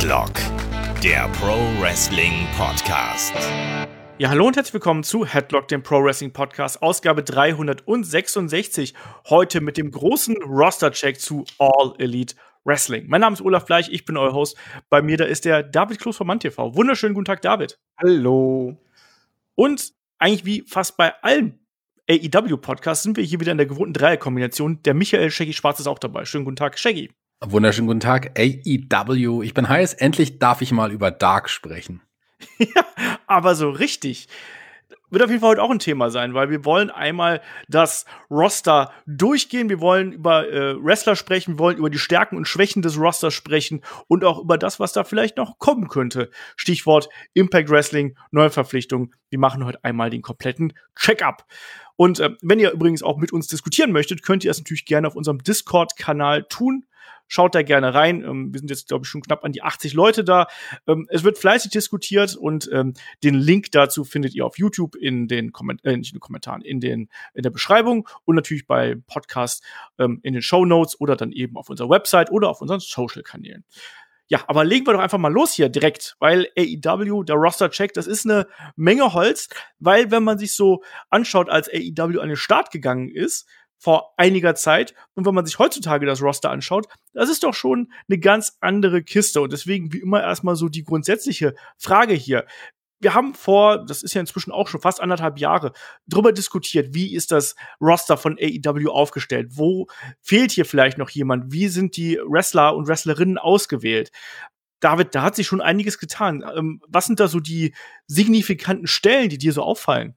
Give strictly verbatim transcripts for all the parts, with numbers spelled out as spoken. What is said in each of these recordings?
Headlock, der Pro Wrestling Podcast. Ja, hallo und herzlich willkommen zu Headlock, dem Pro Wrestling Podcast, Ausgabe dreihundertsechsundsechzig. Heute mit dem großen Roster-Check zu All Elite Wrestling. Mein Name ist Olaf Bleich, ich bin euer Host. Bei mir da ist der David Kloß von MannTV. Wunderschönen guten Tag, David. Hallo. Und eigentlich wie fast bei allen A E W-Podcasts sind wir hier wieder in der gewohnten Dreierkombination. Der Michael Shaggy Schwarz ist auch dabei. Schönen guten Tag, Shaggy. Wunderschönen guten Tag, A E W. Ich bin heiß, endlich darf ich mal über Dark sprechen. Ja, aber so richtig. Wird auf jeden Fall heute auch ein Thema sein, weil wir wollen einmal das Roster durchgehen. Wir wollen über äh, Wrestler sprechen, wir wollen über die Stärken und Schwächen des Rosters sprechen und auch über das, was da vielleicht noch kommen könnte. Stichwort Impact Wrestling, Neuverpflichtung. Wir machen heute einmal den kompletten Check-up. Und äh, wenn ihr übrigens auch mit uns diskutieren möchtet, könnt ihr das natürlich gerne auf unserem Discord-Kanal tun. Schaut da gerne rein. Ähm, wir sind jetzt, glaube ich, schon knapp an die achtzig Leute da. Ähm, es wird fleißig diskutiert und ähm, den Link dazu findet ihr auf YouTube in den, Komment äh, nicht in den Kommentaren, in, den, in der Beschreibung und natürlich bei Podcast ähm, in den Shownotes oder dann eben auf unserer Website oder auf unseren Social-Kanälen. Ja, aber legen wir doch einfach mal los hier direkt, weil A E W, der Roster-Check, das ist eine Menge Holz, weil wenn man sich so anschaut, als A E W an den Start gegangen ist, vor einiger Zeit. Und wenn man sich heutzutage das Roster anschaut, das ist doch schon eine ganz andere Kiste. Und deswegen wie immer erstmal so die grundsätzliche Frage hier. Wir haben vor, das ist ja inzwischen auch schon fast anderthalb Jahre, drüber diskutiert, wie ist das Roster von A E W aufgestellt? Wo fehlt hier vielleicht noch jemand? Wie sind die Wrestler und Wrestlerinnen ausgewählt? David, da hat sich schon einiges getan. Ähm, was sind da so die signifikanten Stellen, die dir so auffallen?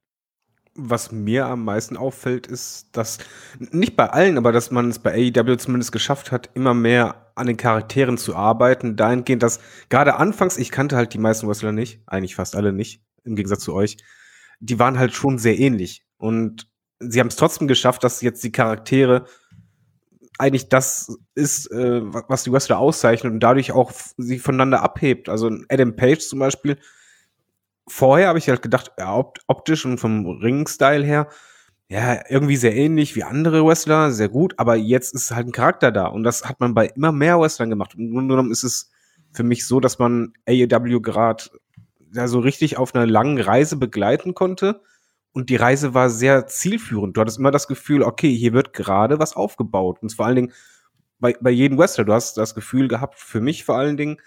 Was mir am meisten auffällt, ist, dass, nicht bei allen, aber dass man es bei A E W zumindest geschafft hat, immer mehr an den Charakteren zu arbeiten, dahingehend, dass gerade anfangs, ich kannte halt die meisten Wrestler nicht, eigentlich fast alle nicht, im Gegensatz zu euch, die waren halt schon sehr ähnlich und sie haben es trotzdem geschafft, dass jetzt die Charaktere eigentlich das ist, äh, was die Wrestler auszeichnet und dadurch auch sie voneinander abhebt. Also Adam Page zum Beispiel. Vorher habe ich halt gedacht, ja, optisch und vom Ring-Style her, ja, irgendwie sehr ähnlich wie andere Wrestler, sehr gut, aber jetzt ist halt ein Charakter da und das hat man bei immer mehr Wrestlern gemacht. Und im Grunde genommen ist es für mich so, dass man A E W gerade ja, so richtig auf einer langen Reise begleiten konnte und die Reise war sehr zielführend. Du hattest immer das Gefühl, okay, hier wird gerade was aufgebaut und vor allen Dingen bei, bei jedem Wrestler, du hast das Gefühl gehabt, für mich vor allen Dingen,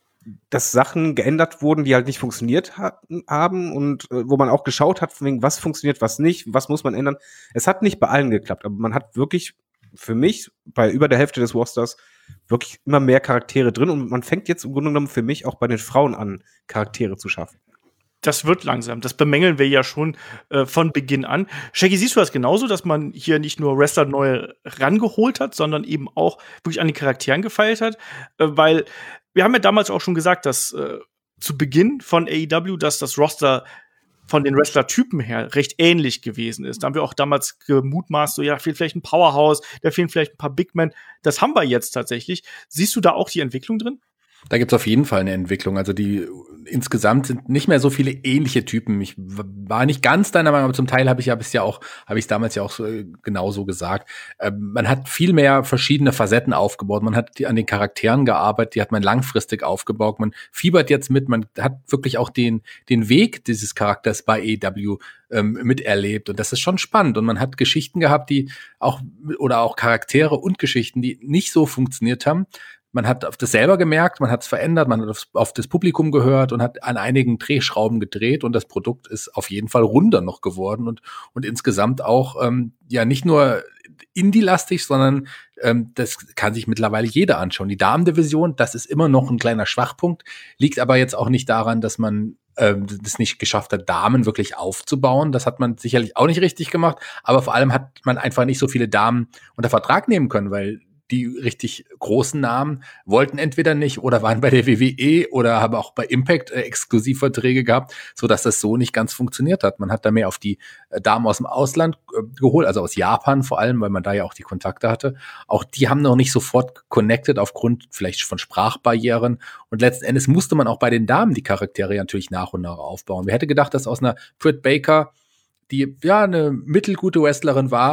dass Sachen geändert wurden, die halt nicht funktioniert hatten, haben und äh, wo man auch geschaut hat, von wegen, was funktioniert, was nicht, was muss man ändern. Es hat nicht bei allen geklappt, aber man hat wirklich für mich bei über der Hälfte des Rosters wirklich immer mehr Charaktere drin und man fängt jetzt im Grunde genommen für mich auch bei den Frauen an, Charaktere zu schaffen. Das wird langsam. Das bemängeln wir ja schon äh, von Beginn an. Shaggy, siehst du das genauso, dass man hier nicht nur Wrestler neu rangeholt hat, sondern eben auch wirklich an den Charakteren gefeilt hat? Äh, weil wir haben ja damals auch schon gesagt, dass äh, zu Beginn von A E W, dass das Roster von den Wrestler-Typen her recht ähnlich gewesen ist. Da haben wir auch damals gemutmaßt, so ja, da fehlt vielleicht ein Powerhouse, da fehlen vielleicht ein paar Big Men. Das haben wir jetzt tatsächlich. Siehst du da auch die Entwicklung drin? Da gibt's auf jeden Fall eine Entwicklung. Also die insgesamt sind nicht mehr so viele ähnliche Typen. Ich war nicht ganz deiner Meinung, aber zum Teil habe ich ja bis ja auch, habe ich damals ja auch so, genau so gesagt. Ähm, man hat viel mehr verschiedene Facetten aufgebaut. Man hat die, an den Charakteren gearbeitet, die hat man langfristig aufgebaut. Man fiebert jetzt mit, man hat wirklich auch den den Weg dieses Charakters bei A E W ähm, miterlebt. Und das ist schon spannend. Und man hat Geschichten gehabt, die auch, oder auch Charaktere und Geschichten, die nicht so funktioniert haben. Man hat auf das selber gemerkt, man hat es verändert, man hat auf, auf das Publikum gehört und hat an einigen Drehschrauben gedreht und das Produkt ist auf jeden Fall runder noch geworden und und insgesamt auch ähm, ja nicht nur Indie-lastig, sondern ähm, das kann sich mittlerweile jeder anschauen. Die Damen-Division, das ist immer noch ein kleiner Schwachpunkt, liegt aber jetzt auch nicht daran, dass man ähm, das nicht geschafft hat, Damen wirklich aufzubauen. Das hat man sicherlich auch nicht richtig gemacht, aber vor allem hat man einfach nicht so viele Damen unter Vertrag nehmen können, weil die richtig großen Namen wollten entweder nicht oder waren bei der W W E oder haben auch bei Impact äh, Exklusivverträge gehabt, so dass das so nicht ganz funktioniert hat. Man hat da mehr auf die äh, Damen aus dem Ausland äh, geholt, also aus Japan vor allem, weil man da ja auch die Kontakte hatte. Auch die haben noch nicht sofort connected aufgrund vielleicht von Sprachbarrieren und letzten Endes musste man auch bei den Damen die Charaktere natürlich nach und nach aufbauen. Wer hätte gedacht, dass aus einer Britt Baker, die ja eine mittelgute Wrestlerin war,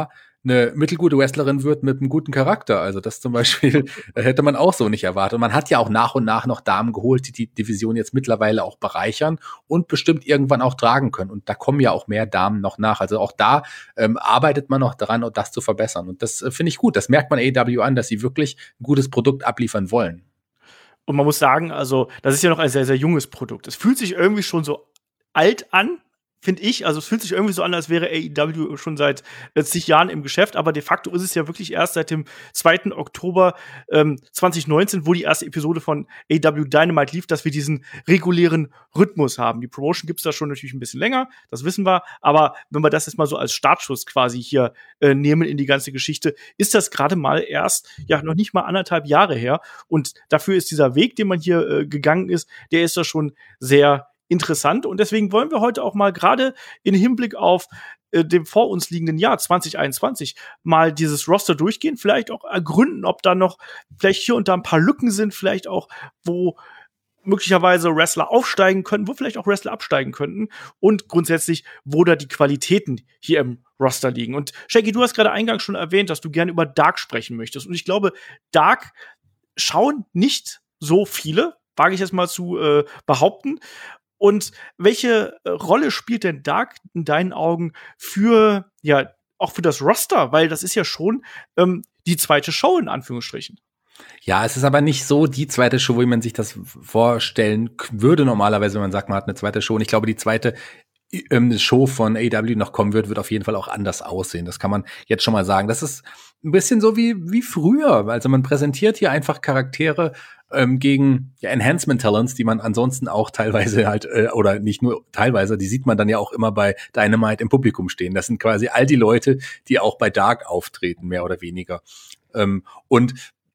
eine mittelgute Wrestlerin wird mit einem guten Charakter. Also das zum Beispiel hätte man auch so nicht erwartet. Und man hat ja auch nach und nach noch Damen geholt, die die Division jetzt mittlerweile auch bereichern und bestimmt irgendwann auch tragen können. Und da kommen ja auch mehr Damen noch nach. Also auch da ähm, arbeitet man noch daran, um das zu verbessern. Und das äh, finde ich gut. Das merkt man A E W an, dass sie wirklich ein gutes Produkt abliefern wollen. Und man muss sagen, also das ist ja noch ein sehr, sehr junges Produkt. Es fühlt sich irgendwie schon so alt an, finde ich. Also es fühlt sich irgendwie so an, als wäre A E W schon seit äh, zig Jahren im Geschäft, aber de facto ist es ja wirklich erst seit dem zweiten Oktober ähm, zwanzig neunzehn, wo die erste Episode von A E W Dynamite lief, dass wir diesen regulären Rhythmus haben. Die Promotion gibt's da schon natürlich ein bisschen länger, das wissen wir, aber wenn wir das jetzt mal so als Startschuss quasi hier äh, nehmen in die ganze Geschichte, ist das gerade mal erst, ja, noch nicht mal anderthalb Jahre her, und dafür ist dieser Weg, den man hier äh, gegangen ist, der ist da schon sehr interessant, und deswegen wollen wir heute auch mal gerade in Hinblick auf äh, dem vor uns liegenden Jahr zwanzig einundzwanzig mal dieses Roster durchgehen, vielleicht auch ergründen, ob da noch vielleicht hier und da ein paar Lücken sind, vielleicht auch, wo möglicherweise Wrestler aufsteigen könnten, wo vielleicht auch Wrestler absteigen könnten, und grundsätzlich, wo da die Qualitäten hier im Roster liegen. Und Shaggy, du hast gerade eingangs schon erwähnt, dass du gerne über Dark sprechen möchtest, und ich glaube, Dark schauen nicht so viele, wage ich jetzt mal zu äh, behaupten. Und welche äh, Rolle spielt denn Dark in deinen Augen für, ja, auch für das Roster? Weil das ist ja schon ähm, die zweite Show, in Anführungsstrichen. Ja, es ist aber nicht so die zweite Show, wie man sich das vorstellen würde normalerweise, wenn man sagt, man hat eine zweite Show. Und ich glaube, die zweite ähm, Show von A E W noch kommen wird, wird auf jeden Fall auch anders aussehen. Das kann man jetzt schon mal sagen. Das ist ein bisschen so wie wie früher. Also man präsentiert hier einfach Charaktere ähm, gegen ja, Enhancement Talents, die man ansonsten auch teilweise halt, äh, oder nicht nur teilweise, die sieht man dann ja auch immer bei Dynamite im Publikum stehen. Das sind quasi all die Leute, die auch bei Dark auftreten, mehr oder weniger. Ähm, und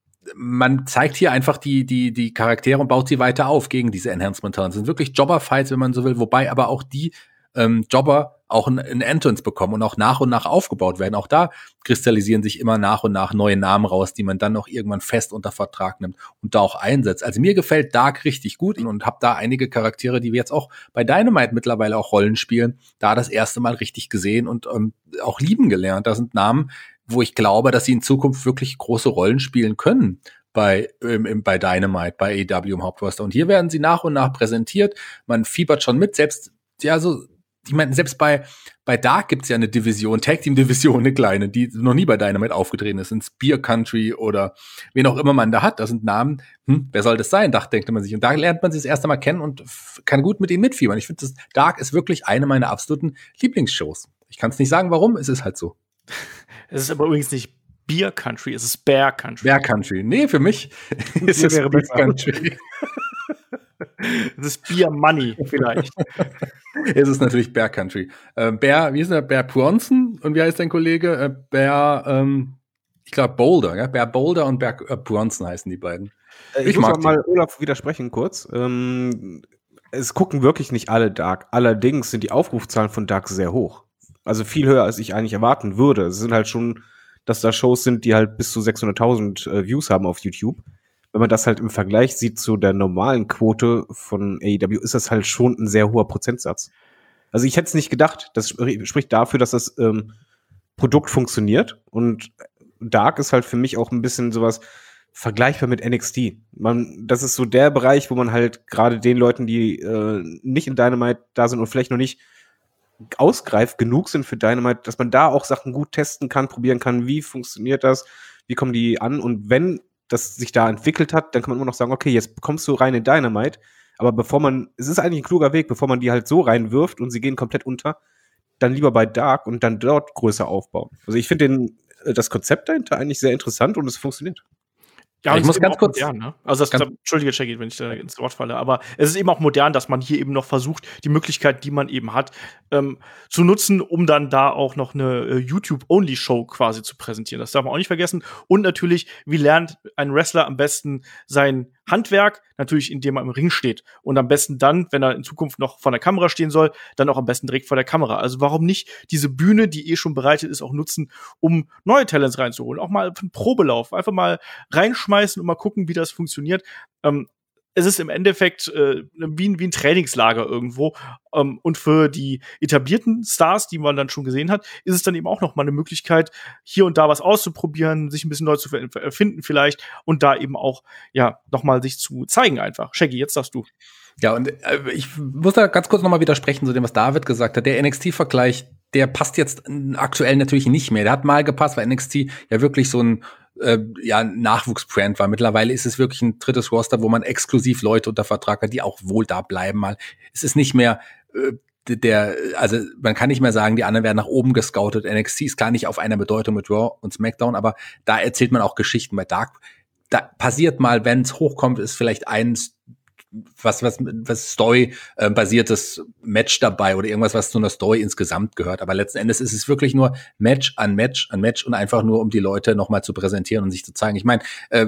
man zeigt hier einfach die die die Charaktere und baut sie weiter auf gegen diese Enhancement Talents. Das sind wirklich Jobber-Fights, wenn man so will, wobei aber auch die ähm, Jobber auch ein, ein Entrance bekommen und auch nach und nach aufgebaut werden. Auch da kristallisieren sich immer nach und nach neue Namen raus, die man dann auch irgendwann fest unter Vertrag nimmt und da auch einsetzt. Also mir gefällt Dark richtig gut und habe da einige Charaktere, die wir jetzt auch bei Dynamite mittlerweile auch Rollen spielen, da das erste Mal richtig gesehen und ähm, auch lieben gelernt. Da sind Namen, wo ich glaube, dass sie in Zukunft wirklich große Rollen spielen können bei ähm, bei Dynamite, bei A E W im Hauptroster. Und hier werden sie nach und nach präsentiert. Man fiebert schon mit, selbst ja so, ich meine, selbst bei bei Dark gibt's ja eine Division, Tag Team Division, eine kleine, die noch nie bei Dynamite aufgetreten ist, in Spear Country oder wen auch immer man da hat. Das sind Namen, hm, wer soll das sein, dachte denkt man sich. Und da lernt man sie das erste Mal kennen und f- kann gut mit ihnen mitfiebern. Ich finde, Dark ist wirklich eine meiner absoluten Lieblingsshows. Ich kann es nicht sagen, warum, es ist halt so. Es ist aber übrigens nicht Beer Country, es ist Bear Country. Bear Country. Nee, für mich ist es wäre Bear besser. Country. Es ist Beer Money vielleicht. Es ist natürlich Bear Country. Äh, Bear, wie ist der? Bear Bronson und wie heißt dein Kollege? Äh, Bear, ähm, ich glaube Boulder, ja? Bear Boulder und Bear äh, Bronson heißen die beiden. Ich, ich muss auch mal Olaf widersprechen kurz. Ähm, es gucken wirklich nicht alle Dark. Allerdings sind die Aufrufzahlen von Dark sehr hoch. Also viel höher, als ich eigentlich erwarten würde. Es sind halt schon, dass da Shows sind, die halt bis zu sechshunderttausend äh, Views haben auf YouTube. Wenn man das halt im Vergleich sieht zu der normalen Quote von A E W, ist das halt schon ein sehr hoher Prozentsatz. Also ich hätte es nicht gedacht. Das spr- spricht dafür, dass das ähm, Produkt funktioniert. Und Dark ist halt für mich auch ein bisschen sowas vergleichbar mit N X T. Man, das ist so der Bereich, wo man halt gerade den Leuten, die äh, nicht in Dynamite da sind und vielleicht noch nicht ausgereift genug sind für Dynamite, dass man da auch Sachen gut testen kann, probieren kann, wie funktioniert das, wie kommen die an, und wenn das sich da entwickelt hat, dann kann man immer noch sagen, okay, jetzt kommst du rein in Dynamite, aber bevor man, es ist eigentlich ein kluger Weg, bevor man die halt so reinwirft und sie gehen komplett unter, dann lieber bei Dark und dann dort größer aufbauen. Also ich finde den das Konzept dahinter eigentlich sehr interessant und es funktioniert. Ja, ich muss ganz kurz. Modern, ne? Also das, ganz, Entschuldige, Jackie, wenn ich da ins Wort falle, aber es ist eben auch modern, dass man hier eben noch versucht, die Möglichkeit, die man eben hat, ähm, zu nutzen, um dann da auch noch eine äh, YouTube-Only-Show quasi zu präsentieren. Das darf man auch nicht vergessen. Und natürlich, wie lernt ein Wrestler am besten sein Handwerk? Natürlich, indem er im Ring steht. Und am besten dann, wenn er in Zukunft noch vor der Kamera stehen soll, dann auch am besten direkt vor der Kamera. Also warum nicht diese Bühne, die eh schon bereitet ist, auch nutzen, um neue Talents reinzuholen? Auch mal einen Probelauf, einfach mal reinschmeißen und mal gucken, wie das funktioniert. Ähm, es ist im Endeffekt äh, wie, ein, wie ein Trainingslager irgendwo. Ähm, und für die etablierten Stars, die man dann schon gesehen hat, ist es dann eben auch noch mal eine Möglichkeit, hier und da was auszuprobieren, sich ein bisschen neu zu erfinden vielleicht und da eben auch ja noch mal sich zu zeigen einfach. Shaggy, jetzt darfst du. Ja, und äh, ich muss da ganz kurz noch mal widersprechen zu dem, was David gesagt hat. Der N X T-Vergleich, der passt jetzt aktuell natürlich nicht mehr. Der hat mal gepasst, weil N X T ja wirklich so ein äh, ja, Nachwuchsbrand war. Mittlerweile ist es wirklich ein drittes Roster, wo man exklusiv Leute unter Vertrag hat, die auch wohl da bleiben mal. Es ist nicht mehr äh, der, also man kann nicht mehr sagen, die anderen werden nach oben gescoutet. N X T ist gar nicht auf einer Bedeutung mit Raw und SmackDown, aber da erzählt man auch Geschichten. Bei Dark, da passiert mal, wenn es hochkommt, ist vielleicht eins was was was Story äh, basiertes Match dabei oder irgendwas, was zu einer Story insgesamt gehört, aber letzten Endes ist es wirklich nur Match an Match an Match und einfach nur um die Leute noch mal zu präsentieren und sich zu zeigen. Ich meine, äh,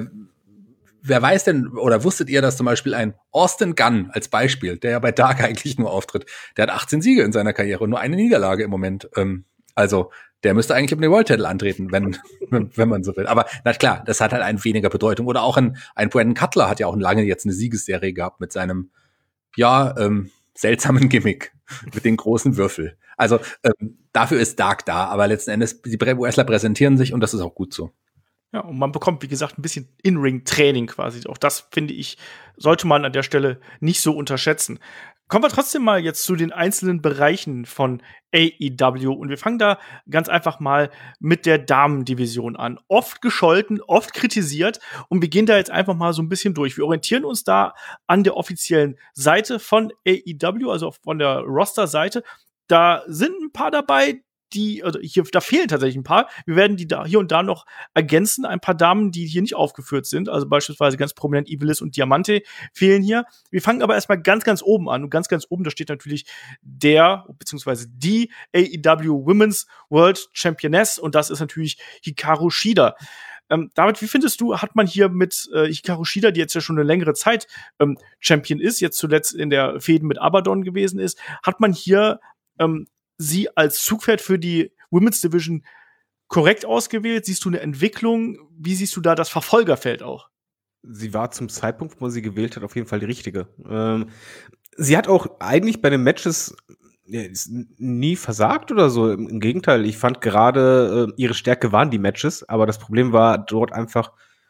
wer weiß denn oder wusstet ihr, dass zum Beispiel ein Austin Gunn als Beispiel, der ja bei Dark eigentlich nur auftritt, der hat achtzehn Siege in seiner Karriere und nur eine Niederlage im Moment. Ähm, also der müsste eigentlich um den World Title antreten, wenn, wenn man so will. Aber na klar, das hat halt eine weniger Bedeutung. Oder auch ein, ein Brandon Cutler hat ja auch lange jetzt eine Siegesserie gehabt mit seinem, ja, ähm, seltsamen Gimmick mit den großen Würfel. Also ähm, dafür ist Dark da. Aber letzten Endes, die Wrestler präsentieren sich und das ist auch gut so. Ja, und man bekommt, wie gesagt, ein bisschen In-Ring-Training quasi. Auch das, finde ich, sollte man an der Stelle nicht so unterschätzen. Kommen wir trotzdem mal jetzt zu den einzelnen Bereichen von A E W. Und wir fangen da ganz einfach mal mit der Damendivision an. Oft gescholten, oft kritisiert. Und wir gehen da jetzt einfach mal so ein bisschen durch. Wir orientieren uns da an der offiziellen Seite von A E W, also von der Roster-Seite. Da sind ein paar dabei, die, also hier, da fehlen tatsächlich ein paar. Wir werden die da hier und da noch ergänzen. Ein paar Damen, die hier nicht aufgeführt sind, also beispielsweise ganz prominent Ivelisse und Diamante fehlen hier. Wir fangen aber erstmal ganz, ganz oben an. Und ganz, ganz oben, da steht natürlich der, beziehungsweise die A E W Women's World Championess. Und das ist natürlich Hikaru Shida. Ähm, David, wie findest du, hat man hier mit äh, Hikaru Shida, die jetzt ja schon eine längere Zeit ähm, Champion ist, jetzt zuletzt in der Fehde mit Abaddon gewesen ist, hat man hier ähm, sie als Zugpferd für die Women's Division korrekt ausgewählt? Siehst du eine Entwicklung? Wie siehst du da das Verfolgerfeld auch? Sie war zum Zeitpunkt, wo sie gewählt hat, auf jeden Fall die richtige. Ähm, sie hat auch eigentlich bei den Matches ja, nie versagt oder so. Im, im Gegenteil, ich fand gerade äh, ihre Stärke waren die Matches, aber das Problem war dort einfach,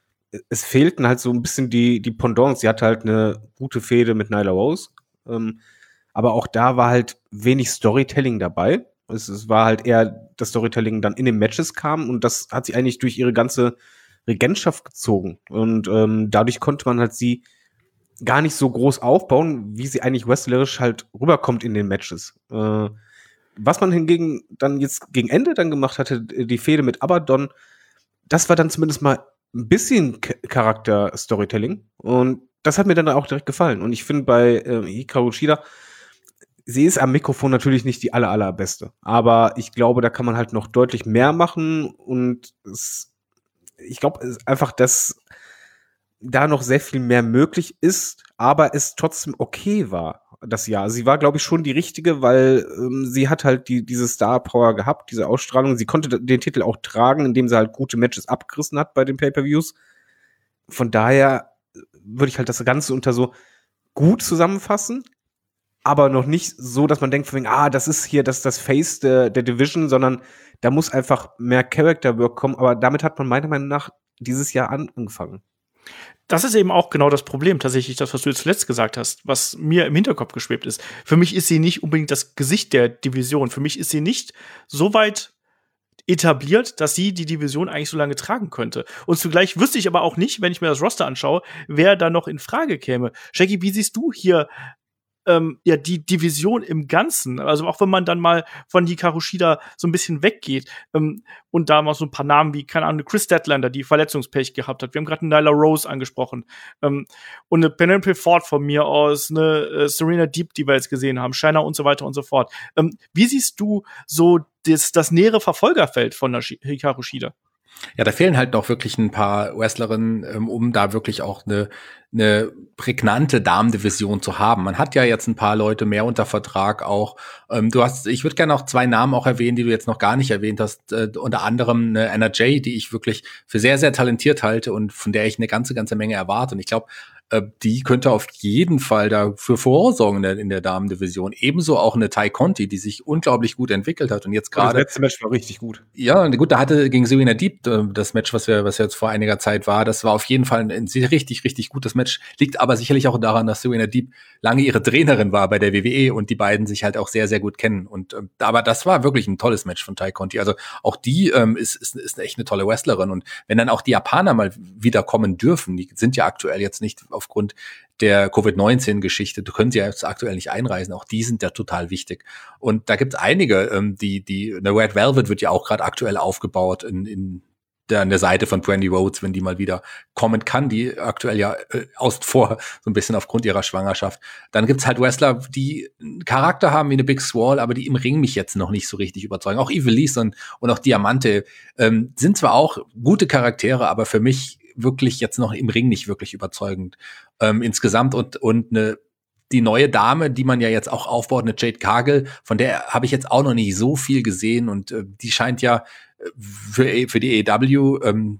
es fehlten halt so ein bisschen die, die Pendants. Sie hatte halt eine gute Fehde mit Nyla Rose, ähm, aber auch da war halt wenig Storytelling dabei. Es, es war halt eher das Storytelling dann in den Matches kam und das hat sie eigentlich durch ihre ganze Regentschaft gezogen. Und ähm, dadurch konnte man halt sie gar nicht so groß aufbauen, wie sie eigentlich wrestlerisch halt rüberkommt in den Matches. Äh, was man hingegen dann jetzt gegen Ende dann gemacht hatte, die Fehde mit Abaddon, das war dann zumindest mal ein bisschen K- Charakter-Storytelling. Und das hat mir dann auch direkt gefallen. Und ich finde bei äh, Hikaru Shida, sie ist am Mikrofon natürlich nicht die aller, allerbeste. Aber ich glaube, da kann man halt noch deutlich mehr machen. Und es, ich glaube einfach, dass da noch sehr viel mehr möglich ist, aber es trotzdem okay war, das Jahr. Sie war, glaube ich, schon die richtige, weil ähm, sie hat halt die, diese Star-Power gehabt, diese Ausstrahlung. Sie konnte den Titel auch tragen, indem sie halt gute Matches abgerissen hat bei den Pay-Per-Views. Von daher würde ich halt das Ganze unter so gut zusammenfassen, aber noch nicht so, dass man denkt, von wegen, ah, das ist hier das, das Face der, der Division, sondern da muss einfach mehr Character-Work kommen. Aber damit hat man meiner Meinung nach dieses Jahr angefangen. Das ist eben auch genau das Problem, tatsächlich das, was du jetzt zuletzt gesagt hast, was mir im Hinterkopf geschwebt ist. Für mich ist sie nicht unbedingt das Gesicht der Division. Für mich ist sie nicht so weit etabliert, dass sie die Division eigentlich so lange tragen könnte. Und zugleich wüsste ich aber auch nicht, wenn ich mir das Roster anschaue, wer da noch in Frage käme. Shaggy, wie siehst du hier ähm, ja die Division im Ganzen? Also auch wenn man dann mal von Hikaru Shida so ein bisschen weggeht ähm, und da mal so ein paar Namen wie, keine Ahnung, Chris Statlander, die Verletzungspech gehabt hat. Wir haben gerade eine Nyla Rose angesprochen. Ähm, und eine Penelope Ford von mir aus, eine äh, Serena Deeb, die wir jetzt gesehen haben, Shayna und so weiter und so fort. Ähm, wie siehst du so das, das nähere Verfolgerfeld von der Sh- Hikaru Shida? Ja, da fehlen halt noch wirklich ein paar Wrestlerinnen, ähm, um da wirklich auch eine, eine prägnante Damendivision zu haben. Man hat ja jetzt ein paar Leute mehr unter Vertrag auch. Ähm, du hast, ich würde gerne auch zwei Namen auch erwähnen, die du jetzt noch gar nicht erwähnt hast. Äh, unter anderem eine Anna Jay, die ich wirklich für sehr, sehr talentiert halte und von der ich eine ganze, ganze Menge erwarte. Und ich glaube, äh, die könnte auf jeden Fall dafür vorsorgen in der, in der Damendivision. Ebenso auch eine Ty Conti, die sich unglaublich gut entwickelt hat und jetzt gerade. Das letzte Match war richtig gut. Ja, gut, da hatte gegen Serena Deeb äh, das Match, was wir, was jetzt vor einiger Zeit war, das war auf jeden Fall ein, ein richtig, richtig gutes Match. Liegt aber sicherlich auch daran, dass Serena Deeb lange ihre Trainerin war bei der W W E und die beiden sich halt auch sehr, sehr gut kennen. Und ähm, aber das war wirklich ein tolles Match von Ty Conti. Also auch die ähm, ist, ist, ist echt eine tolle Wrestlerin. Und wenn dann auch die Japaner mal wiederkommen dürfen, die sind ja aktuell jetzt nicht aufgrund der Covid neunzehn Geschichte, du können sie ja jetzt aktuell nicht einreisen, auch die sind ja total wichtig. Und da gibt es einige, ähm, die, die, eine Red Velvet wird ja auch gerade aktuell aufgebaut in, in der, an der Seite von Brandy Rhodes, wenn die mal wieder kommen kann, die aktuell ja äh, außen vor, so ein bisschen aufgrund ihrer Schwangerschaft. Dann gibt's halt Wrestler, die einen Charakter haben wie eine Big Swole, aber die im Ring mich jetzt noch nicht so richtig überzeugen. Auch Ivelisse und, und auch Diamante ähm, sind zwar auch gute Charaktere, aber für mich wirklich jetzt noch im Ring nicht wirklich überzeugend ähm, insgesamt. Und und eine die neue Dame, die man ja jetzt auch aufbaut, eine Jade Cargill, von der habe ich jetzt auch noch nicht so viel gesehen und äh, die scheint ja für für die A E W ähm,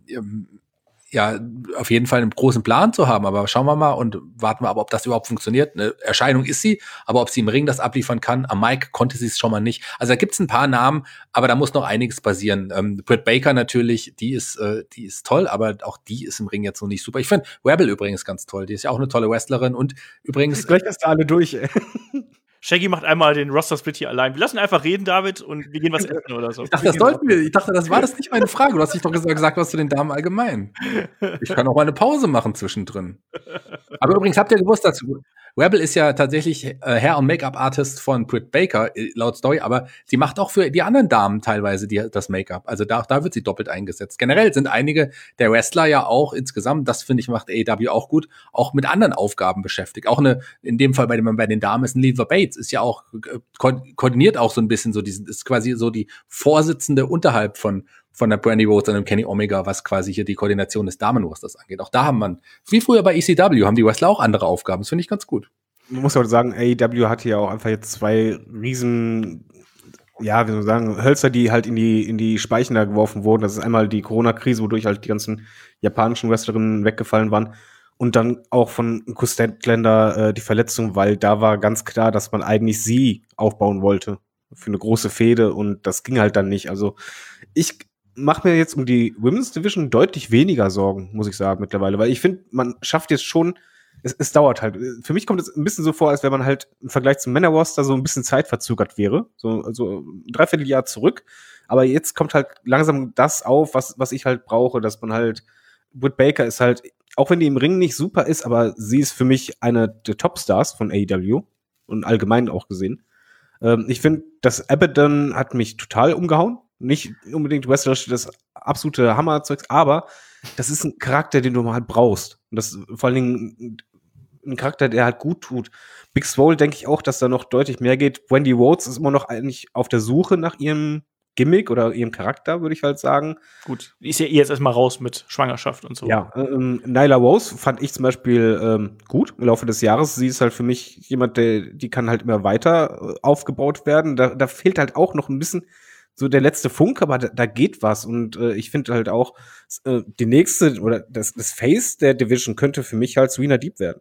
ja auf jeden Fall einen großen Plan zu haben, aber schauen wir mal und warten wir aber, ob das überhaupt funktioniert. Eine Erscheinung ist sie, aber ob sie im Ring das abliefern kann, am Mic konnte sie es schon mal nicht. Also da gibt's ein paar Namen, aber da muss noch einiges passieren. Ähm, Britt Baker natürlich, die ist äh, die ist toll, aber auch die ist im Ring jetzt noch nicht super. Ich finde Rebel übrigens ganz toll, die ist ja auch eine tolle Wrestlerin und übrigens Gleich hast du alle durch, ey. Shaggy macht einmal den Roster-Split hier allein. Wir lassen einfach reden, David, und wir gehen was essen oder so. Ich dachte, das sollten wir. Ich dachte, das war das nicht meine Frage. Du hast dich doch gesagt, was zu den Damen allgemein. Ich kann auch mal eine Pause machen zwischendrin. Aber übrigens, habt ihr gewusst dazu? Rebel ist ja tatsächlich äh, Hair- und Make-up-Artist von Britt Baker, äh, laut Story, aber sie macht auch für die anderen Damen teilweise die, das Make-up. Also da, da wird sie doppelt eingesetzt. Generell sind einige der Wrestler ja auch insgesamt, das finde ich, macht A E W auch gut, auch mit anderen Aufgaben beschäftigt. Auch eine, in dem Fall bei, dem, bei den Damen ist ein Leva Bates, ist ja auch, äh, ko- koordiniert auch so ein bisschen so diesen, ist quasi so die Vorsitzende unterhalb von von der Brandy Rhodes und dem Kenny Omega, was quasi hier die Koordination des Damenrosters angeht. Auch da haben man, wie früher bei E C W, haben die Wrestler auch andere Aufgaben. Das finde ich ganz gut. Man muss aber sagen, A E W hat hier auch einfach jetzt zwei riesen, ja, wie soll man sagen, Hölzer, die halt in die in die Speichen da geworfen wurden. Das ist einmal die Corona-Krise, wodurch halt die ganzen japanischen Wrestlerinnen weggefallen waren. Und dann auch von Kustetländer äh, die Verletzung, weil da war ganz klar, dass man eigentlich sie aufbauen wollte für eine große Fehde und das ging halt dann nicht. Also ich mache mir jetzt um die Women's Division deutlich weniger Sorgen, muss ich sagen, mittlerweile. Weil ich finde, man schafft jetzt schon, es, es dauert halt. Für mich kommt es ein bisschen so vor, als wenn man halt im Vergleich zum Männerroster so ein bisschen zeitverzögert wäre. So also ein Dreivierteljahr zurück. Aber jetzt kommt halt langsam das auf, was, was ich halt brauche, dass man halt, Britt Baker ist halt, auch wenn die im Ring nicht super ist, aber sie ist für mich eine der Topstars von A E W und allgemein auch gesehen. Ähm, ich finde, das Abaddon hat mich total umgehauen. Nicht unbedingt wrestlerisch das absolute Hammerzeugs, aber das ist ein Charakter, den du halt brauchst. Und das ist vor allen Dingen ein Charakter, der halt gut tut. Big Swole denke ich auch, dass da noch deutlich mehr geht. Wendy Rhodes ist immer noch eigentlich auf der Suche nach ihrem Gimmick oder ihrem Charakter, würde ich halt sagen. Gut, die ist ja eh jetzt erstmal raus mit Schwangerschaft und so. Ja, ähm, Nyla Rose fand ich zum Beispiel ähm, gut im Laufe des Jahres. Sie ist halt für mich jemand, der, die kann halt immer weiter äh, aufgebaut werden. Da, da fehlt halt auch noch ein bisschen so der letzte Funke, aber da, da geht was. Und äh, ich finde halt auch, äh, die nächste oder das, das Face der Division könnte für mich halt Serena Deeb werden.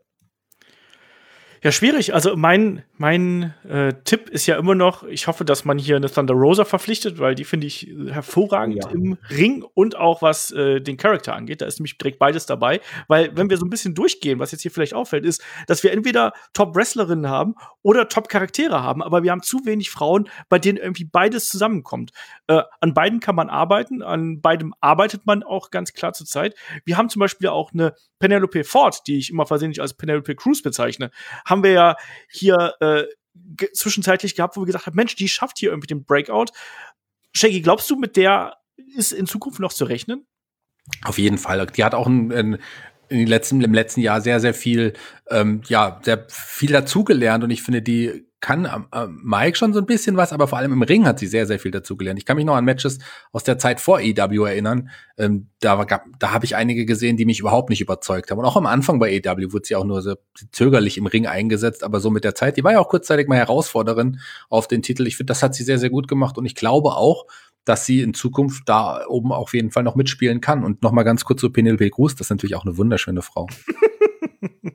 Ja, schwierig. Also mein, mein äh, Tipp ist ja immer noch, ich hoffe, dass man hier eine Thunder Rosa verpflichtet, weil die finde ich hervorragend Ja. im Ring und auch was äh, den Charakter angeht. Da ist nämlich direkt beides dabei. Weil wenn wir so ein bisschen durchgehen, was jetzt hier vielleicht auffällt, ist, dass wir entweder Top-Wrestlerinnen haben oder Top-Charaktere haben, aber wir haben zu wenig Frauen, bei denen irgendwie beides zusammenkommt. Äh, an beiden kann man arbeiten, an beidem arbeitet man auch ganz klar zur Zeit. Wir haben zum Beispiel auch eine Penelope Ford, die ich immer versehentlich als Penelope Cruz bezeichne, haben wir ja hier äh, ge- zwischenzeitlich gehabt, wo wir gesagt haben, Mensch, die schafft hier irgendwie den Breakout. Shaggy, glaubst du, mit der ist in Zukunft noch zu rechnen? Auf jeden Fall. Die hat auch ein, ein, in den letzten, im letzten Jahr sehr, sehr viel, ähm, ja, sehr viel dazugelernt und ich finde, die kann am, am Mike schon so ein bisschen was, aber vor allem im Ring hat sie sehr, sehr viel dazugelernt. Ich kann mich noch an Matches aus der Zeit vor E W erinnern. Ähm, da war, da habe ich einige gesehen, die mich überhaupt nicht überzeugt haben. Und auch am Anfang bei E W wurde sie auch nur so zögerlich im Ring eingesetzt, aber so mit der Zeit, die war ja auch kurzzeitig mal Herausforderin auf den Titel. Ich finde, das hat sie sehr, sehr gut gemacht und ich glaube auch, dass sie in Zukunft da oben auf jeden Fall noch mitspielen kann. Und noch mal ganz kurz zu Penelope Cruz, das ist natürlich auch eine wunderschöne Frau.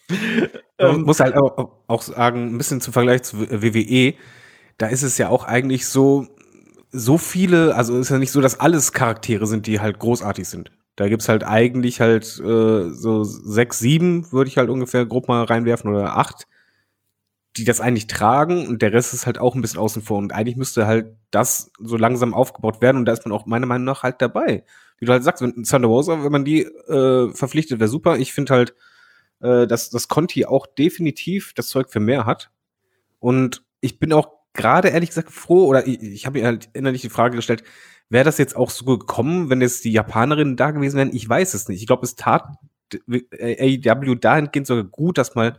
Man muss halt auch, auch sagen, ein bisschen zum Vergleich zu W W E, da ist es ja auch eigentlich so, so viele, also ist ja nicht so, dass alles Charaktere sind, die halt großartig sind. Da gibt's halt eigentlich halt äh, so sechs, sieben, würde ich halt ungefähr grob mal reinwerfen, oder acht, die das eigentlich tragen, und der Rest ist halt auch ein bisschen außen vor. Und eigentlich müsste halt das so langsam aufgebaut werden, und da ist man auch meiner Meinung nach halt dabei. Wie du halt sagst, wenn Thunder Rosa, wenn man die äh, verpflichtet, wäre super. Ich finde halt, äh, dass das Conti auch definitiv das Zeug für mehr hat. Und ich bin auch gerade ehrlich gesagt froh, oder ich, ich habe mir halt innerlich die Frage gestellt, wäre das jetzt auch so gekommen, wenn jetzt die Japanerinnen da gewesen wären? Ich weiß es nicht. Ich glaube, es tat A E W dahingehend sogar gut, dass mal,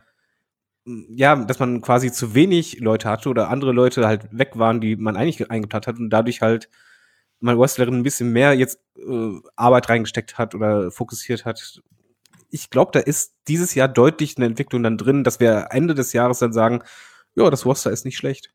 ja, dass man quasi zu wenig Leute hatte oder andere Leute halt weg waren, die man eigentlich eingeplant hat, und dadurch halt mal Wrestlerinnen ein bisschen mehr jetzt äh, Arbeit reingesteckt hat oder fokussiert hat. Ich glaube, da ist dieses Jahr deutlich eine Entwicklung dann drin, dass wir Ende des Jahres dann sagen, ja, das Roster ist nicht schlecht.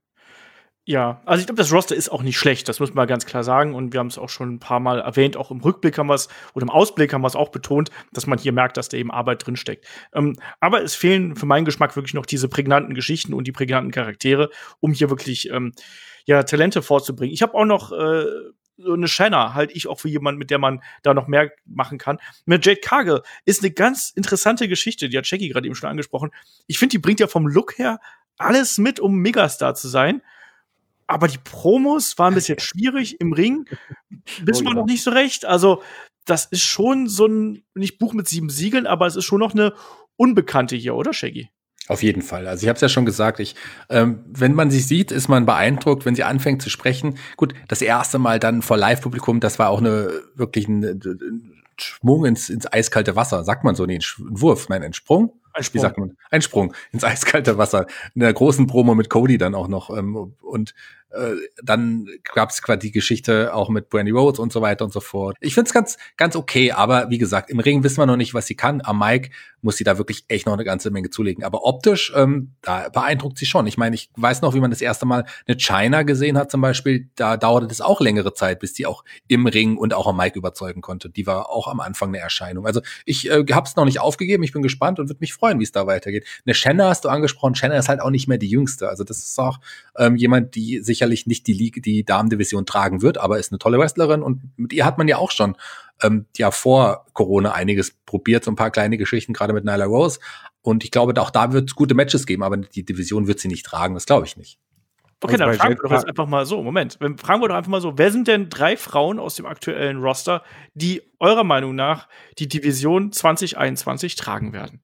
Ja, also ich glaube, das Roster ist auch nicht schlecht, das muss man ganz klar sagen. Und wir haben es auch schon ein paar Mal erwähnt, auch im Rückblick haben wir es, oder im Ausblick haben wir es auch betont, dass man hier merkt, dass da eben Arbeit drinsteckt. Ähm, aber es fehlen für meinen Geschmack wirklich noch diese prägnanten Geschichten und die prägnanten Charaktere, um hier wirklich ähm, ja, Talente vorzubringen. Ich habe auch noch äh, so eine Shanna, halte ich auch für jemanden, mit der man da noch mehr machen kann. Mit Jade Cargill ist eine ganz interessante Geschichte, die hat Jackie gerade eben schon angesprochen. Ich finde, die bringt ja vom Look her alles mit, um Megastar zu sein. Aber die Promos waren bis jetzt schwierig im Ring. Wissen wir noch nicht so recht. Also, das ist schon so ein, nicht Buch mit sieben Siegeln, aber es ist schon noch eine Unbekannte hier, oder, Shaggy? Auf jeden Fall. Also ich habe es ja schon gesagt, ich, ähm, wenn man sie sieht, ist man beeindruckt, wenn sie anfängt zu sprechen. Gut, das erste Mal dann vor Live-Publikum, das war auch eine wirklich ein, ein Schwung ins, ins eiskalte Wasser. Sagt man so? Nee, ein Wurf, nein, ein Sprung. Ein Sprung. Wie sagt man? Ein Sprung ins eiskalte Wasser. In der großen Promo mit Cody dann auch noch. Ähm, und äh, dann gab es quasi die Geschichte auch mit Brandy Rhodes und so weiter und so fort. Ich finde es ganz, ganz okay, aber wie gesagt, im Ring wissen wir noch nicht, was sie kann. Am Mic muss sie da wirklich echt noch eine ganze Menge zulegen. Aber optisch, ähm, da beeindruckt sie schon. Ich meine, ich weiß noch, wie man das erste Mal eine Chyna gesehen hat zum Beispiel. Da dauerte das auch längere Zeit, bis die auch im Ring und auch am Mic überzeugen konnte. Die war auch am Anfang eine Erscheinung. Also ich äh, habe es noch nicht aufgegeben. Ich bin gespannt und würde mich freuen, wie es da weitergeht. Eine Shanna hast du angesprochen. Shanna ist halt auch nicht mehr die Jüngste. Also das ist auch ähm, jemand, die sicherlich nicht die Liga, die Damendivision tragen wird, aber ist eine tolle Wrestlerin, und mit ihr hat man ja auch schon ähm, ja vor Corona einiges probiert, so ein paar kleine Geschichten, gerade mit Nyla Rose, und ich glaube, auch da wird es gute Matches geben, aber die Division wird sie nicht tragen, das glaube ich nicht. Okay, also dann fragen wir doch jetzt einfach mal so, Moment, fragen wir doch einfach mal so, wer sind denn drei Frauen aus dem aktuellen Roster, die eurer Meinung nach die Division zwanzig einundzwanzig tragen werden?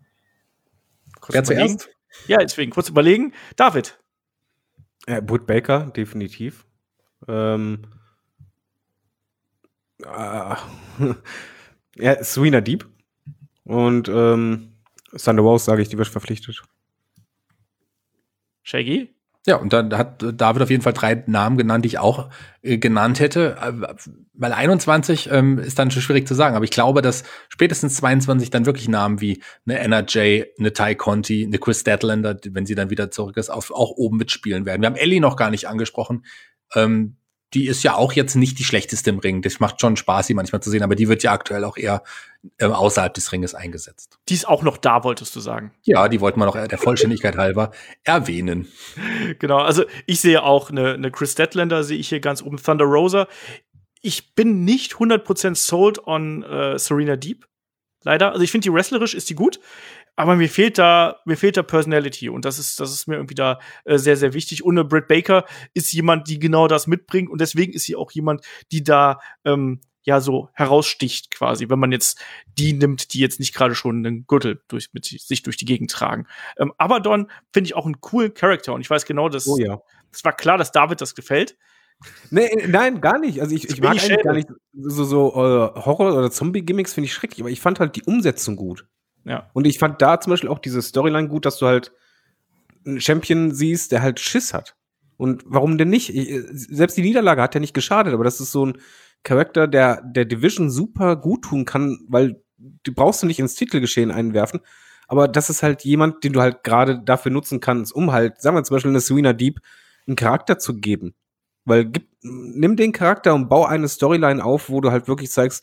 Kurz wer überlegen. Zuerst? Ja, deswegen kurz überlegen. David. Ja, Britt Baker, definitiv. Ähm, äh, ja, Serena Deeb. Und ähm, Thunder Rose, sage ich, die wird verpflichtet. Shaggy? Ja, und dann hat David auf jeden Fall drei Namen genannt, die ich auch äh, genannt hätte. Weil einundzwanzig ähm, ist dann schon schwierig zu sagen. Aber ich glaube, dass spätestens zweiundzwanzig dann wirklich Namen wie eine N R J, eine Ty Conti, eine Chris Statlander, wenn sie dann wieder zurück ist, auf, auch oben mitspielen werden. Wir haben Ellie noch gar nicht angesprochen. Ähm, die ist ja auch jetzt nicht die schlechteste im Ring. Das macht schon Spaß, sie manchmal zu sehen. Aber die wird ja aktuell auch eher äh, außerhalb des Ringes eingesetzt. Die ist auch noch da, wolltest du sagen? Ja, die wollten wir noch der Vollständigkeit halber erwähnen. Genau, also ich sehe auch eine, eine Chris Statlander, sehe ich hier ganz oben. Thunder Rosa. Ich bin nicht hundert Prozent sold on äh, Serena Deeb. Leider. Also ich finde, die wrestlerisch ist die gut. Aber mir fehlt da, mir fehlt da Personality. Und das ist, das ist mir irgendwie da äh, sehr, sehr wichtig. Und eine Britt Baker ist jemand, die genau das mitbringt. Und deswegen ist sie auch jemand, die da, ähm, ja, so heraussticht quasi. Wenn man jetzt die nimmt, die jetzt nicht gerade schon einen Gürtel durch, mit sich durch die Gegend tragen. Ähm, Abaddon finde ich auch einen coolen Charakter. Und ich weiß genau, dass, oh ja. Es war klar, dass David das gefällt. Nee, nein, gar nicht. Also ich, ich mag eigentlich gar nicht so, so uh, Horror- oder Zombie-Gimmicks, finde ich schrecklich. Aber ich fand halt die Umsetzung gut. Ja. Und ich fand da zum Beispiel auch diese Storyline gut, dass du halt einen Champion siehst, der halt Schiss hat. Und warum denn nicht? Ich, selbst die Niederlage hat ja nicht geschadet, aber das ist so ein Charakter, der der Division super gut tun kann, weil du brauchst du nicht ins Titelgeschehen einwerfen. Aber das ist halt jemand, den du halt gerade dafür nutzen kannst, um halt, sagen wir zum Beispiel eine Serena Deeb, einen Charakter zu geben. Weil gib, nimm den Charakter und bau eine Storyline auf, wo du halt wirklich zeigst,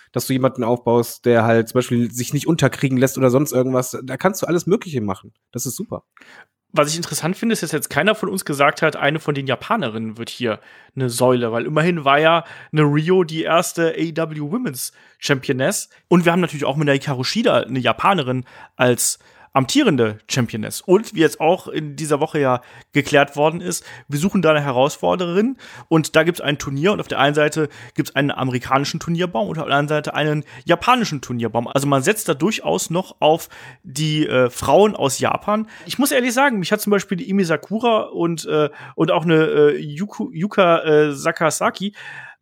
dass du jemanden aufbaust, der halt zum Beispiel sich nicht unterkriegen lässt oder sonst irgendwas. Da kannst du alles Mögliche machen. Das ist super. Was ich interessant finde, ist, dass jetzt keiner von uns gesagt hat, eine von den Japanerinnen wird hier eine Säule, weil immerhin war ja eine Rio die erste A E W Women's Championess. Und wir haben natürlich auch mit der Hikaru Shida eine Japanerin als amtierende Championess. Und wie jetzt auch in dieser Woche ja geklärt worden ist, wir suchen da eine Herausforderin und da gibt es ein Turnier und auf der einen Seite gibt es einen amerikanischen Turnierbaum und auf der anderen Seite einen japanischen Turnierbaum. Also man setzt da durchaus noch auf die äh, Frauen aus Japan. Ich muss ehrlich sagen, mich hat zum Beispiel die Emi Sakura und, äh, und auch eine äh, Yuku, Yuka äh, Sakazaki,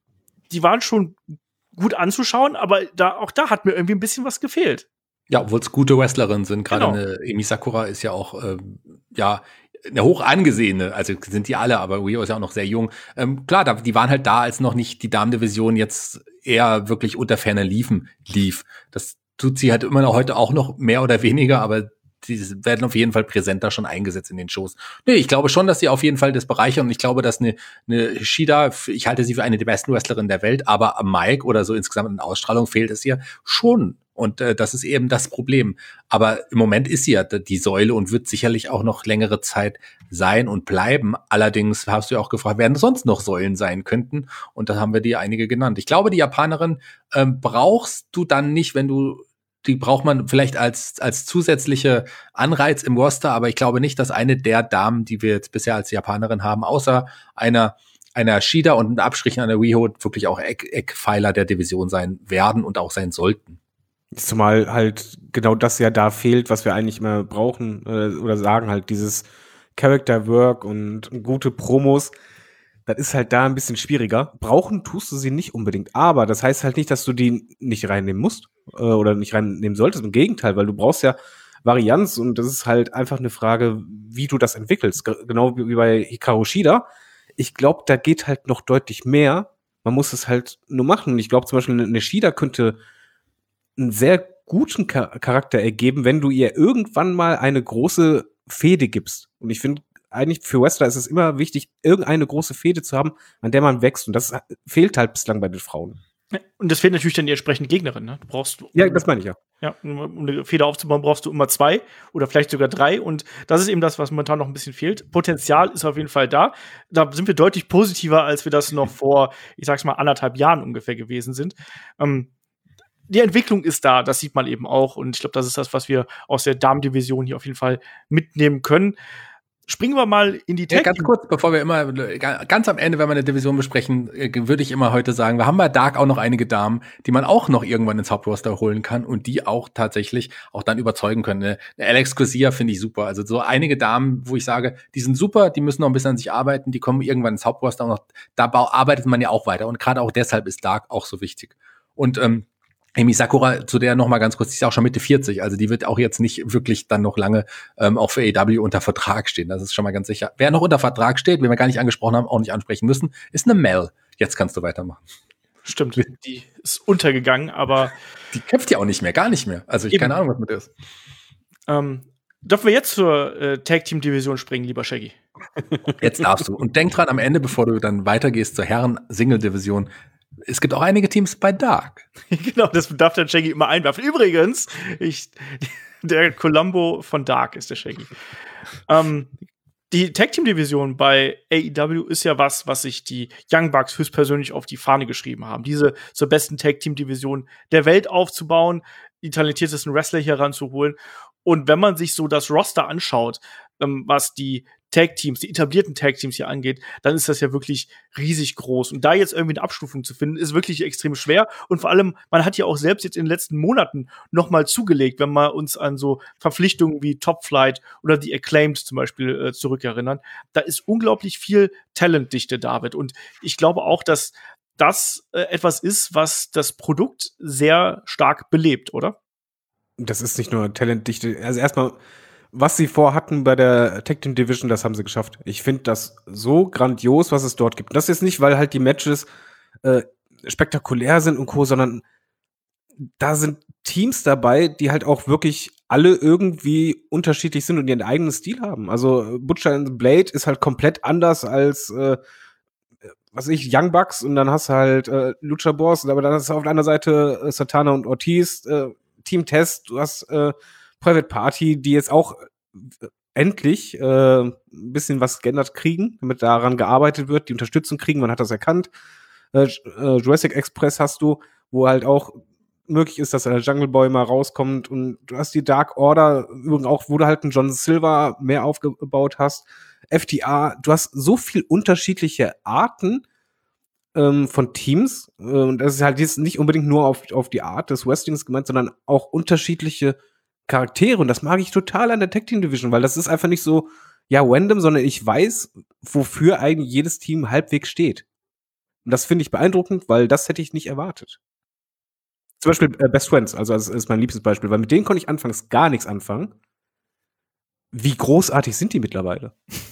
die waren schon gut anzuschauen, aber da, auch da hat mir irgendwie ein bisschen was gefehlt. Ja, obwohl es gute Wrestlerinnen sind. Gerade Genau. eine Emi Sakura ist ja auch, ähm, ja, eine hoch angesehene, also sind die alle, aber Rio ist ja auch noch sehr jung. Ähm, klar, da, die waren halt da, als noch nicht die Damendivision jetzt eher wirklich unter ferner Liefen lief. Das tut sie halt immer noch heute auch noch mehr oder weniger, aber die werden auf jeden Fall präsenter schon eingesetzt in den Shows. Nee, ich glaube schon, dass sie auf jeden Fall das bereichern und ich glaube, dass eine, eine Shida, ich halte sie für eine der besten Wrestlerinnen der Welt, aber am Mic oder so insgesamt in Ausstrahlung fehlt es ihr schon. Und äh, das ist eben das Problem. Aber im Moment ist sie ja die Säule und wird sicherlich auch noch längere Zeit sein und bleiben. Allerdings hast du ja auch gefragt, werden sonst noch Säulen sein könnten. Und da haben wir dir einige genannt. Ich glaube, die Japanerin ähm, brauchst du dann nicht, wenn du die braucht man vielleicht als als zusätzliche Anreiz im Roster, aber ich glaube nicht, dass eine der Damen, die wir jetzt bisher als Japanerin haben, außer einer einer Shida und ein Abstrich an der Riho wirklich auch Eck, Eckpfeiler der Division sein werden und auch sein sollten. Zumal halt genau das ja da fehlt, was wir eigentlich immer brauchen äh, oder sagen halt, dieses Character Work und gute Promos. Das ist halt da ein bisschen schwieriger. Brauchen tust du sie nicht unbedingt, aber das heißt halt nicht, dass du die nicht reinnehmen musst äh, oder nicht reinnehmen solltest. Im Gegenteil, weil du brauchst ja Varianz und das ist halt einfach eine Frage, wie du das entwickelst. G- genau wie bei Hikaru Shida. Ich glaube, da geht halt noch deutlich mehr. Man muss es halt nur machen. Und ich glaube zum Beispiel, eine Shida könnte einen sehr guten Char- Charakter ergeben, wenn du ihr irgendwann mal eine große Fehde gibst. Und ich finde, eigentlich für Wrestler ist es immer wichtig, irgendeine große Fehde zu haben, an der man wächst. Und das fehlt halt bislang bei den Frauen. Und das fehlt natürlich dann die entsprechende Gegnerin. Ne? Du brauchst, Ja, das meine ich ja. Ja, um eine Fehde aufzubauen, brauchst du immer zwei oder vielleicht sogar drei. Und das ist eben das, was momentan noch ein bisschen fehlt. Potenzial ist auf jeden Fall da. Da sind wir deutlich positiver, als wir das noch vor, ich sag's mal, anderthalb Jahren ungefähr gewesen sind. Ähm, die Entwicklung ist da, das sieht man eben auch. Und ich glaube, das ist das, was wir aus der Damendivision hier auf jeden Fall mitnehmen können. Springen wir mal in die Ja, Tag. ganz kurz, bevor wir immer, ganz am Ende, wenn wir eine Division besprechen, würde ich immer heute sagen, wir haben bei Dark auch noch einige Damen, die man auch noch irgendwann ins Hauptroster holen kann und die auch tatsächlich auch dann überzeugen können. Eine Alex Garcia finde ich super. Also so einige Damen, wo ich sage, die sind super, die müssen noch ein bisschen an sich arbeiten, die kommen irgendwann ins Hauptroster und da arbeitet man ja auch weiter. Und gerade auch deshalb ist Dark auch so wichtig. Und ähm, Emi Sakura, zu der noch mal ganz kurz, die ist auch schon Mitte vierzig, also die wird auch jetzt nicht wirklich dann noch lange ähm, auch für A E W unter Vertrag stehen, das ist schon mal ganz sicher. Wer noch unter Vertrag steht, den wir gar nicht angesprochen haben, auch nicht ansprechen müssen, ist eine Mel. Jetzt kannst du weitermachen. Stimmt, die ist untergegangen, aber die kämpft ja auch nicht mehr, gar nicht mehr. Also ich Eben. keine Ahnung, was mit der ist. ähm, dürfen wir jetzt zur äh, Tag-Team-Division springen, lieber Shaggy? Jetzt darfst du. Und denk dran, am Ende, bevor du dann weitergehst zur Herren-Single-Division, es gibt auch einige Teams bei Dark. Genau, das darf der Shaggy immer einwerfen. Übrigens, ich, der Columbo von Dark ist der Shaggy. ähm, die Tag-Team-Division bei A E W ist ja was, was sich die Young Bucks höchstpersönlich auf die Fahne geschrieben haben. Diese zur besten Tag-Team-Division der Welt aufzubauen, die talentiertesten Wrestler hier ranzuholen. Und wenn man sich so das Roster anschaut, ähm, was die Tag-Teams, die etablierten Tag-Teams hier angeht, dann ist das ja wirklich riesig groß. Und da jetzt irgendwie eine Abstufung zu finden, ist wirklich extrem schwer. Und vor allem, man hat ja auch selbst jetzt in den letzten Monaten noch mal zugelegt, wenn wir uns an so Verpflichtungen wie Top Flight oder die Acclaimed zum Beispiel äh, zurückerinnern. Da ist unglaublich viel Talentdichte, David. Und ich glaube auch, dass das äh, etwas ist, was das Produkt sehr stark belebt, oder? Das ist nicht nur Talentdichte. Also erstmal, was sie vorhatten bei der Tag Team Division, das haben sie geschafft. Ich finde das so grandios, was es dort gibt. Und das ist nicht, weil halt die Matches äh, spektakulär sind und Co., sondern da sind Teams dabei, die halt auch wirklich alle irgendwie unterschiedlich sind und ihren eigenen Stil haben. Also Butcher and the Blade ist halt komplett anders als äh, was weiß ich, Young Bucks und dann hast du halt äh, Lucha Bros, aber dann hast du auf der anderen Seite äh, Santana und Ortiz, äh, Team Test, du hast äh, Private Party, die jetzt auch äh, endlich äh, ein bisschen was geändert kriegen, damit daran gearbeitet wird, die Unterstützung kriegen, man hat das erkannt. Äh, äh, Jurassic Express hast du, wo halt auch möglich ist, dass der Jungle Boy mal rauskommt und du hast die Dark Order, übrigens auch, wo du halt einen John Silver mehr aufgebaut hast, F T R, du hast so viel unterschiedliche Arten ähm, von Teams äh, und das ist halt jetzt nicht unbedingt nur auf, auf die Art des Wrestlings gemeint, sondern auch unterschiedliche Charaktere und das mag ich total an der Tag Team Division, weil das ist einfach nicht so, ja, random, sondern ich weiß, wofür eigentlich jedes Team halbwegs steht. Und das finde ich beeindruckend, weil das hätte ich nicht erwartet. Zum Beispiel äh, Best Friends, also das ist mein liebstes Beispiel, weil mit denen konnte ich anfangs gar nichts anfangen. Wie großartig sind die mittlerweile?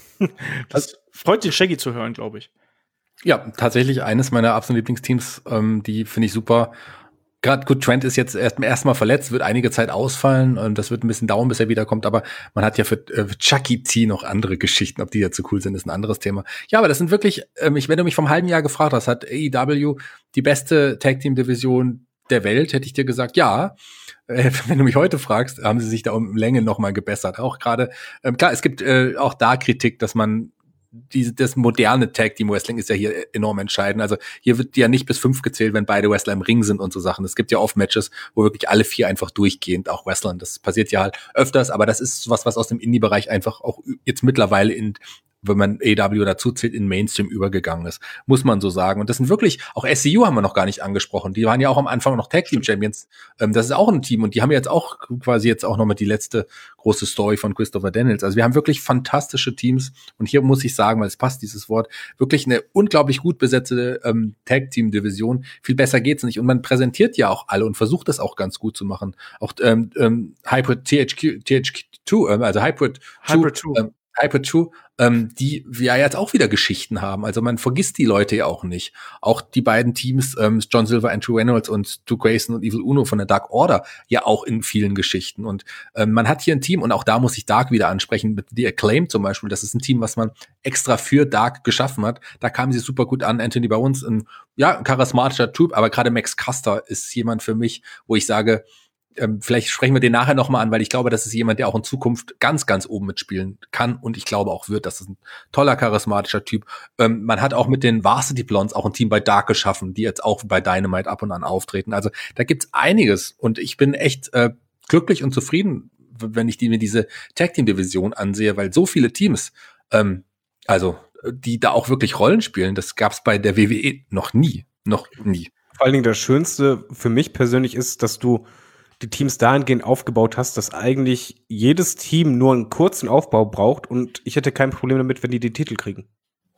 Das freut den Shaggy zu hören, glaube ich. Ja, tatsächlich eines meiner absoluten Lieblingsteams, ähm, die finde ich super. Gerade gut, Trent ist jetzt erst erstmal verletzt, wird einige Zeit ausfallen und das wird ein bisschen dauern, bis er wiederkommt, aber man hat ja für, äh, für Chucky T noch andere Geschichten, ob die jetzt so cool sind, ist ein anderes Thema. Ja, aber das sind wirklich, ähm, ich, wenn du mich vom halben Jahr gefragt hast, hat A E W die beste Tag-Team-Division der Welt, hätte ich dir gesagt, ja. Äh, wenn du mich heute fragst, haben sie sich da um Länge noch mal gebessert. Auch gerade, ähm, klar, es gibt äh, auch da Kritik, dass man diese, das moderne Tag Team Wrestling ist ja hier enorm entscheidend. Also hier wird ja nicht bis fünf gezählt, wenn beide Wrestler im Ring sind und so Sachen. Es gibt ja oft Matches, wo wirklich alle vier einfach durchgehend auch wrestlern. Das passiert ja halt öfters, aber das ist was, was aus dem Indie-Bereich einfach auch jetzt mittlerweile in, wenn man A E W dazu zählt, in Mainstream übergegangen ist. Muss man so sagen. Und das sind wirklich, auch S C U haben wir noch gar nicht angesprochen. Die waren ja auch am Anfang noch Tag Team Champions. Ähm, das ist auch ein Team und die haben jetzt auch quasi jetzt auch noch mal die letzte große Story von Christopher Daniels. Also wir haben wirklich fantastische Teams. Und hier muss ich sagen, weil es passt dieses Wort, wirklich eine unglaublich gut besetzte ähm, Tag Team Division. Viel besser geht's nicht. Und man präsentiert ja auch alle und versucht das auch ganz gut zu machen. Auch ähm, ähm, Hybrid T H Q, T H Q zwei, ähm, also Hybrid Hybrid zwei. Ähm, Hybrid zwei, ähm, die ja jetzt auch wieder Geschichten haben. Also man vergisst die Leute ja auch nicht. Auch die beiden Teams, ähm, John Silver, Andrew Reynolds und Stu Grayson und Evil Uno von der Dark Order, ja auch in vielen Geschichten. Und ähm, man hat hier ein Team, und auch da muss ich Dark wieder ansprechen, mit The Acclaim zum Beispiel. Das ist ein Team, was man extra für Dark geschaffen hat. Da kamen sie super gut an. Anthony Bones, ein, ja, ein charismatischer Typ, aber gerade Max Caster ist jemand für mich, wo ich sage, Ähm, vielleicht sprechen wir den nachher noch mal an, weil ich glaube, das ist jemand, der auch in Zukunft ganz, ganz oben mitspielen kann und ich glaube auch wird. Das ist ein toller, charismatischer Typ. Ähm, man hat auch mit den Varsity Blondes auch ein Team bei Dark geschaffen, die jetzt auch bei Dynamite ab und an auftreten. Also da gibt's einiges und ich bin echt äh, glücklich und zufrieden, wenn ich die, mir diese Tag-Team-Division ansehe, weil so viele Teams, ähm, also die da auch wirklich Rollen spielen, das gab's bei der W W E noch nie. Noch nie. Vor allen Dingen das Schönste für mich persönlich ist, dass du die Teams dahingehend aufgebaut hast, dass eigentlich jedes Team nur einen kurzen Aufbau braucht und ich hätte kein Problem damit, wenn die den Titel kriegen.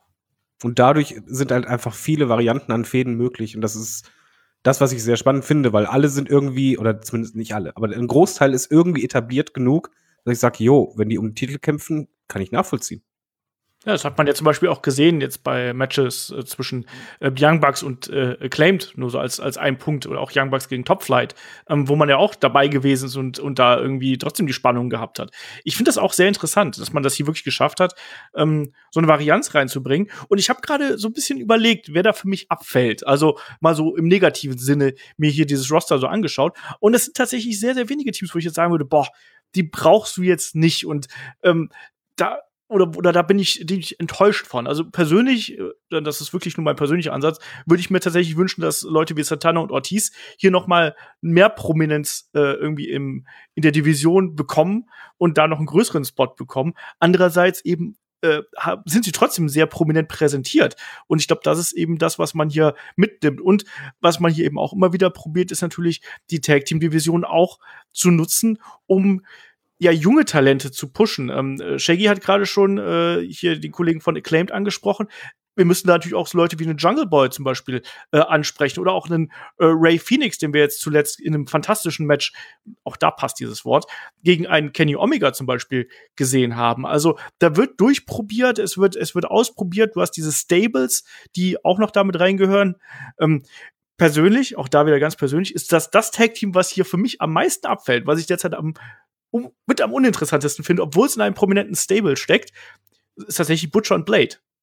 Und dadurch sind halt einfach viele Varianten an Fäden möglich und das ist das, was ich sehr spannend finde, weil alle sind irgendwie, oder zumindest nicht alle, aber ein Großteil ist irgendwie etabliert genug, dass ich sage, jo, wenn die um den Titel kämpfen, kann ich nachvollziehen. Ja, das hat man ja zum Beispiel auch gesehen jetzt bei Matches äh, zwischen äh, Young Bucks und äh, Acclaimed, nur so als als ein Punkt, oder auch Young Bucks gegen Top Flight, ähm, wo man ja auch dabei gewesen ist und und da irgendwie trotzdem die Spannung gehabt hat. Ich finde das auch sehr interessant, dass man das hier wirklich geschafft hat, ähm, so eine Varianz reinzubringen. Und ich habe gerade so ein bisschen überlegt, wer da für mich abfällt. Also mal so im negativen Sinne mir hier dieses Roster so angeschaut. Und es sind tatsächlich sehr, sehr wenige Teams, wo ich jetzt sagen würde, boah, die brauchst du jetzt nicht. Und ähm, da Oder, oder da bin ich, bin ich enttäuscht von. Also persönlich, das ist wirklich nur mein persönlicher Ansatz, würde ich mir tatsächlich wünschen, dass Leute wie Santana und Ortiz hier noch mal mehr Prominenz äh, irgendwie im, in der Division bekommen und da noch einen größeren Spot bekommen. Andererseits eben äh, sind sie trotzdem sehr prominent präsentiert. Und ich glaube, das ist eben das, was man hier mitnimmt. Und was man hier eben auch immer wieder probiert, ist natürlich, die Tag-Team-Division auch zu nutzen, um ja, junge Talente zu pushen. Ähm, Shaggy hat gerade schon äh, hier die Kollegen von Acclaimed angesprochen. Wir müssen da natürlich auch so Leute wie einen Jungle Boy zum Beispiel äh, ansprechen oder auch einen äh, Ray Phoenix, den wir jetzt zuletzt in einem fantastischen Match, auch da passt dieses Wort, gegen einen Kenny Omega zum Beispiel gesehen haben. Also da wird durchprobiert, es wird es wird ausprobiert. Du hast diese Stables, die auch noch damit reingehören. Ähm, persönlich, auch da wieder ganz persönlich, ist das das Tag-Team, was hier für mich am meisten abfällt, was ich derzeit am Um, mit am uninteressantesten finde, obwohl es in einem prominenten Stable steckt, ist tatsächlich Butcher und Blade.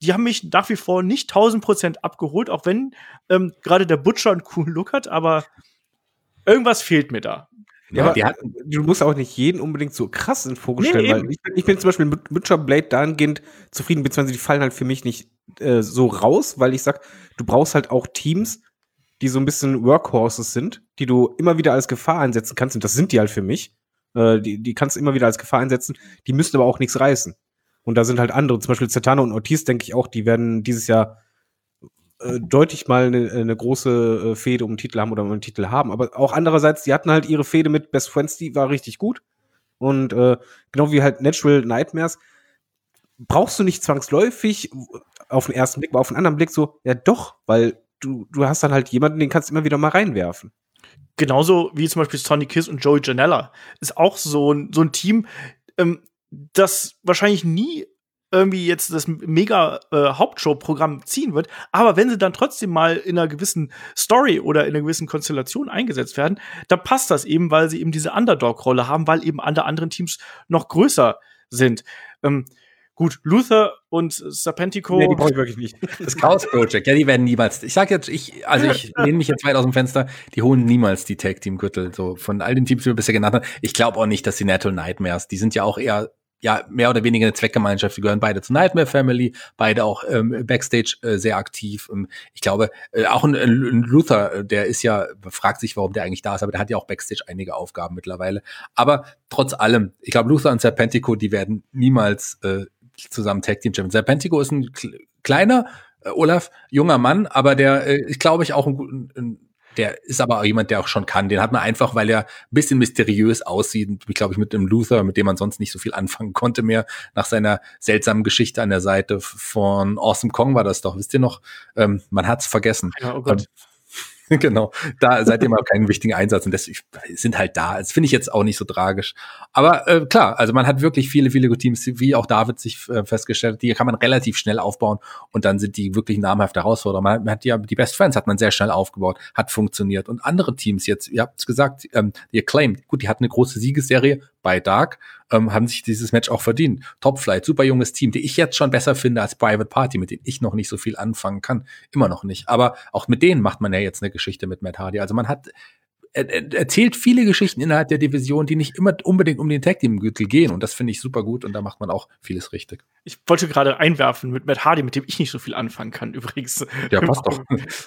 die haben mich nach wie vor nicht tausend Prozent abgeholt, auch wenn ähm, gerade der Butcher einen coolen Look hat, aber irgendwas fehlt mir da. Ja, aber die hatten, du musst auch nicht jeden unbedingt so krass in den Fokus stellen, Nee, weil ich, ich bin zum Beispiel mit Butcher Blade dahingehend zufrieden, beziehungsweise die fallen halt für mich nicht äh, so raus, weil ich sag, du brauchst halt auch Teams, die so ein bisschen Workhorses sind, die du immer wieder als Gefahr einsetzen kannst, und das sind die halt für mich. Äh, die, die kannst du immer wieder als Gefahr einsetzen, die müssen aber auch nichts reißen. Und da sind halt andere, zum Beispiel Zatanna und Ortiz, denke ich auch, die werden dieses Jahr äh, deutlich mal eine, eine große äh, Fehde um einen Titel haben oder um einen Titel haben. Aber auch andererseits, die hatten halt ihre Fehde mit Best Friends, die war richtig gut. Und äh, genau wie halt Natural Nightmares, brauchst du nicht zwangsläufig auf den ersten Blick, aber auf den anderen Blick so, ja doch, weil du, du hast dann halt jemanden, den kannst du immer wieder mal reinwerfen. Genauso wie zum Beispiel Sonny Kiss und Joey Janela. Ist auch so ein, so ein Team, ähm, das wahrscheinlich nie irgendwie jetzt das mega äh, Hauptshow-Programm ziehen wird, aber wenn sie dann trotzdem mal in einer gewissen Story oder in einer gewissen Konstellation eingesetzt werden, dann passt das eben, weil sie eben diese Underdog-Rolle haben, weil eben alle anderen Teams noch größer sind. Ähm, gut, Luther und Serpentico. Nee, die brauche ich wirklich nicht. Das Chaos Project, ja, die werden niemals, ich sag jetzt, ich, also ich lehne mich jetzt weit aus dem Fenster, die holen niemals die Tag-Team-Gürtel, so von all den Teams, die wir bisher genannt haben. Ich glaube auch nicht, dass die Natural Nightmares, die sind ja auch eher ja, mehr oder weniger eine Zweckgemeinschaft. Die gehören beide zur Nightmare Family, beide auch ähm, Backstage äh, sehr aktiv. Ähm, ich glaube, äh, auch ein, ein Luther, der ist ja, fragt sich, warum der eigentlich da ist, aber der hat ja auch Backstage einige Aufgaben mittlerweile. Aber trotz allem, ich glaube, Luther und Serpentico, die werden niemals äh, zusammen Tag Team Champions. Serpentico ist ein kle- kleiner, äh, Olaf, junger Mann, aber der, äh, ich glaube ich, auch ein, ein der ist aber auch jemand, der auch schon kann. Den hat man einfach, weil er ein bisschen mysteriös aussieht, wie glaube ich mit dem Luther, mit dem man sonst nicht so viel anfangen konnte mehr, nach seiner seltsamen Geschichte an der Seite von Awesome Kong war das doch, wisst ihr noch? Ähm, man hat's vergessen. Ja, oh Gott. Ähm, genau, da seitdem auch keinen wichtigen Einsatz und deswegen sind halt da. Das finde ich jetzt auch nicht so tragisch. Aber äh, klar, also man hat wirklich viele, viele gute Teams, wie auch David sich äh, festgestellt hat, die kann man relativ schnell aufbauen und dann sind die wirklich namhafte Herausforderer. Man hat, man hat ja die Best Friends hat man sehr schnell aufgebaut, hat funktioniert. Und andere Teams jetzt, ihr habt es gesagt, ähm, die Acclaimed, gut, die hatten eine große Siegesserie bei Dark, ähm, haben sich dieses Match auch verdient. Top Flight, super junges Team, die ich jetzt schon besser finde als Private Party, mit denen ich noch nicht so viel anfangen kann. Immer noch nicht. Aber auch mit denen macht man ja jetzt eine Geschichte mit Matt Hardy. Also man hat er, er erzählt viele Geschichten innerhalb der Division, die nicht immer unbedingt um den Tag-Team-Gürtel gehen. Und das finde ich super gut und da macht man auch vieles richtig. Ich wollte gerade einwerfen mit Matt Hardy, mit dem ich nicht so viel anfangen kann, übrigens. Ja, passt doch.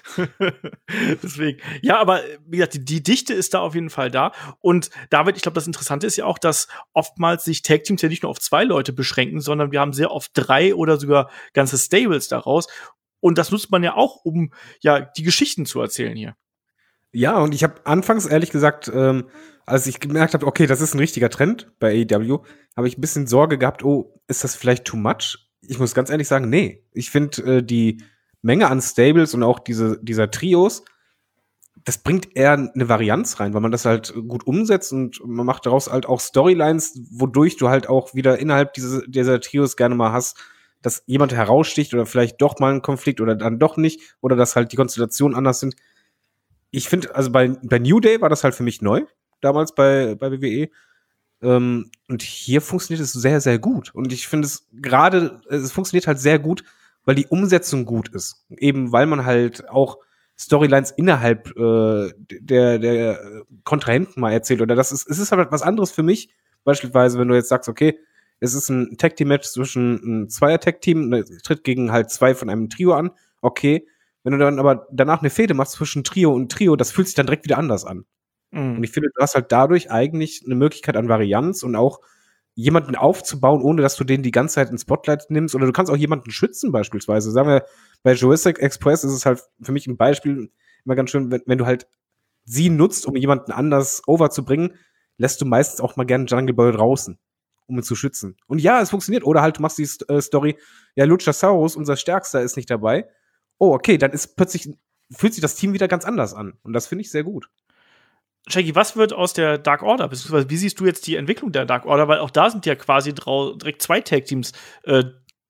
Deswegen. Ja, aber wie gesagt, die, die Dichte ist da auf jeden Fall da. Und David, ich glaube, das Interessante ist ja auch, dass oftmals sich Tag-Teams ja nicht nur auf zwei Leute beschränken, sondern wir haben sehr oft drei oder sogar ganze Stables daraus. Und das nutzt man ja auch, um ja die Geschichten zu erzählen hier. Ja, und ich habe anfangs ehrlich gesagt, ähm, als ich gemerkt habe, okay, das ist ein richtiger Trend bei A E W, habe ich ein bisschen Sorge gehabt, oh, ist das vielleicht too much? Ich muss ganz ehrlich sagen, nee. Ich finde äh, die Menge an Stables und auch diese dieser Trios, das bringt eher eine Varianz rein, weil man das halt gut umsetzt und man macht daraus halt auch Storylines, wodurch du halt auch wieder innerhalb diese, dieser Trios gerne mal hast, dass jemand heraussticht oder vielleicht doch mal ein Konflikt oder dann doch nicht oder dass halt die Konstellationen anders sind. Ich finde, also bei, bei New Day war das halt für mich neu, damals bei, bei W W E. Ähm, und hier funktioniert es sehr, sehr gut. Und ich finde es gerade, es funktioniert halt sehr gut, weil die Umsetzung gut ist. Eben weil man halt auch Storylines innerhalb äh, der, der Kontrahenten mal erzählt. Oder das ist, es ist halt was anderes für mich. Beispielsweise, wenn du jetzt sagst, okay, es ist ein Tag-Team-Match zwischen ein Zweier-Tag-Team, tritt gegen halt zwei von einem Trio an. Okay. Wenn du dann aber danach eine Fehde machst zwischen Trio und Trio, das fühlt sich dann direkt wieder anders an. Mhm. Und ich finde, du hast halt dadurch eigentlich eine Möglichkeit an Varianz und auch jemanden aufzubauen, ohne dass du den die ganze Zeit ins Spotlight nimmst. Oder du kannst auch jemanden schützen beispielsweise. Sagen wir, bei Jurassic Express ist es halt für mich ein Beispiel immer ganz schön, wenn, wenn du halt sie nutzt, um jemanden anders overzubringen, lässt du meistens auch mal gerne Jungle Boy draußen, um ihn zu schützen. Und ja, es funktioniert. Oder halt, du machst die äh, Story, ja, Luchasaurus, unser Stärkster, ist nicht dabei. Oh, okay, dann ist plötzlich, fühlt sich das Team wieder ganz anders an. Und das finde ich sehr gut. Shaggy, was wird aus der Dark Order? Beziehungsweise wie siehst du jetzt die Entwicklung der Dark Order? Weil auch da sind ja quasi drau- direkt zwei Tag-Teams äh,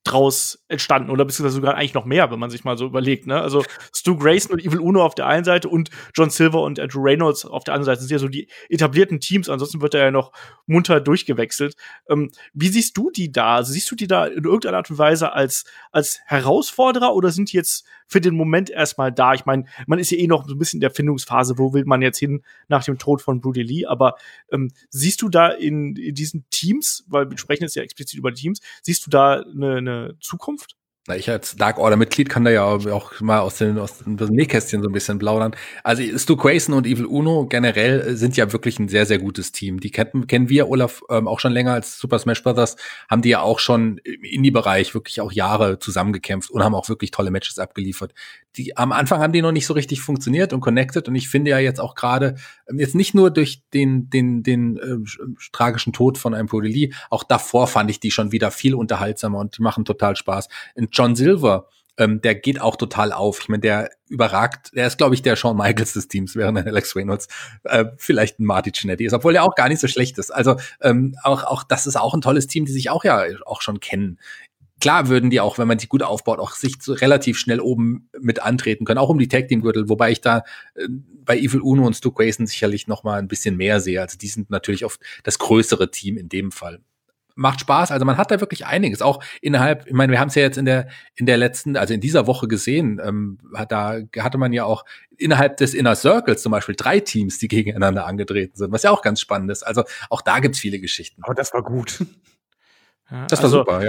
draus entstanden oder beziehungsweise sogar eigentlich noch mehr, wenn man sich mal so überlegt, ne? Also Stu Grayson und Evil Uno auf der einen Seite und John Silver und Andrew Reynolds auf der anderen Seite sind ja so die etablierten Teams, ansonsten wird er ja noch munter durchgewechselt. Ähm, wie siehst du die da? Also siehst du die da in irgendeiner Art und Weise als als Herausforderer oder sind die jetzt für den Moment erstmal da? Ich meine, man ist ja eh noch so ein bisschen in der Findungsphase, wo will man jetzt hin nach dem Tod von Brodie Lee, aber ähm, siehst du da in, in diesen Teams, weil wir sprechen jetzt ja explizit über die Teams, siehst du da eine, eine Zukunft? Na, ich als Dark Order Mitglied kann da ja auch mal aus den, aus dem Nähkästchen so ein bisschen plaudern. Also Stu Grayson und Evil Uno generell sind ja wirklich ein sehr, sehr gutes Team. Die kennen, kennen wir, Olaf, ähm, auch schon länger als Super Smash Brothers, haben die ja auch schon im Indie-Bereich wirklich auch Jahre zusammengekämpft und haben auch wirklich tolle Matches abgeliefert. Die, am Anfang haben die noch nicht so richtig funktioniert und connected und ich finde ja jetzt auch gerade, jetzt nicht nur durch den, den, den äh, tragischen Tod von einem Brodie Lee, auch davor fand ich die schon wieder viel unterhaltsamer und die machen total Spaß. Und John Silver, ähm, der geht auch total auf. Ich meine, der überragt, der ist, glaube ich, der Shawn Michaels des Teams, während Alex Reynolds äh, vielleicht ein Marty Jannetty ist, obwohl er auch gar nicht so schlecht ist. Also ähm, auch, auch das ist auch ein tolles Team, die sich auch ja auch schon kennen. Klar würden die auch, wenn man sie gut aufbaut, auch sich so relativ schnell oben mit antreten können, auch um die Tag-Team-Gürtel, wobei ich da äh, bei Evil Uno und Stu Grayson sicherlich noch mal ein bisschen mehr sehe. Also die sind natürlich oft das größere Team in dem Fall. Macht Spaß, also man hat da wirklich einiges, auch innerhalb, ich meine, wir haben es ja jetzt in der in der letzten, also in dieser Woche gesehen, ähm, hat, da hatte man ja auch innerhalb des Inner Circles zum Beispiel drei Teams, die gegeneinander angetreten sind, was ja auch ganz spannend ist. Also auch da gibt's viele Geschichten. Aber das war gut. Ja, das war also, super, ja.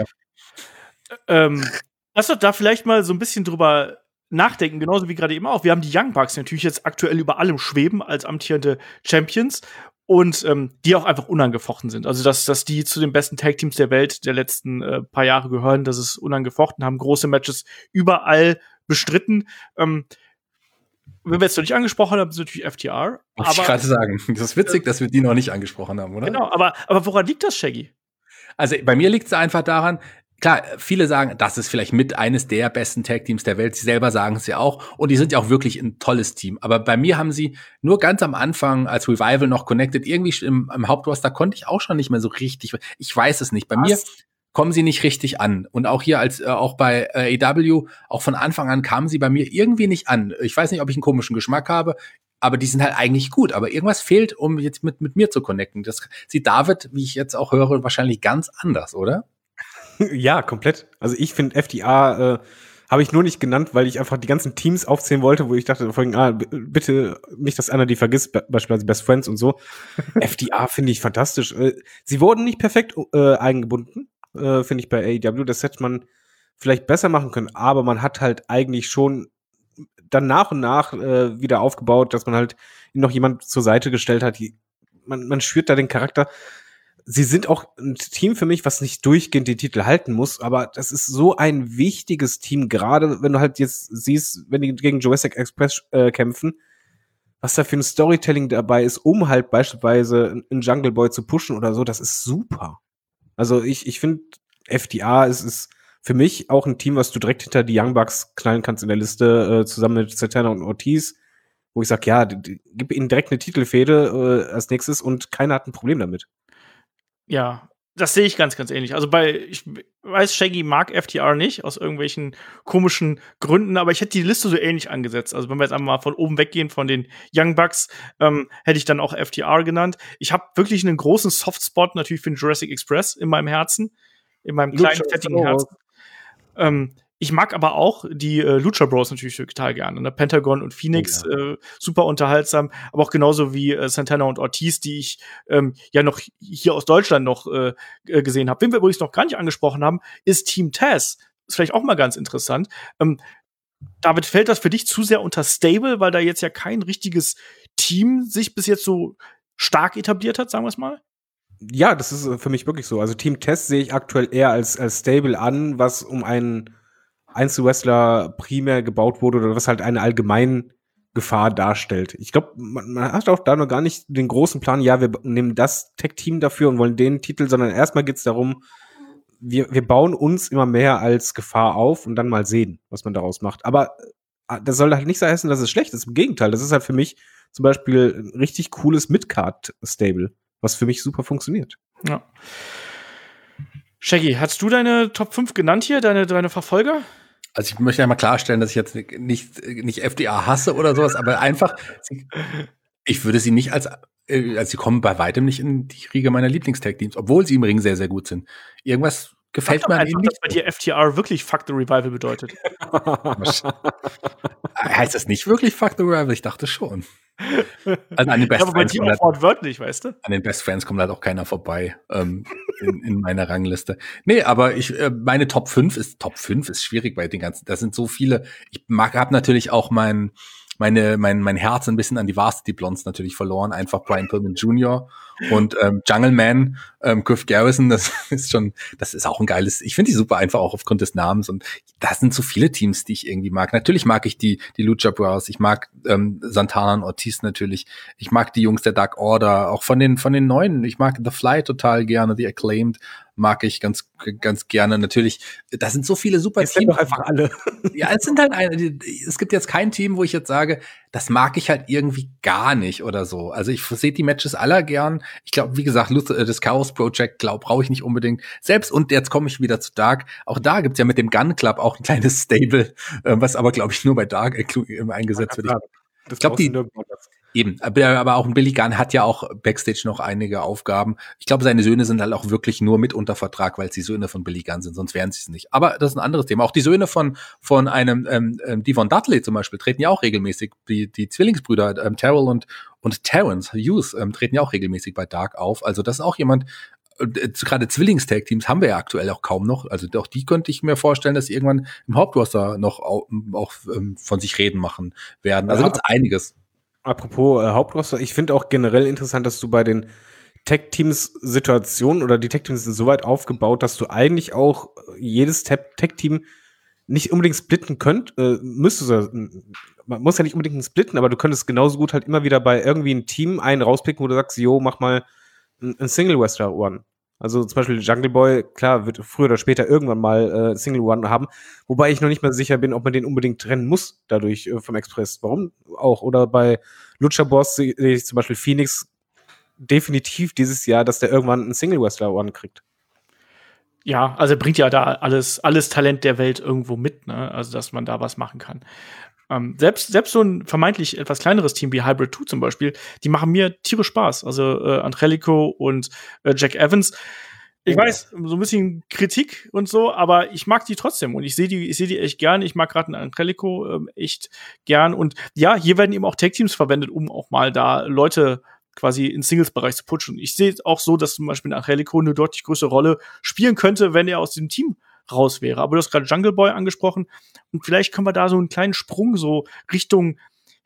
Ähm, lass doch da vielleicht mal so ein bisschen drüber nachdenken, genauso wie gerade eben auch. Wir haben die Young Bucks die natürlich jetzt aktuell über allem schweben als amtierende Champions und ähm, die auch einfach unangefochten sind. Also, dass, dass die zu den besten Tag-Teams der Welt der letzten äh, paar Jahre gehören, das ist unangefochten, haben große Matches überall bestritten. Ähm, wenn wir jetzt noch nicht angesprochen haben, ist natürlich F T R. Wollte ich gerade sagen. Das ist witzig, dass wir die noch nicht angesprochen haben, oder? Genau, aber, aber woran liegt das, Shaggy? Also bei mir liegt es einfach daran, klar, viele sagen, das ist vielleicht mit eines der besten Tag-Teams der Welt. Sie selber sagen es ja auch. Und die sind ja auch wirklich ein tolles Team. Aber bei mir haben sie nur ganz am Anfang als Revival noch connected. Irgendwie im, im Hauptroster konnte ich auch schon nicht mehr so richtig. Ich weiß es nicht. Bei Was? mir kommen sie nicht richtig an. Und auch hier als äh, auch bei äh, A E W, auch von Anfang an kamen sie bei mir irgendwie nicht an. Ich weiß nicht, ob ich einen komischen Geschmack habe. Aber die sind halt eigentlich gut. Aber irgendwas fehlt, um jetzt mit, mit mir zu connecten. Das sieht David, wie ich jetzt auch höre, wahrscheinlich ganz anders, oder? Ja, komplett. Also ich finde F T R äh, habe ich nur nicht genannt, weil ich einfach die ganzen Teams aufzählen wollte, wo ich dachte, vorhin, ah, b- bitte nicht, dass einer die vergisst, be- beispielsweise Best Friends und so. F T R finde ich fantastisch. Äh, sie wurden nicht perfekt äh, eingebunden, äh, finde ich bei A E W. Das hätte man vielleicht besser machen können, aber man hat halt eigentlich schon dann nach und nach äh, wieder aufgebaut, dass man halt noch jemand zur Seite gestellt hat. Die, man, man spürt da den Charakter. Sie sind auch ein Team für mich, was nicht durchgehend die Titel halten muss, aber das ist so ein wichtiges Team, gerade wenn du halt jetzt siehst, wenn die gegen Jurassic Express äh, kämpfen, was da für ein Storytelling dabei ist, um halt beispielsweise einen Jungle Boy zu pushen oder so, das ist super. Also ich, ich finde, F T R ist, ist für mich auch ein Team, was du direkt hinter die Young Bucks knallen kannst in der Liste, äh, zusammen mit Santana und Ortiz, wo ich sag, ja, die, die, gib ihnen direkt eine Titelfehde äh, als nächstes und keiner hat ein Problem damit. Ja, das sehe ich ganz, ganz ähnlich. Also bei, ich weiß, Shaggy mag F T R nicht, aus irgendwelchen komischen Gründen, aber ich hätte die Liste so ähnlich angesetzt. Also wenn wir jetzt einmal mal von oben weggehen, von den Young Bucks, ähm, hätte ich dann auch F T R genannt. Ich habe wirklich einen großen Softspot natürlich für den Jurassic Express in meinem Herzen, in meinem kleinen, fettigen Herzen. Ähm, Ich mag aber auch die äh, Lucha Bros natürlich total gerne. Ne? Pentagon und Phoenix, oh, ja. äh, super unterhaltsam. Aber auch genauso wie äh, Santana und Ortiz, die ich ähm, ja noch hier aus Deutschland noch äh, gesehen habe. Wen wir übrigens noch gar nicht angesprochen haben, ist Team Taz. Ist vielleicht auch mal ganz interessant. Ähm, David, fällt das für dich zu sehr unter Stable, weil da jetzt ja kein richtiges Team sich bis jetzt so stark etabliert hat, sagen wir es mal? Ja, das ist für mich wirklich so. Also Team Taz sehe ich aktuell eher als, als Stable an, was um einen Einzelwrestler primär gebaut wurde oder was halt eine allgemeine Gefahr darstellt. Ich glaube, man, man hat auch da noch gar nicht den großen Plan, ja, wir nehmen das Tech-Team dafür und wollen den Titel, sondern erstmal geht's darum, wir, wir bauen uns immer mehr als Gefahr auf und dann mal sehen, was man daraus macht. Aber das soll halt nicht so heißen, dass es schlecht ist. Im Gegenteil, das ist halt für mich zum Beispiel ein richtig cooles Mid-Card-Stable, was für mich super funktioniert. Ja. Shaggy, hast du deine Top fünf genannt hier, deine, deine Verfolger? Also ich möchte einmal klarstellen, dass ich jetzt nicht, nicht F D A hasse oder sowas, aber einfach, ich würde sie nicht als, also sie kommen bei weitem nicht in die Riege meiner Lieblingstag-Teams, obwohl sie im Ring sehr, sehr gut sind. Irgendwas gefällt Sag mir doch an ihnen einfach, nicht. dass bei dir F T R wirklich Fuck the Revival bedeutet. Heißt das nicht wirklich Fuck the Revival? Ich dachte schon. Also an den Best Aber bei Friends dir kommt auch halt, wortwörtlich, weißt du? an den Best Friends kommt halt auch keiner vorbei ähm, in, in meiner Rangliste. Nee, aber ich äh, meine Top fünf ist Top fünf ist schwierig bei den ganzen. Da sind so viele. Ich mag habe natürlich auch mein meine mein mein Herz ein bisschen an die Varsity Blondes natürlich verloren. Einfach Brian Pillman Junior und ähm, Jungle Man, ähm, Griff Garrison. Das ist schon, das ist auch ein geiles. Ich finde die super einfach auch aufgrund des Namens und da sind so viele Teams, die ich irgendwie mag. Natürlich mag ich die die Lucha Bros. Ich mag ähm, Santana und Ortiz natürlich. Ich mag die Jungs der Dark Order, auch von den von den Neuen. Ich mag The Fly total gerne, The Acclaimed mag ich ganz ganz gerne. Natürlich, da sind so viele super Jetzt sind Teams. doch einfach alle. Ja, es sind halt eine, es gibt jetzt kein Team, wo ich jetzt sage, das mag ich halt irgendwie gar nicht oder so. Also ich sehe die Matches aller gern. Ich glaube, wie gesagt, Luther, das Chaos Project, glaube brauche ich nicht unbedingt. Selbst, und jetzt komme ich wieder zu Dark. Auch da gibt's ja mit dem Gun Club auch ein kleines Stable, äh, was aber, glaube ich, nur bei Dark äh, eingesetzt wird. Ich, ich glaube, die Eben, aber auch ein Billy Gunn hat ja auch Backstage noch einige Aufgaben. Ich glaube, seine Söhne sind halt auch wirklich nur mit unter Vertrag, weil es die Söhne von Billy Gunn sind, sonst wären sie es nicht. Aber das ist ein anderes Thema. Auch die Söhne von von einem ähm, Devon Dudley zum Beispiel treten ja auch regelmäßig. Die die Zwillingsbrüder ähm, Terrell und und Terrence Hughes ähm, treten ja auch regelmäßig bei Dark auf. Also das ist auch jemand. Äh, gerade Zwillingstag-Teams haben wir ja aktuell auch kaum noch. Also auch die könnte ich mir vorstellen, dass sie irgendwann im Hauptroster noch auch, auch ähm, von sich reden machen werden. Also ja, gibt's einiges. Apropos äh, Hauptroster, ich finde auch generell interessant, dass du bei den Tech-Teams Situationen oder die Tech-Teams sind so weit aufgebaut, dass du eigentlich auch jedes Tech-Team nicht unbedingt splitten könnt, äh, müsstest du, man muss ja nicht unbedingt splitten, aber du könntest genauso gut halt immer wieder bei irgendwie ein Team einen rauspicken, wo du sagst, jo, mach mal ein, ein Single-Wrestler One. Also zum Beispiel Jungle Boy, klar, wird früher oder später irgendwann mal äh, Single One haben, wobei ich noch nicht mal sicher bin, ob man den unbedingt trennen muss, dadurch äh, vom Express. Warum auch? Oder bei Lucha Boss sehe ich zum Beispiel Phoenix definitiv dieses Jahr, dass der irgendwann einen Single Wrestler One kriegt. Ja, also er bringt ja da alles, alles Talent der Welt irgendwo mit, ne? Also dass man da was machen kann. Ähm, selbst, selbst so ein vermeintlich etwas kleineres Team wie Hybrid zwei zum Beispiel, die machen mir tierisch Spaß. Also äh, Angelico und äh, Jack Evans. Ich oh. weiß, so ein bisschen Kritik und so, aber ich mag die trotzdem und ich sehe die, ich sehe die echt gern. Ich mag gerade einen Angelico ähm, echt gern und ja, hier werden eben auch Tag-Teams verwendet, um auch mal da Leute quasi in Singles-Bereich zu pushen. Ich sehe auch so, dass zum Beispiel ein Angelico eine deutlich größere Rolle spielen könnte, wenn er aus dem Team raus wäre. Aber du hast gerade Jungle Boy angesprochen und vielleicht können wir da so einen kleinen Sprung so Richtung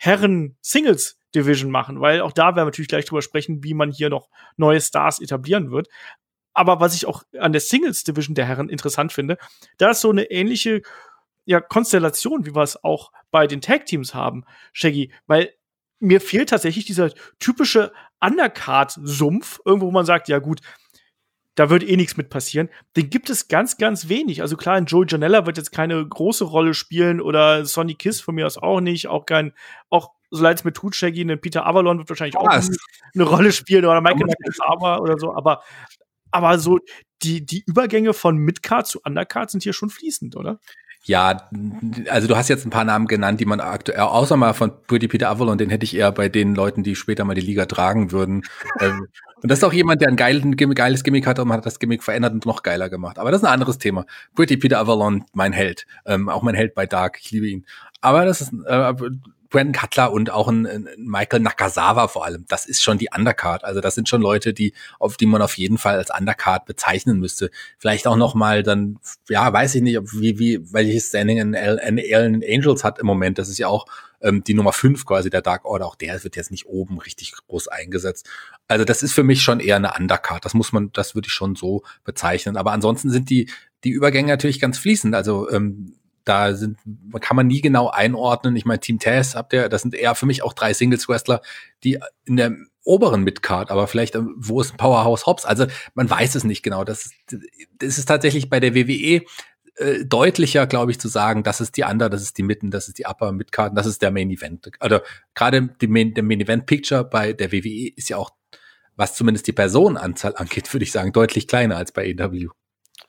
Herren-Singles-Division machen, weil auch da werden wir natürlich gleich drüber sprechen, wie man hier noch neue Stars etablieren wird. Aber was ich auch an der Singles-Division der Herren interessant finde, da ist so eine ähnliche ja, Konstellation, wie wir es auch bei den Tag-Teams haben, Shaggy, weil mir fehlt tatsächlich dieser typische Undercard-Sumpf, irgendwo, wo man sagt, ja gut, da wird eh nichts mit passieren. Den gibt es ganz, ganz wenig. Also klar, ein Joey Janela wird jetzt keine große Rolle spielen oder Sonny Kiss von mir aus auch nicht. Auch kein, auch so leid es mir tut, Shaggy, ein Peter Avalon wird wahrscheinlich auch eine, eine Rolle spielen oder Michael Nakazawa oder so. Aber, aber so die, die Übergänge von Midcard zu Undercard sind hier schon fließend, oder? Ja, also du hast jetzt ein paar Namen genannt, die man aktuell, außer mal von Pretty Peter Avalon, den hätte ich eher bei den Leuten, die später mal die Liga tragen würden. Und das ist auch jemand, der ein geiles, geiles Gimmick hat und man hat das Gimmick verändert und noch geiler gemacht. Aber das ist ein anderes Thema. Pretty Peter Avalon, mein Held. Ähm, auch mein Held bei Dark, ich liebe ihn. Aber das ist äh, Brandon Cutler und auch ein, ein Michael Nakazawa vor allem. Das ist schon die Undercard. Also das sind schon Leute, die auf die man auf jeden Fall als Undercard bezeichnen müsste. Vielleicht auch noch mal dann, ja, weiß ich nicht, ob, wie wie welches Standing ein Allen Angels hat im Moment. Das ist ja auch ähm, die Nummer fünf quasi der Dark Order. Auch der wird jetzt nicht oben richtig groß eingesetzt. Also das ist für mich schon eher eine Undercard. Das muss man, das würde ich schon so bezeichnen. Aber ansonsten sind die die Übergänge natürlich ganz fließend. Also ähm, da sind, kann man nie genau einordnen. Ich meine, Team Taz habt ihr, das sind eher für mich auch drei Singles-Wrestler, die in der oberen Midcard, aber vielleicht, wo ist ein Powerhouse Hobbs? Also man weiß es nicht genau. Das, das ist tatsächlich bei der W W E äh, deutlicher, glaube ich, zu sagen, das ist die Under, das ist die Mitten, das ist die Upper Midcard, das ist der Main Event. Also gerade die Main, der Main Event Picture bei der W W E ist ja auch, was zumindest die Personenanzahl angeht, würde ich sagen, deutlich kleiner als bei A E W.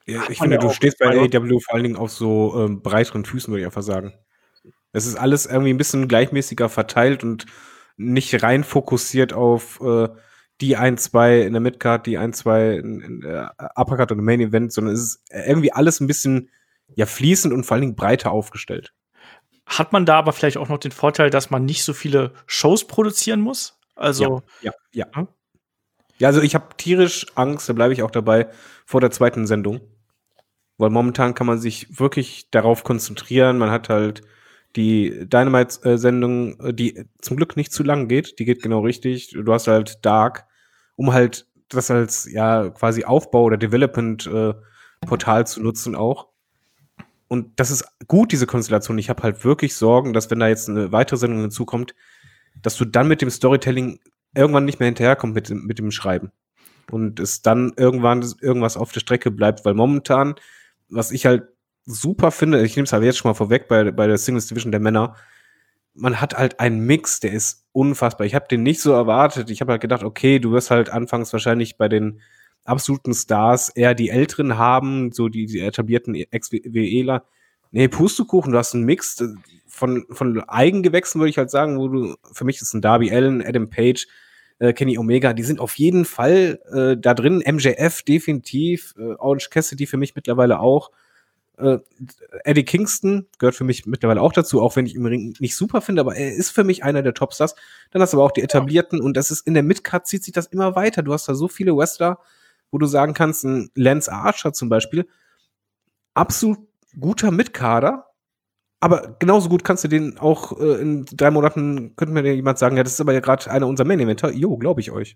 Ja, Hat ich man finde, ja du auch stehst bei bei- A E W vor allen Dingen auf so ähm, breiteren Füßen, würde ich einfach sagen. Es ist alles irgendwie ein bisschen gleichmäßiger verteilt und nicht rein fokussiert auf äh, die ein, zwei in der Midcard, die ein, zwei in, in der Uppercard oder Main Event, sondern es ist irgendwie alles ein bisschen ja fließend und vor allen Dingen breiter aufgestellt. Hat man da aber vielleicht auch noch den Vorteil, dass man nicht so viele Shows produzieren muss? Also, ja, ja. Hm? Ja, also ich habe tierisch Angst, da bleibe ich auch dabei, vor der zweiten Sendung. Weil momentan kann man sich wirklich darauf konzentrieren. Man hat halt die Dynamite-Sendung, die zum Glück nicht zu lang geht. Die geht genau richtig. Du hast halt Dark, um halt das als ja quasi Aufbau- oder Development-Portal zu nutzen auch. Und das ist gut, diese Konstellation. Ich habe halt wirklich Sorgen, dass wenn da jetzt eine weitere Sendung hinzukommt, dass du dann mit dem Storytelling irgendwann nicht mehr hinterherkommst mit, dem- mit dem Schreiben. Und es dann irgendwann irgendwas auf der Strecke bleibt, weil momentan, was ich halt super finde, ich nehme es halt jetzt schon mal vorweg bei, bei der Singles Division der Männer, man hat halt einen Mix, der ist unfassbar. Ich habe den nicht so erwartet. Ich habe halt gedacht, okay, du wirst halt anfangs wahrscheinlich bei den absoluten Stars eher die Älteren haben, so die, die etablierten Ex-WEler. Nee, Pustekuchen, du hast einen Mix von, von Eigengewächsen, würde ich halt sagen, wo du, für mich ist ein Darby Allin, Adam Page, äh, Kenny Omega, die sind auf jeden Fall äh, da drin. M J F definitiv, äh, Orange Cassidy für mich mittlerweile auch. Äh, Eddie Kingston gehört für mich mittlerweile auch dazu, auch wenn ich im Ring nicht super finde, aber er ist für mich einer der Topstars. Dann hast du aber auch die etablierten und das ist in der Midcard zieht sich das immer weiter. Du hast da so viele Wrestler, wo du sagen kannst, ein Lance Archer zum Beispiel, absolut guter Midcarder, aber genauso gut kannst du den auch äh, in drei Monaten, könnte mir jemand sagen, ja, das ist aber ja gerade einer unserer Main-Eventer. Jo, glaube ich euch.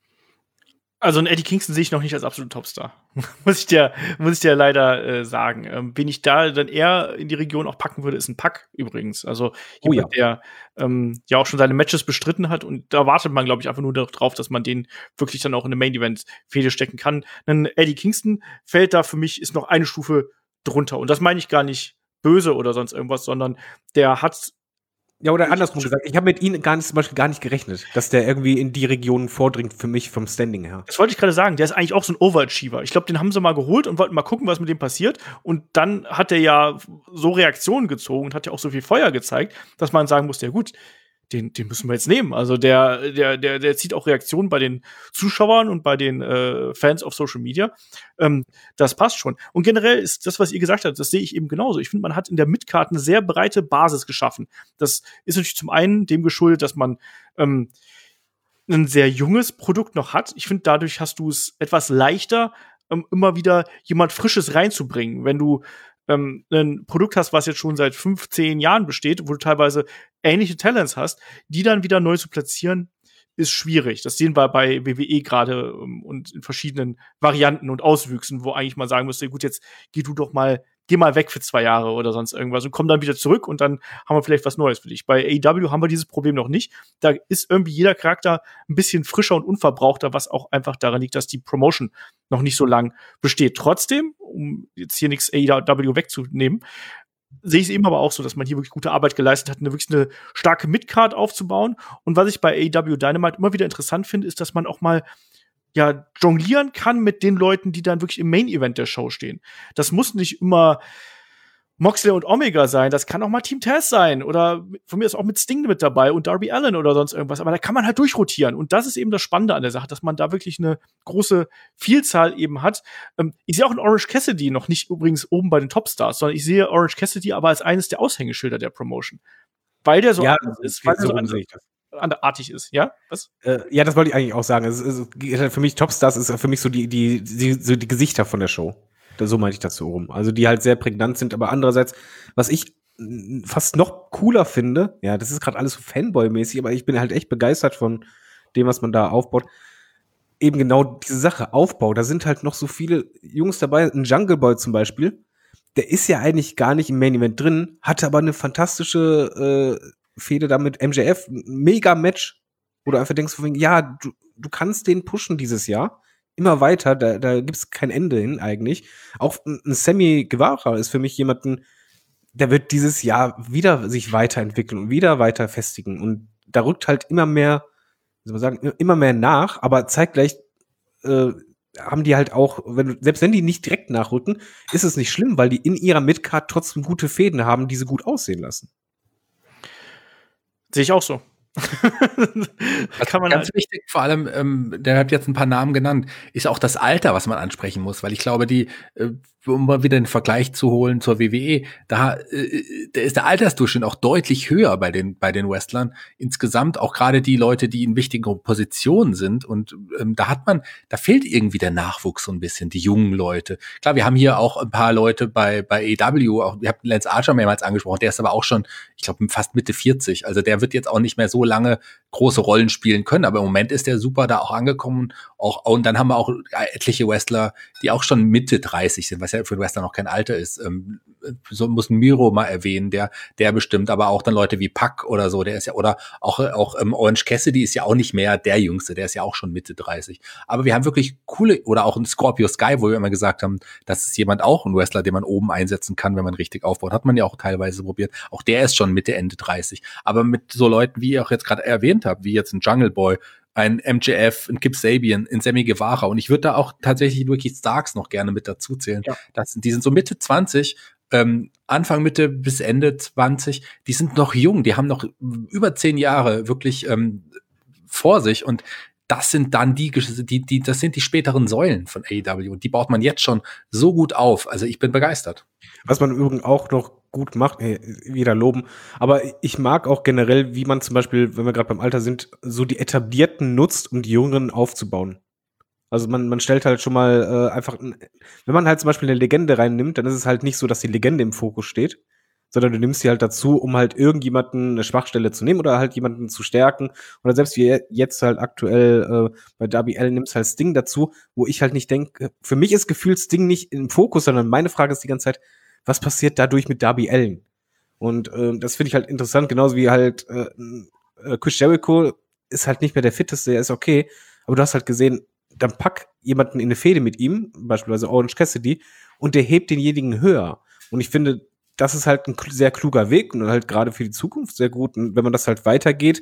Also, 'n Eddie Kingston sehe ich noch nicht als absoluten Topstar. Muss ich dir muss ich dir leider, äh, sagen. Ähm, wen ich da dann eher in die Region auch packen würde, ist 'n Pac übrigens. Also, Oh jemand, der, ähm, ja auch schon seine Matches bestritten hat und da wartet man, glaube ich, einfach nur da drauf, dass man den wirklich dann auch in 'ne Main-Event-Fehde stecken kann. 'Nen Eddie Kingston fällt da für mich ist noch eine Stufe drunter und das meine ich gar nicht böse oder sonst irgendwas, sondern der hat Ja, oder andersrum gesagt, ich habe mit ihm gar nicht, zum Beispiel gar nicht gerechnet, dass der irgendwie in die Region vordringt für mich vom Standing her. Das wollte ich gerade sagen, der ist eigentlich auch so ein Overachiever. Ich glaube, den haben sie mal geholt und wollten mal gucken, was mit dem passiert. Und dann hat er ja so Reaktionen gezogen und hat ja auch so viel Feuer gezeigt, dass man sagen musste, ja gut, den, den müssen wir jetzt nehmen. Also der, der, der, der zieht auch Reaktionen bei den Zuschauern und bei den äh, Fans auf Social Media. Ähm, das passt schon. Und generell ist das, was ihr gesagt habt, das sehe ich eben genauso. Ich finde, man hat in der Midcard eine sehr breite Basis geschaffen. Das ist natürlich zum einen dem geschuldet, dass man ähm, ein sehr junges Produkt noch hat. Ich finde, dadurch hast du es etwas leichter, ähm, immer wieder jemand Frisches reinzubringen. Wenn du ähm, ein Produkt hast, was jetzt schon seit fünfzehn Jahren besteht, wo du teilweise ähnliche Talents hast, die dann wieder neu zu platzieren, ist schwierig. Das sehen wir bei W W E gerade ähm, und in verschiedenen Varianten und Auswüchsen, wo eigentlich mal sagen müsste, gut, jetzt geh du doch mal, geh mal weg für zwei Jahre oder sonst irgendwas und komm dann wieder zurück und dann haben wir vielleicht was Neues für dich. Bei A E W haben wir dieses Problem noch nicht. Da ist irgendwie jeder Charakter ein bisschen frischer und unverbrauchter, was auch einfach daran liegt, dass die Promotion noch nicht so lang besteht. Trotzdem, um jetzt hier nichts A E W wegzunehmen, sehe ich es eben aber auch so, dass man hier wirklich gute Arbeit geleistet hat, eine wirklich eine starke Midcard aufzubauen. Und was ich bei A E W Dynamite immer wieder interessant finde, ist, dass man auch mal ja jonglieren kann mit den Leuten, die dann wirklich im Main Event der Show stehen. Das muss nicht immer Moxley und Omega sein, das kann auch mal Team Taz sein oder von mir ist auch mit Sting mit dabei und Darby Allin oder sonst irgendwas, aber da kann man halt durchrotieren und das ist eben das Spannende an der Sache, dass man da wirklich eine große Vielzahl eben hat. Ähm, ich sehe auch einen Orange Cassidy noch nicht übrigens oben bei den Topstars, sondern ich sehe Orange Cassidy aber als eines der Aushängeschilder der Promotion, weil der so Ja, anders ist, weil der so so anders, sehe ich das. anderartig ist, ja? Was? Äh, ja, das wollte ich eigentlich auch sagen. Es ist, es ist für mich Topstars ist für mich so die, die, die, so die Gesichter von der Show. So meinte ich das so rum. Also die halt sehr prägnant sind, aber andererseits, was ich fast noch cooler finde, ja, das ist gerade alles so Fanboy-mäßig, aber ich bin halt echt begeistert von dem, was man da aufbaut. Eben genau diese Sache, Aufbau. Da sind halt noch so viele Jungs dabei. Ein Jungle Boy zum Beispiel, der ist ja eigentlich gar nicht im Main Event drin, hatte aber eine fantastische äh, Fehde da mit M J F, ein mega Match, wo du einfach denkst, ja, du, du kannst den pushen dieses Jahr. Immer weiter, da, da gibt es kein Ende hin eigentlich. Auch ein Sammy Guevara ist für mich jemanden, der wird dieses Jahr wieder sich weiterentwickeln und wieder weiter festigen. Und da rückt halt immer mehr, wie soll man sagen, immer mehr nach, aber zeitgleich äh, haben die halt auch, wenn, selbst wenn die nicht direkt nachrücken, ist es nicht schlimm, weil die in ihrer Midcard trotzdem gute Fäden haben, die sie gut aussehen lassen. Sehe ich auch so. Kann man ganz halt wichtig, vor allem, ähm, der hat jetzt ein paar Namen genannt, ist auch das Alter, was man ansprechen muss, weil ich glaube, die, äh, um mal wieder den Vergleich zu holen zur W W E, da, äh, da ist der Altersdurchschnitt auch deutlich höher bei den bei den Wrestlern. Insgesamt auch gerade die Leute, die in wichtigen Positionen sind, und ähm, da hat man, da fehlt irgendwie der Nachwuchs so ein bisschen, die jungen Leute. Klar, wir haben hier auch ein paar Leute bei bei A E W, auch wir haben Lance Archer mehrmals angesprochen, der ist aber auch schon, ich glaube, fast Mitte vierzig, also der wird jetzt auch nicht mehr so lange große Rollen spielen können, aber im Moment ist der super da auch angekommen. Auch, und dann haben wir auch etliche Wrestler, die auch schon Mitte dreißig sind, was ja für einen Wrestler noch kein Alter ist. Ähm, so muss ein Miro mal erwähnen, der, der bestimmt, aber auch dann Leute wie Pac oder so, der ist ja, oder auch, auch ähm, Orange Cassidy ist ja auch nicht mehr der Jüngste, der ist ja auch schon Mitte dreißig. Aber wir haben wirklich coole, oder auch ein Scorpio Sky, wo wir immer gesagt haben, das ist jemand auch, ein Wrestler, den man oben einsetzen kann, wenn man richtig aufbaut. Hat man ja auch teilweise probiert. Auch der ist schon Mitte, Ende dreißig. Aber mit so Leuten, wie ihr auch jetzt gerade erwähnt habt, wie jetzt ein Jungle Boy, ein M J F, ein Kip Sabian, ein Sammy Guevara, und ich würde da auch tatsächlich Ricky Starks noch gerne mit dazu zählen. Ja. Das, die sind so Mitte zwanzig, ähm, Anfang Mitte bis Ende zwanzig, die sind noch jung, die haben noch über zehn Jahre wirklich ähm, vor sich, und das sind dann die, die, die, das sind die späteren Säulen von A E W, und die baut man jetzt schon so gut auf. Also ich bin begeistert. Was man übrigens auch noch gut macht, äh, wieder loben, aber ich mag auch generell, wie man zum Beispiel, wenn wir gerade beim Alter sind, so die Etablierten nutzt, um die Jüngeren aufzubauen. Also man, man stellt halt schon mal äh, einfach, wenn man halt zum Beispiel eine Legende reinnimmt, dann ist es halt nicht so, dass die Legende im Fokus steht, sondern du nimmst sie halt dazu, um halt irgendjemanden eine Schwachstelle zu nehmen oder halt jemanden zu stärken. Oder selbst wie jetzt halt aktuell äh, bei Darby Allin nimmst halt Sting dazu, wo ich halt nicht denke, für mich ist gefühlt Sting nicht im Fokus, sondern meine Frage ist die ganze Zeit, was passiert dadurch mit Darby Allin? Und äh, das finde ich halt interessant, genauso wie halt äh, äh, Chris Jericho ist halt nicht mehr der Fitteste, der ist okay, aber du hast halt gesehen, dann pack jemanden in eine Fehde mit ihm, beispielsweise Orange Cassidy, und der hebt denjenigen höher. Und ich finde, das ist halt ein sehr kluger Weg und halt gerade für die Zukunft sehr gut. Und wenn man das halt weitergeht,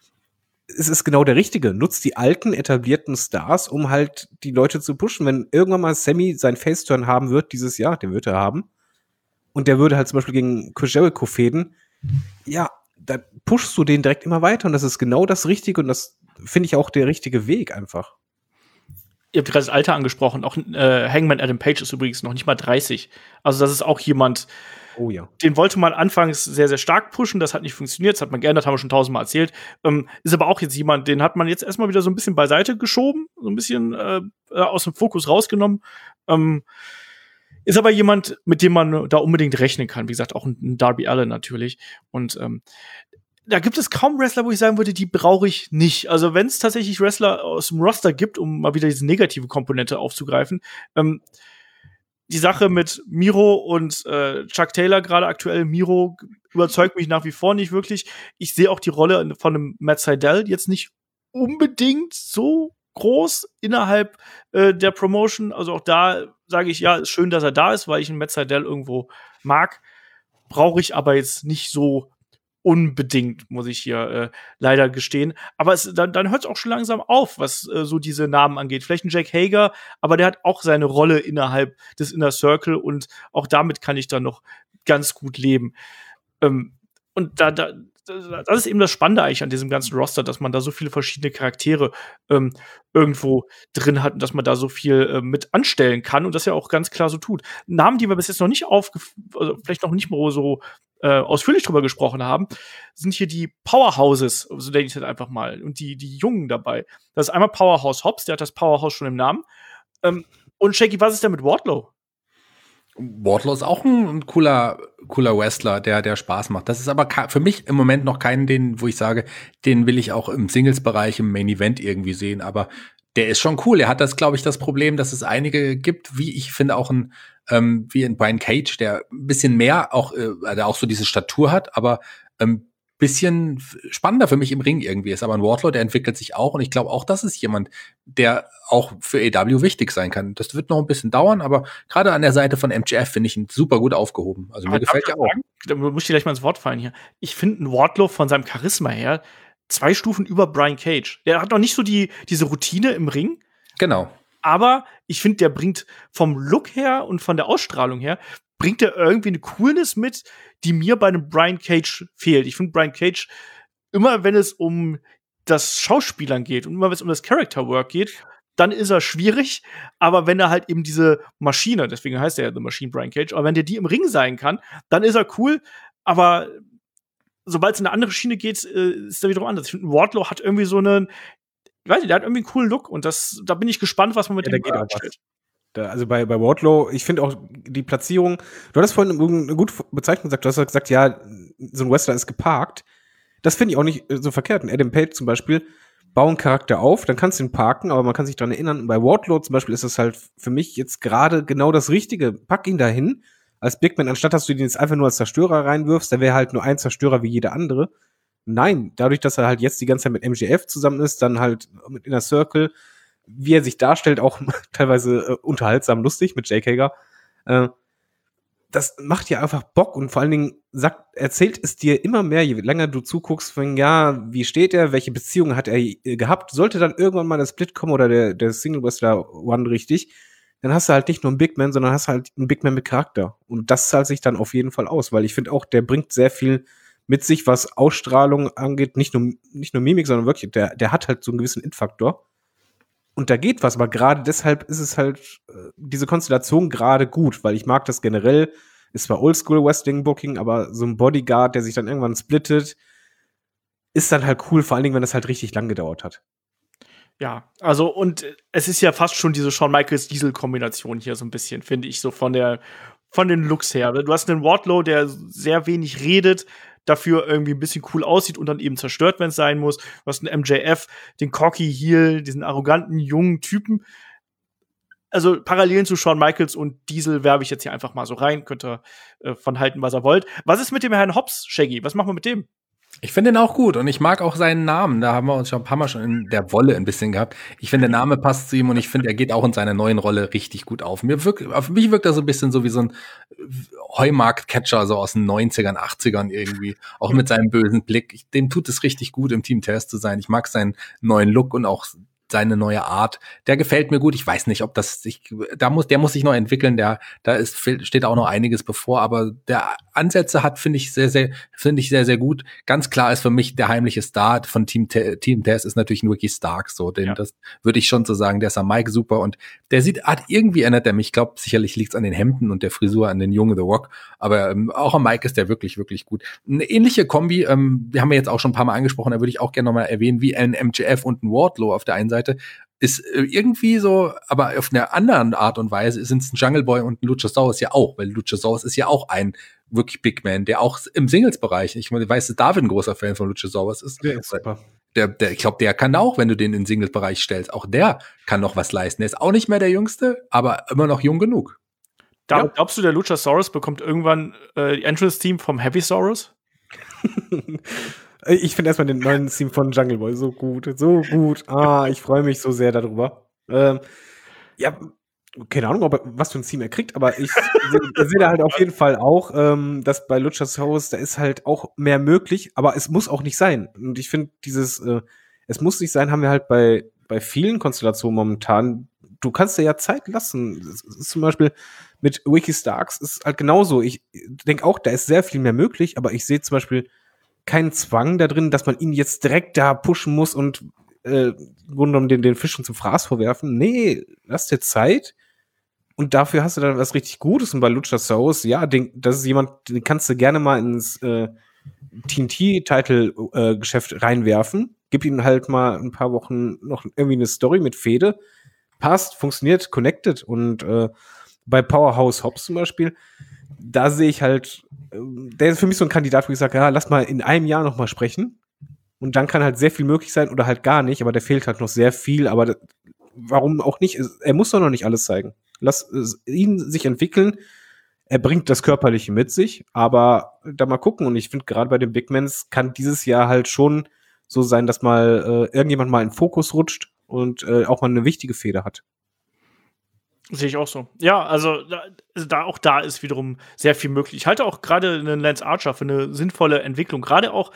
es ist genau der Richtige. Nutzt die alten, etablierten Stars, um halt die Leute zu pushen. Wenn irgendwann mal Sammy seinen Face-Turn haben wird dieses Jahr, den wird er haben, und der würde halt zum Beispiel gegen Chris Jericho fäden, ja, dann pushst du den direkt immer weiter, und das ist genau das Richtige, und das finde ich auch der richtige Weg einfach. Ihr habt gerade das Alter angesprochen. Auch äh, Hangman Adam Page ist übrigens noch nicht mal dreißig. Also das ist auch jemand, oh ja, den wollte man anfangs sehr, sehr stark pushen. Das hat nicht funktioniert. Das hat man geändert, haben wir schon tausendmal erzählt. Ähm, ist aber auch jetzt jemand, den hat man jetzt erstmal wieder so ein bisschen beiseite geschoben, so ein bisschen äh, aus dem Fokus rausgenommen. Ähm, ist aber jemand, mit dem man da unbedingt rechnen kann. Wie gesagt, auch ein Darby Allin natürlich. Und ähm, da gibt es kaum Wrestler, wo ich sagen würde, die brauche ich nicht. Also wenn es tatsächlich Wrestler aus dem Roster gibt, um mal wieder diese negative Komponente aufzugreifen, ähm, die Sache mit Miro und äh, Chuck Taylor gerade aktuell, Miro überzeugt mich nach wie vor nicht wirklich. Ich sehe auch die Rolle von einem Matt Sydal jetzt nicht unbedingt so groß innerhalb äh, der Promotion. Also auch da sage ich, ja, ist schön, dass er da ist, weil ich einen Matt Sydal irgendwo mag. Brauche ich aber jetzt nicht so unbedingt, muss ich hier äh, leider gestehen. Aber es, dann, dann hört es auch schon langsam auf, was äh, so diese Namen angeht. Vielleicht ein Jack Hager, aber der hat auch seine Rolle innerhalb des Inner Circle, und auch damit kann ich dann noch ganz gut leben. Ähm, und da, da, das ist eben das Spannende eigentlich an diesem ganzen Roster, dass man da so viele verschiedene Charaktere ähm, irgendwo drin hat und dass man da so viel äh, mit anstellen kann und das ja auch ganz klar so tut. Namen, die wir bis jetzt noch nicht aufgef- also vielleicht noch nicht mal so äh, ausführlich drüber gesprochen haben, sind hier die Powerhouses, so nenne ich das einfach mal, und die, die Jungen dabei. Das ist einmal Powerhouse Hobbs, der hat das Powerhouse schon im Namen. Ähm, und Shaky, was ist denn mit Wardlow? Wardlow ist auch ein, ein cooler, cooler Wrestler, der, der Spaß macht. Das ist aber für mich im Moment noch keinen, den, wo ich sage, den will ich auch im Singles-Bereich, im Main Event irgendwie sehen. Aber der ist schon cool. Er hat das, glaube ich, das Problem, dass es einige gibt, wie ich finde auch ein, ähm, wie ein Brian Cage, der ein bisschen mehr auch, äh, der auch so diese Statur hat, aber ähm, bisschen spannender für mich im Ring irgendwie ist. Aber ein Wardlow, der entwickelt sich auch, und ich glaube auch, das ist jemand, der auch für A E W wichtig sein kann. Das wird noch ein bisschen dauern, aber gerade an der Seite von M J F finde ich ihn super gut aufgehoben. Also mir aber gefällt er auch. Da muss ich dir gleich mal ins Wort fallen hier. Ich finde einen Wardlow von seinem Charisma her zwei Stufen über Brian Cage. Der hat noch nicht so die diese Routine im Ring. Genau. Aber ich finde, der bringt vom Look her und von der Ausstrahlung her, bringt er irgendwie eine Coolness mit, die mir bei einem Brian Cage fehlt. Ich finde Brian Cage, immer wenn es um das Schauspielern geht und immer wenn es um das Character Work geht, dann ist er schwierig. Aber wenn er halt eben diese Maschine, deswegen heißt er ja The Machine Brian Cage, aber wenn der die im Ring sein kann, dann ist er cool. Aber sobald es in eine andere Schiene geht, ist er wiederum anders. Ich finde, Wardlow hat irgendwie so einen, ich weiß nicht, der hat irgendwie einen coolen Look und das, da bin ich gespannt, was man mit ja, dem geht auch was. Da, also bei, bei Wardlow, ich finde auch die Platzierung, du hattest vorhin eine gute Bezeichnung gesagt, du hast gesagt, ja, so ein Wrestler ist geparkt. Das finde ich auch nicht so verkehrt. Und Adam Page zum Beispiel, bauen Charakter auf, dann kannst du ihn parken, aber man kann sich dran erinnern. Und bei Wardlow zum Beispiel ist das halt für mich jetzt gerade genau das Richtige. Pack ihn dahin als Big Man, anstatt dass du ihn jetzt einfach nur als Zerstörer reinwirfst, der wäre halt nur ein Zerstörer wie jeder andere. Nein, dadurch, dass er halt jetzt die ganze Zeit mit M J F zusammen ist, dann halt mit Inner Circle, wie er sich darstellt, auch teilweise äh, unterhaltsam lustig mit Jake Hager. Äh, das macht ja einfach Bock und vor allen Dingen sagt, erzählt es dir immer mehr, je länger du zuguckst, von ja, wie steht er, welche Beziehungen hat er äh, gehabt, sollte dann irgendwann mal der Split kommen oder der, der Single Wrestler One richtig, dann hast du halt nicht nur einen Big Man, sondern hast halt einen Big Man mit Charakter. Und das zahlt sich dann auf jeden Fall aus, weil ich finde auch, der bringt sehr viel mit sich, was Ausstrahlung angeht, nicht nur, nicht nur Mimik, sondern wirklich, der, der hat halt so einen gewissen It-Faktor. Und da geht was, aber gerade deshalb ist es halt äh, diese Konstellation gerade gut, weil ich mag das generell, ist zwar Oldschool-Wrestling-Booking, aber so ein Bodyguard, der sich dann irgendwann splittet, ist dann halt cool, vor allen Dingen, wenn das halt richtig lang gedauert hat. Ja, also und es ist ja fast schon diese Shawn Michaels-Diesel-Kombination hier so ein bisschen, finde ich, so von der von den Looks her. Du hast einen Wardlow, der sehr wenig redet, dafür irgendwie ein bisschen cool aussieht und dann eben zerstört, wenn es sein muss. Du hast einen M J F, den Cocky Heel, diesen arroganten, jungen Typen. Also Parallelen zu Shawn Michaels und Diesel werbe ich jetzt hier einfach mal so rein. Könnt ihr äh, von halten, was ihr wollt. Was ist mit dem Herrn Hobbs, Shaggy? Was machen wir mit dem? Ich finde ihn auch gut und ich mag auch seinen Namen. Da haben wir uns schon ein paar Mal schon in der Wolle ein bisschen gehabt. Ich finde, der Name passt zu ihm und ich finde, er geht auch in seiner neuen Rolle richtig gut auf. Mir wirkt, auf mich wirkt er so ein bisschen so wie so ein Heumarkt-Catcher, so aus den neunzigern, achtzigern irgendwie. Auch mit seinem bösen Blick. Ich, dem tut es richtig gut, im Team Taz zu sein. Ich mag seinen neuen Look und auch seine neue Art, der gefällt mir gut. Ich weiß nicht, ob das sich, da muss, der muss sich noch entwickeln. Der, da ist, steht auch noch einiges bevor, aber der Ansätze hat, finde ich sehr, sehr, finde ich sehr, sehr gut. Ganz klar ist für mich der heimliche Star von Team, Team Taz ist natürlich ein Ricky Starks, so, den, ja. Das würde ich schon so sagen. Der ist am Mike super und der sieht, hat irgendwie erinnert er mich. Ich glaube, sicherlich liegt's an den Hemden und der Frisur, an den jungen The Rock, aber ähm, auch am Mike ist der wirklich, wirklich gut. Eine ähnliche Kombi, ähm, die haben wir jetzt auch schon ein paar Mal angesprochen, da würde ich auch gerne nochmal erwähnen, wie ein M J F und ein Wardlow auf der einen Seite. Ist irgendwie so, aber auf einer anderen Art und Weise sind es ein Jungle Boy und ein Luchasaurus ja auch, weil Luchasaurus ist ja auch ein wirklich Big Man, der auch im Singles-Bereich, ich weiß, dass David ein großer Fan von Luchasaurus ist. Der ist super. Der, der, ich glaube, der kann auch, wenn du den in den Singles-Bereich stellst, auch der kann noch was leisten. Der ist auch nicht mehr der Jüngste, aber immer noch jung genug. Da, ja. Glaubst du, der Luchasaurus bekommt irgendwann äh, die Entrance-Team vom Happysaurus? Ich finde erstmal den neuen Theme von Jungle Boy so gut, so gut. Ah, ich freue mich so sehr darüber. Ähm, ja, keine Ahnung, ob, was für ein Theme er kriegt, aber ich sehe seh da halt auf jeden Fall auch, ähm, dass bei Luchasaurus, da ist halt auch mehr möglich, aber es muss auch nicht sein. Und ich finde dieses, äh, es muss nicht sein, haben wir halt bei, bei vielen Konstellationen momentan. Du kannst dir ja Zeit lassen. Das ist zum Beispiel mit Ricky Starks ist halt genauso. Ich denke auch, da ist sehr viel mehr möglich, aber ich sehe zum Beispiel keinen Zwang da drin, dass man ihn jetzt direkt da pushen muss und äh, um den, den Fischen zum Fraß vorwerfen. Nee, lass dir Zeit und dafür hast du dann was richtig Gutes. Und bei Luchasaurus, ja, den, das ist jemand, den kannst du gerne mal ins äh, T N T-Title-Geschäft äh, reinwerfen. Gib ihm halt mal ein paar Wochen noch irgendwie eine Story mit Fehde. Passt, funktioniert, connected. Und äh, bei Powerhouse Hobbs zum Beispiel, da sehe ich halt, der ist für mich so ein Kandidat, wo ich sage, ja, lass mal in einem Jahr noch mal sprechen. Und dann kann halt sehr viel möglich sein oder halt gar nicht, aber der fehlt halt noch sehr viel, aber das, warum auch nicht? Er muss doch noch nicht alles zeigen. Lass ihn sich entwickeln. Er bringt das Körperliche mit sich, aber da mal gucken. Und ich finde, gerade bei den Big Mans kann dieses Jahr halt schon so sein, dass mal äh, irgendjemand mal in den Fokus rutscht und äh, auch mal eine wichtige Feder hat. Sehe ich auch so. Ja, also da, da auch da ist wiederum sehr viel möglich. Ich halte auch gerade einen Lance Archer für eine sinnvolle Entwicklung. Gerade auch,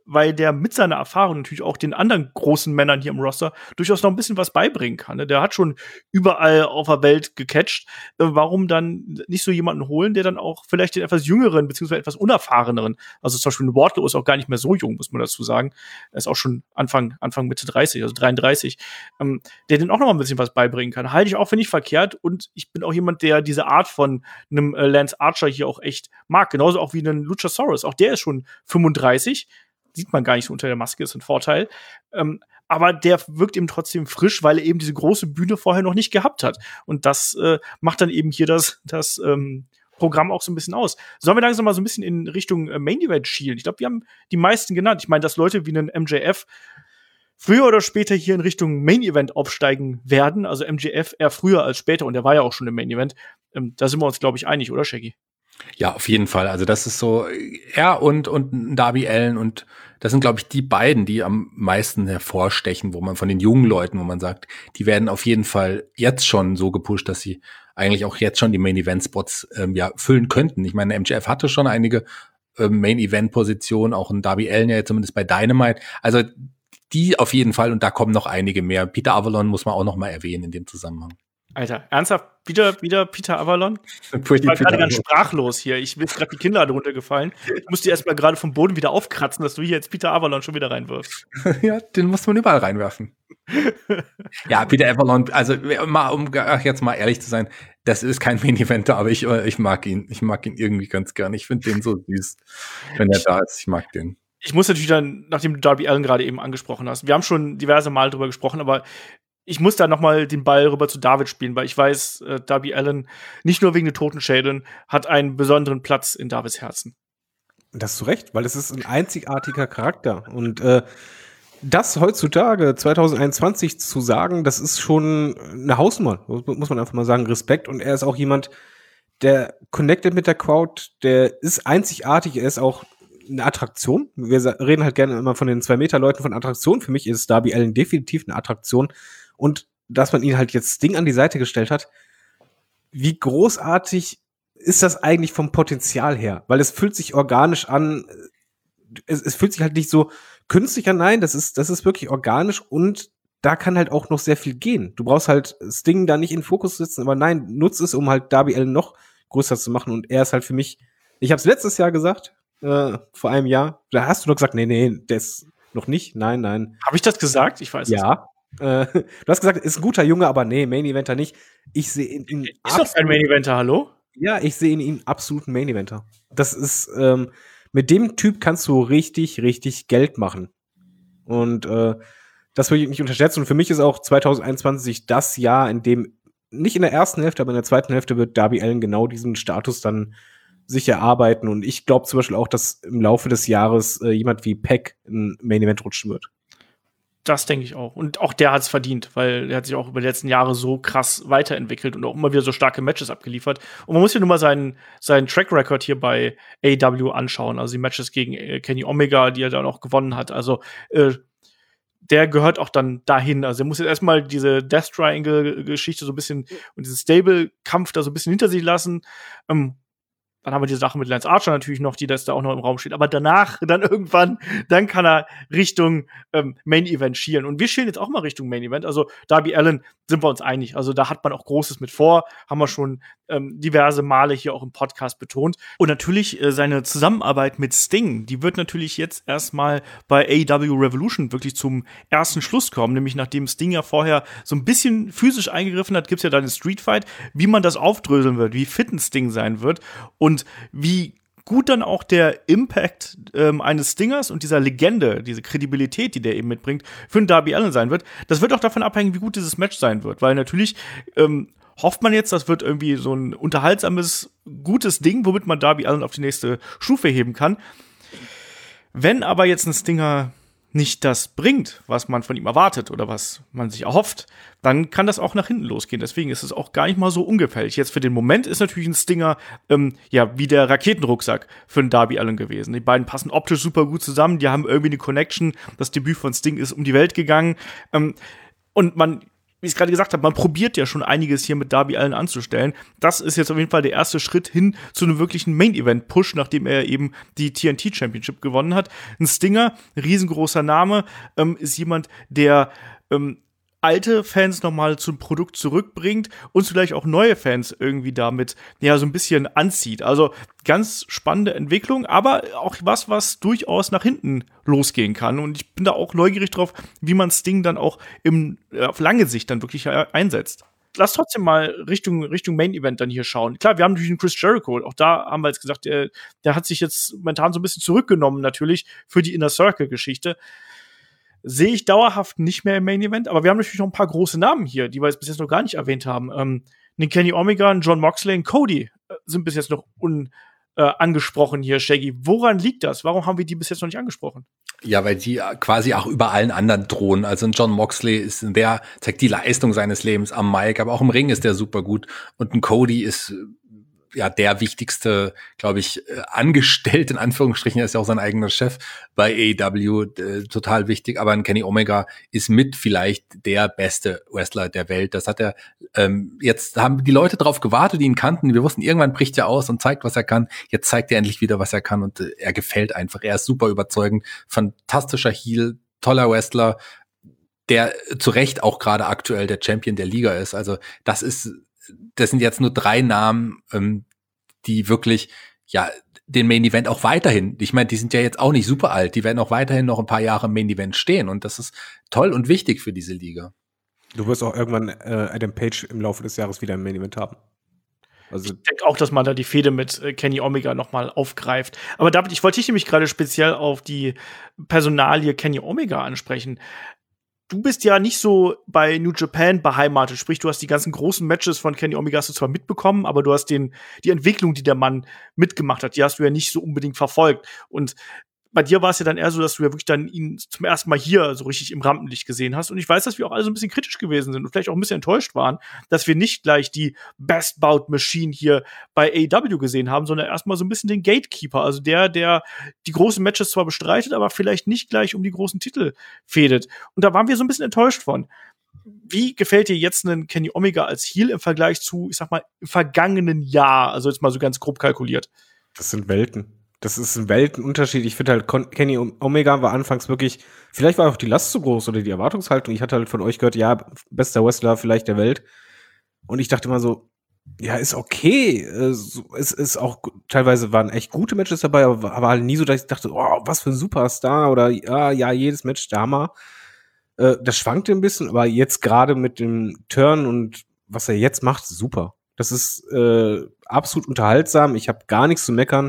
weil der mit seiner Erfahrung natürlich auch den anderen großen Männern hier im Roster durchaus noch ein bisschen was beibringen kann. Ne? Der hat schon überall auf der Welt gecatcht. Äh, warum dann nicht so jemanden holen, der dann auch vielleicht den etwas jüngeren, beziehungsweise etwas unerfahreneren, also zum Beispiel Wardlow ist auch gar nicht mehr so jung, muss man dazu sagen. Er ist auch schon Anfang, Anfang Mitte dreißig, also dreiunddreißig, ähm, der den auch noch mal ein bisschen was beibringen kann. Halte ich auch für nicht verkehrt und ich bin auch jemand, der diese Art von einem äh, Lance Archer hier auch echt mag. Genauso auch wie einen Luchasaurus. Auch der ist schon fünfunddreißig. Sieht man gar nicht so unter der Maske, ist ein Vorteil. Ähm, aber der wirkt eben trotzdem frisch, weil er eben diese große Bühne vorher noch nicht gehabt hat. Und das äh, macht dann eben hier das, das ähm, Programm auch so ein bisschen aus. Sollen wir langsam mal so ein bisschen in Richtung äh, Main Event schielen? Ich glaube, wir haben die meisten genannt. Ich meine, dass Leute wie einen M J F früher oder später hier in Richtung Main Event aufsteigen werden. Also M J F eher früher als später. Und der war ja auch schon im Main Event. Ähm, da sind wir uns, glaube ich, einig, oder, Shaggy? Ja, auf jeden Fall. Also das ist so, er und, und Darby Allin und das sind, glaube ich, die beiden, die am meisten hervorstechen, wo man von den jungen Leuten, wo man sagt, die werden auf jeden Fall jetzt schon so gepusht, dass sie eigentlich auch jetzt schon die Main-Event-Spots ähm, ja füllen könnten. Ich meine, M J F hatte schon einige ähm, Main-Event-Positionen, auch ein Darby Allin ja zumindest bei Dynamite. Also die auf jeden Fall und da kommen noch einige mehr. Peter Avalon muss man auch noch mal erwähnen in dem Zusammenhang. Alter, ernsthaft? Wieder, wieder Peter Avalon? Ich war gerade ganz sprachlos hier. Ich bin gerade die Kinnlade runtergefallen. Ich musste erst mal gerade vom Boden wieder aufkratzen, dass du hier jetzt Peter Avalon schon wieder reinwirfst. Ja, den muss man überall reinwerfen. Ja, Peter Avalon, also mal, um ach, jetzt mal ehrlich zu sein, das ist kein Main-Eventer, aber ich, ich mag ihn. Ich mag ihn irgendwie ganz gern. Ich finde den so süß, wenn er da ist. Ich mag den. Ich muss natürlich dann, nachdem du Darby Allin gerade eben angesprochen hast, wir haben schon diverse Mal drüber gesprochen, aber ich muss da noch mal den Ball rüber zu David spielen, weil ich weiß, äh, Darby Allin, nicht nur wegen den Totenschädeln, hat einen besonderen Platz in Davids Herzen. Das hast du recht, weil es ist ein einzigartiger Charakter. Und äh, das heutzutage, zwanzig einundzwanzig, zu sagen, das ist schon eine Hausnummer, muss man einfach mal sagen, Respekt. Und er ist auch jemand, der connected mit der Crowd, der ist einzigartig, er ist auch eine Attraktion. Wir reden halt gerne immer von den zwei-Meter-Leuten von Attraktion. Für mich ist Darby Allin definitiv eine Attraktion. Und dass man ihn halt jetzt Sting an die Seite gestellt hat, wie großartig ist das eigentlich vom Potenzial her? Weil es fühlt sich organisch an, es, es fühlt sich halt nicht so künstlich an, nein, das ist, das ist wirklich organisch und da kann halt auch noch sehr viel gehen. Du brauchst halt Sting da nicht in den Fokus setzen, aber nein, nutz es, um halt Darby Allin noch größer zu machen und er ist halt für mich, ich habe es letztes Jahr gesagt, äh, vor einem Jahr, da hast du doch gesagt, nee, nee, das noch nicht, nein, nein. Habe ich das gesagt? Ich weiß es ja. nicht. Äh, du hast gesagt, ist ein guter Junge, aber nee, Main-Eventer nicht. Ich sehe in ihm ist doch ein Main-Eventer, hallo? Ja, ich sehe in ihm absoluten Main-Eventer. Das ist, ähm, mit dem Typ kannst du richtig, richtig Geld machen. Und äh, das will ich nicht unterschätzen. Und für mich ist auch zwanzig einundzwanzig das Jahr, in dem nicht in der ersten Hälfte, aber in der zweiten Hälfte wird Darby Allin genau diesen Status dann sich erarbeiten. Und ich glaube zum Beispiel auch, dass im Laufe des Jahres äh, jemand wie Peck ein Main-Event rutschen wird. Das denke ich auch. Und auch der hat es verdient, weil er hat sich auch über die letzten Jahre so krass weiterentwickelt und auch immer wieder so starke Matches abgeliefert. Und man muss ja nur mal seinen, seinen Track Record hier bei A E W anschauen. Also die Matches gegen äh, Kenny Omega, die er dann auch gewonnen hat. Also äh, der gehört auch dann dahin. Also er muss jetzt erstmal diese Death Triangle-Geschichte so ein bisschen und diesen Stable-Kampf da so ein bisschen hinter sich lassen. Ähm, Dann haben wir die Sache mit Lance Archer natürlich noch, die das da auch noch im Raum steht. Aber danach, dann irgendwann, dann kann er Richtung ähm, Main Event schielen. Und wir schielen jetzt auch mal Richtung Main Event. Also Darby Allin sind wir uns einig. Also da hat man auch Großes mit vor. Haben wir schon ähm, diverse Male hier auch im Podcast betont. Und natürlich äh, seine Zusammenarbeit mit Sting, die wird natürlich jetzt erstmal bei A E W Revolution wirklich zum ersten Schluss kommen. Nämlich nachdem Sting ja vorher so ein bisschen physisch eingegriffen hat, gibt's ja dann den Street Fight. Wie man das aufdröseln wird, wie fit ein Sting sein wird. Und Und wie gut dann auch der Impact ähm, eines Stingers und dieser Legende, diese Kredibilität, die der eben mitbringt, für einen Darby Allin sein wird, das wird auch davon abhängen, wie gut dieses Match sein wird. Weil natürlich ähm, hofft man jetzt, das wird irgendwie so ein unterhaltsames, gutes Ding, womit man Darby Allin auf die nächste Stufe heben kann. Wenn aber jetzt ein Stinger nicht das bringt, was man von ihm erwartet oder was man sich erhofft, dann kann das auch nach hinten losgehen. Deswegen ist es auch gar nicht mal so ungefährlich. Jetzt für den Moment ist natürlich ein Stinger ähm, ja wie der Raketenrucksack für einen Darby Allin gewesen. Die beiden passen optisch super gut zusammen, die haben irgendwie eine Connection. Das Debüt von Sting ist um die Welt gegangen. Ähm, und man wie ich es gerade gesagt habe, man probiert ja schon einiges hier mit Darby Allin anzustellen. Das ist jetzt auf jeden Fall der erste Schritt hin zu einem wirklichen Main-Event-Push, nachdem er eben die T N T-Championship gewonnen hat. Ein Stinger, riesengroßer Name, ähm, ist jemand, der ähm, alte Fans nochmal zum Produkt zurückbringt und vielleicht auch neue Fans irgendwie damit ja so ein bisschen anzieht. Also ganz spannende Entwicklung, aber auch was, was durchaus nach hinten losgehen kann. Und ich bin da auch neugierig drauf, wie man Sting dann auch im, auf lange Sicht dann wirklich einsetzt. Lass trotzdem mal Richtung, Richtung Main Event dann hier schauen. Klar, wir haben natürlich einen Chris Jericho. Auch da haben wir jetzt gesagt, der, der hat sich jetzt momentan so ein bisschen zurückgenommen natürlich für die Inner Circle Geschichte. Sehe ich dauerhaft nicht mehr im Main Event, aber wir haben natürlich noch ein paar große Namen hier, die wir jetzt bis jetzt noch gar nicht erwähnt haben. Ähm, den Kenny Omega, John Moxley und Cody äh, sind bis jetzt noch un, äh, angesprochen hier, Shaggy. Woran liegt das? Warum haben wir die bis jetzt noch nicht angesprochen? Ja, weil die quasi auch über allen anderen drohen. Also ein John Moxley ist der, zeigt die Leistung seines Lebens am Mic, aber auch im Ring ist der super gut. Und ein Cody ist ja der wichtigste, glaube ich, Angestellte, in Anführungsstrichen, er ist ja auch sein eigener Chef bei A E W, äh, total wichtig, aber ein Kenny Omega ist mit vielleicht der beste Wrestler der Welt. Das hat er, ähm, jetzt haben die Leute drauf gewartet, die ihn kannten, wir wussten, irgendwann bricht er aus und zeigt, was er kann. Jetzt zeigt er endlich wieder, was er kann und äh, er gefällt einfach. Er ist super überzeugend, fantastischer Heel, toller Wrestler, der zu Recht auch gerade aktuell der Champion der Liga ist. Also das ist Das sind jetzt nur drei Namen, ähm, die wirklich, ja, den Main Event auch weiterhin, ich meine, die sind ja jetzt auch nicht super alt, die werden auch weiterhin noch ein paar Jahre im Main Event stehen und das ist toll und wichtig für diese Liga. Du wirst auch irgendwann äh, Adam Page im Laufe des Jahres wieder im Main Event haben. Also ich denke auch, dass man da die Fehde mit äh, Kenny Omega noch mal aufgreift. Aber David, ich wollte dich nämlich gerade speziell auf die Personalie Kenny Omega ansprechen. Du bist ja nicht so bei New Japan beheimatet, sprich, du hast die ganzen großen Matches von Kenny Omega hast du zwar mitbekommen, aber du hast den, die Entwicklung, die der Mann mitgemacht hat, die hast du ja nicht so unbedingt verfolgt. Und bei dir war es ja dann eher so, dass du ja wirklich dann ihn zum ersten Mal hier so richtig im Rampenlicht gesehen hast. Und ich weiß, dass wir auch alle so ein bisschen kritisch gewesen sind und vielleicht auch ein bisschen enttäuscht waren, dass wir nicht gleich die Best Bout Machine hier bei A E W gesehen haben, sondern erstmal so ein bisschen den Gatekeeper, also der, der die großen Matches zwar bestreitet, aber vielleicht nicht gleich um die großen Titel fädet. Und da waren wir so ein bisschen enttäuscht von. Wie gefällt dir jetzt ein Kenny Omega als Heel im Vergleich zu, ich sag mal, im vergangenen Jahr? Also jetzt mal so ganz grob kalkuliert. Das sind Welten. Das ist ein Weltenunterschied. Ich finde halt, Con- Kenny Omega war anfangs wirklich, vielleicht war auch die Last zu groß oder die Erwartungshaltung. Ich hatte halt von euch gehört, ja, bester Wrestler vielleicht der Welt. Und ich dachte immer so, ja, ist okay. Es ist auch, teilweise waren echt gute Matches dabei, aber war halt nie so, dass ich dachte, oh, was für ein Superstar oder ja, ja, jedes Match der Hammer. Äh, das schwankte ein bisschen, aber jetzt gerade mit dem Turn und was er jetzt macht, super. Das ist äh, absolut unterhaltsam. Ich habe gar nichts zu meckern.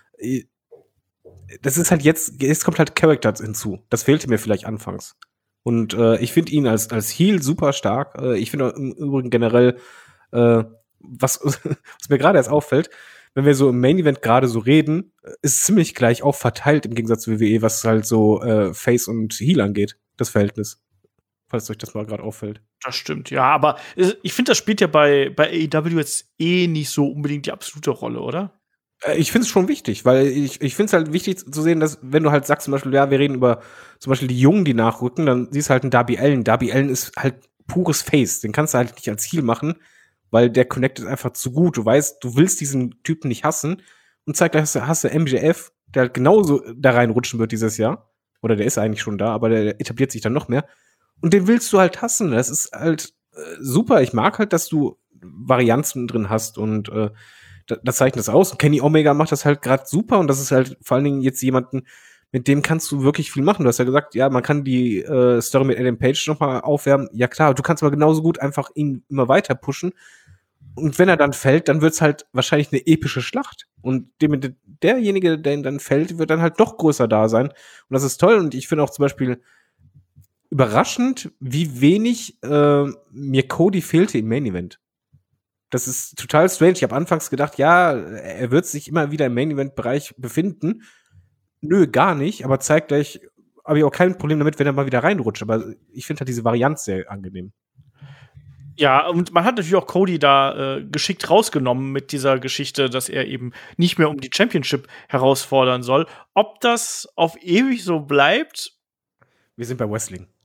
Das ist halt jetzt, jetzt kommt halt Charakter hinzu. Das fehlte mir vielleicht anfangs. Und äh, ich finde ihn als als Heel super stark. Äh, ich finde im Übrigen generell, äh, was, was mir gerade erst auffällt, wenn wir so im Main Event gerade so reden, ist ziemlich gleich auch verteilt im Gegensatz zu W W E, was halt so äh, Face und Heel angeht, das Verhältnis. Falls euch das mal gerade auffällt. Das stimmt, ja, aber ich finde, das spielt ja bei, bei A E W jetzt eh nicht so unbedingt die absolute Rolle, oder? Ich finde es schon wichtig, weil ich, ich finde es halt wichtig zu sehen, dass, wenn du halt sagst, zum Beispiel, ja, wir reden über zum Beispiel die Jungen, die nachrücken, dann siehst du halt einen Darby Allin. Darby Allin ist halt pures Face. Den kannst du halt nicht als Heel machen, weil der connectet einfach zu gut. Du weißt, du willst diesen Typen nicht hassen und zeitgleich hast du, hast du M J F, der halt genauso da reinrutschen wird dieses Jahr. Oder der ist eigentlich schon da, aber der etabliert sich dann noch mehr. Und den willst du halt hassen. Das ist halt äh, super. Ich mag halt, dass du Varianzen drin hast und äh, das zeichnet es aus. Und Kenny Omega macht das halt gerade super und das ist halt vor allen Dingen jetzt jemanden, mit dem kannst du wirklich viel machen. Du hast ja gesagt, ja, man kann die äh, Story mit Adam Page nochmal aufwärmen. Ja klar, du kannst aber genauso gut einfach ihn immer weiter pushen. Und wenn er dann fällt, dann wird's halt wahrscheinlich eine epische Schlacht. Und dem, derjenige, der dann fällt, wird dann halt noch größer da sein. Und das ist toll. Und ich finde auch zum Beispiel überraschend, wie wenig äh, mir Cody fehlte im Main Event. Das ist total strange. Ich habe anfangs gedacht, ja, er wird sich immer wieder im Main-Event-Bereich befinden. Nö, gar nicht. Aber zeitgleich habe ich auch kein Problem damit, wenn er mal wieder reinrutscht. Aber ich finde halt diese Varianz sehr angenehm. Ja, und man hat natürlich auch Cody da äh, geschickt rausgenommen mit dieser Geschichte, dass er eben nicht mehr um die Championship herausfordern soll. Ob das auf ewig so bleibt? Wir sind bei Wrestling.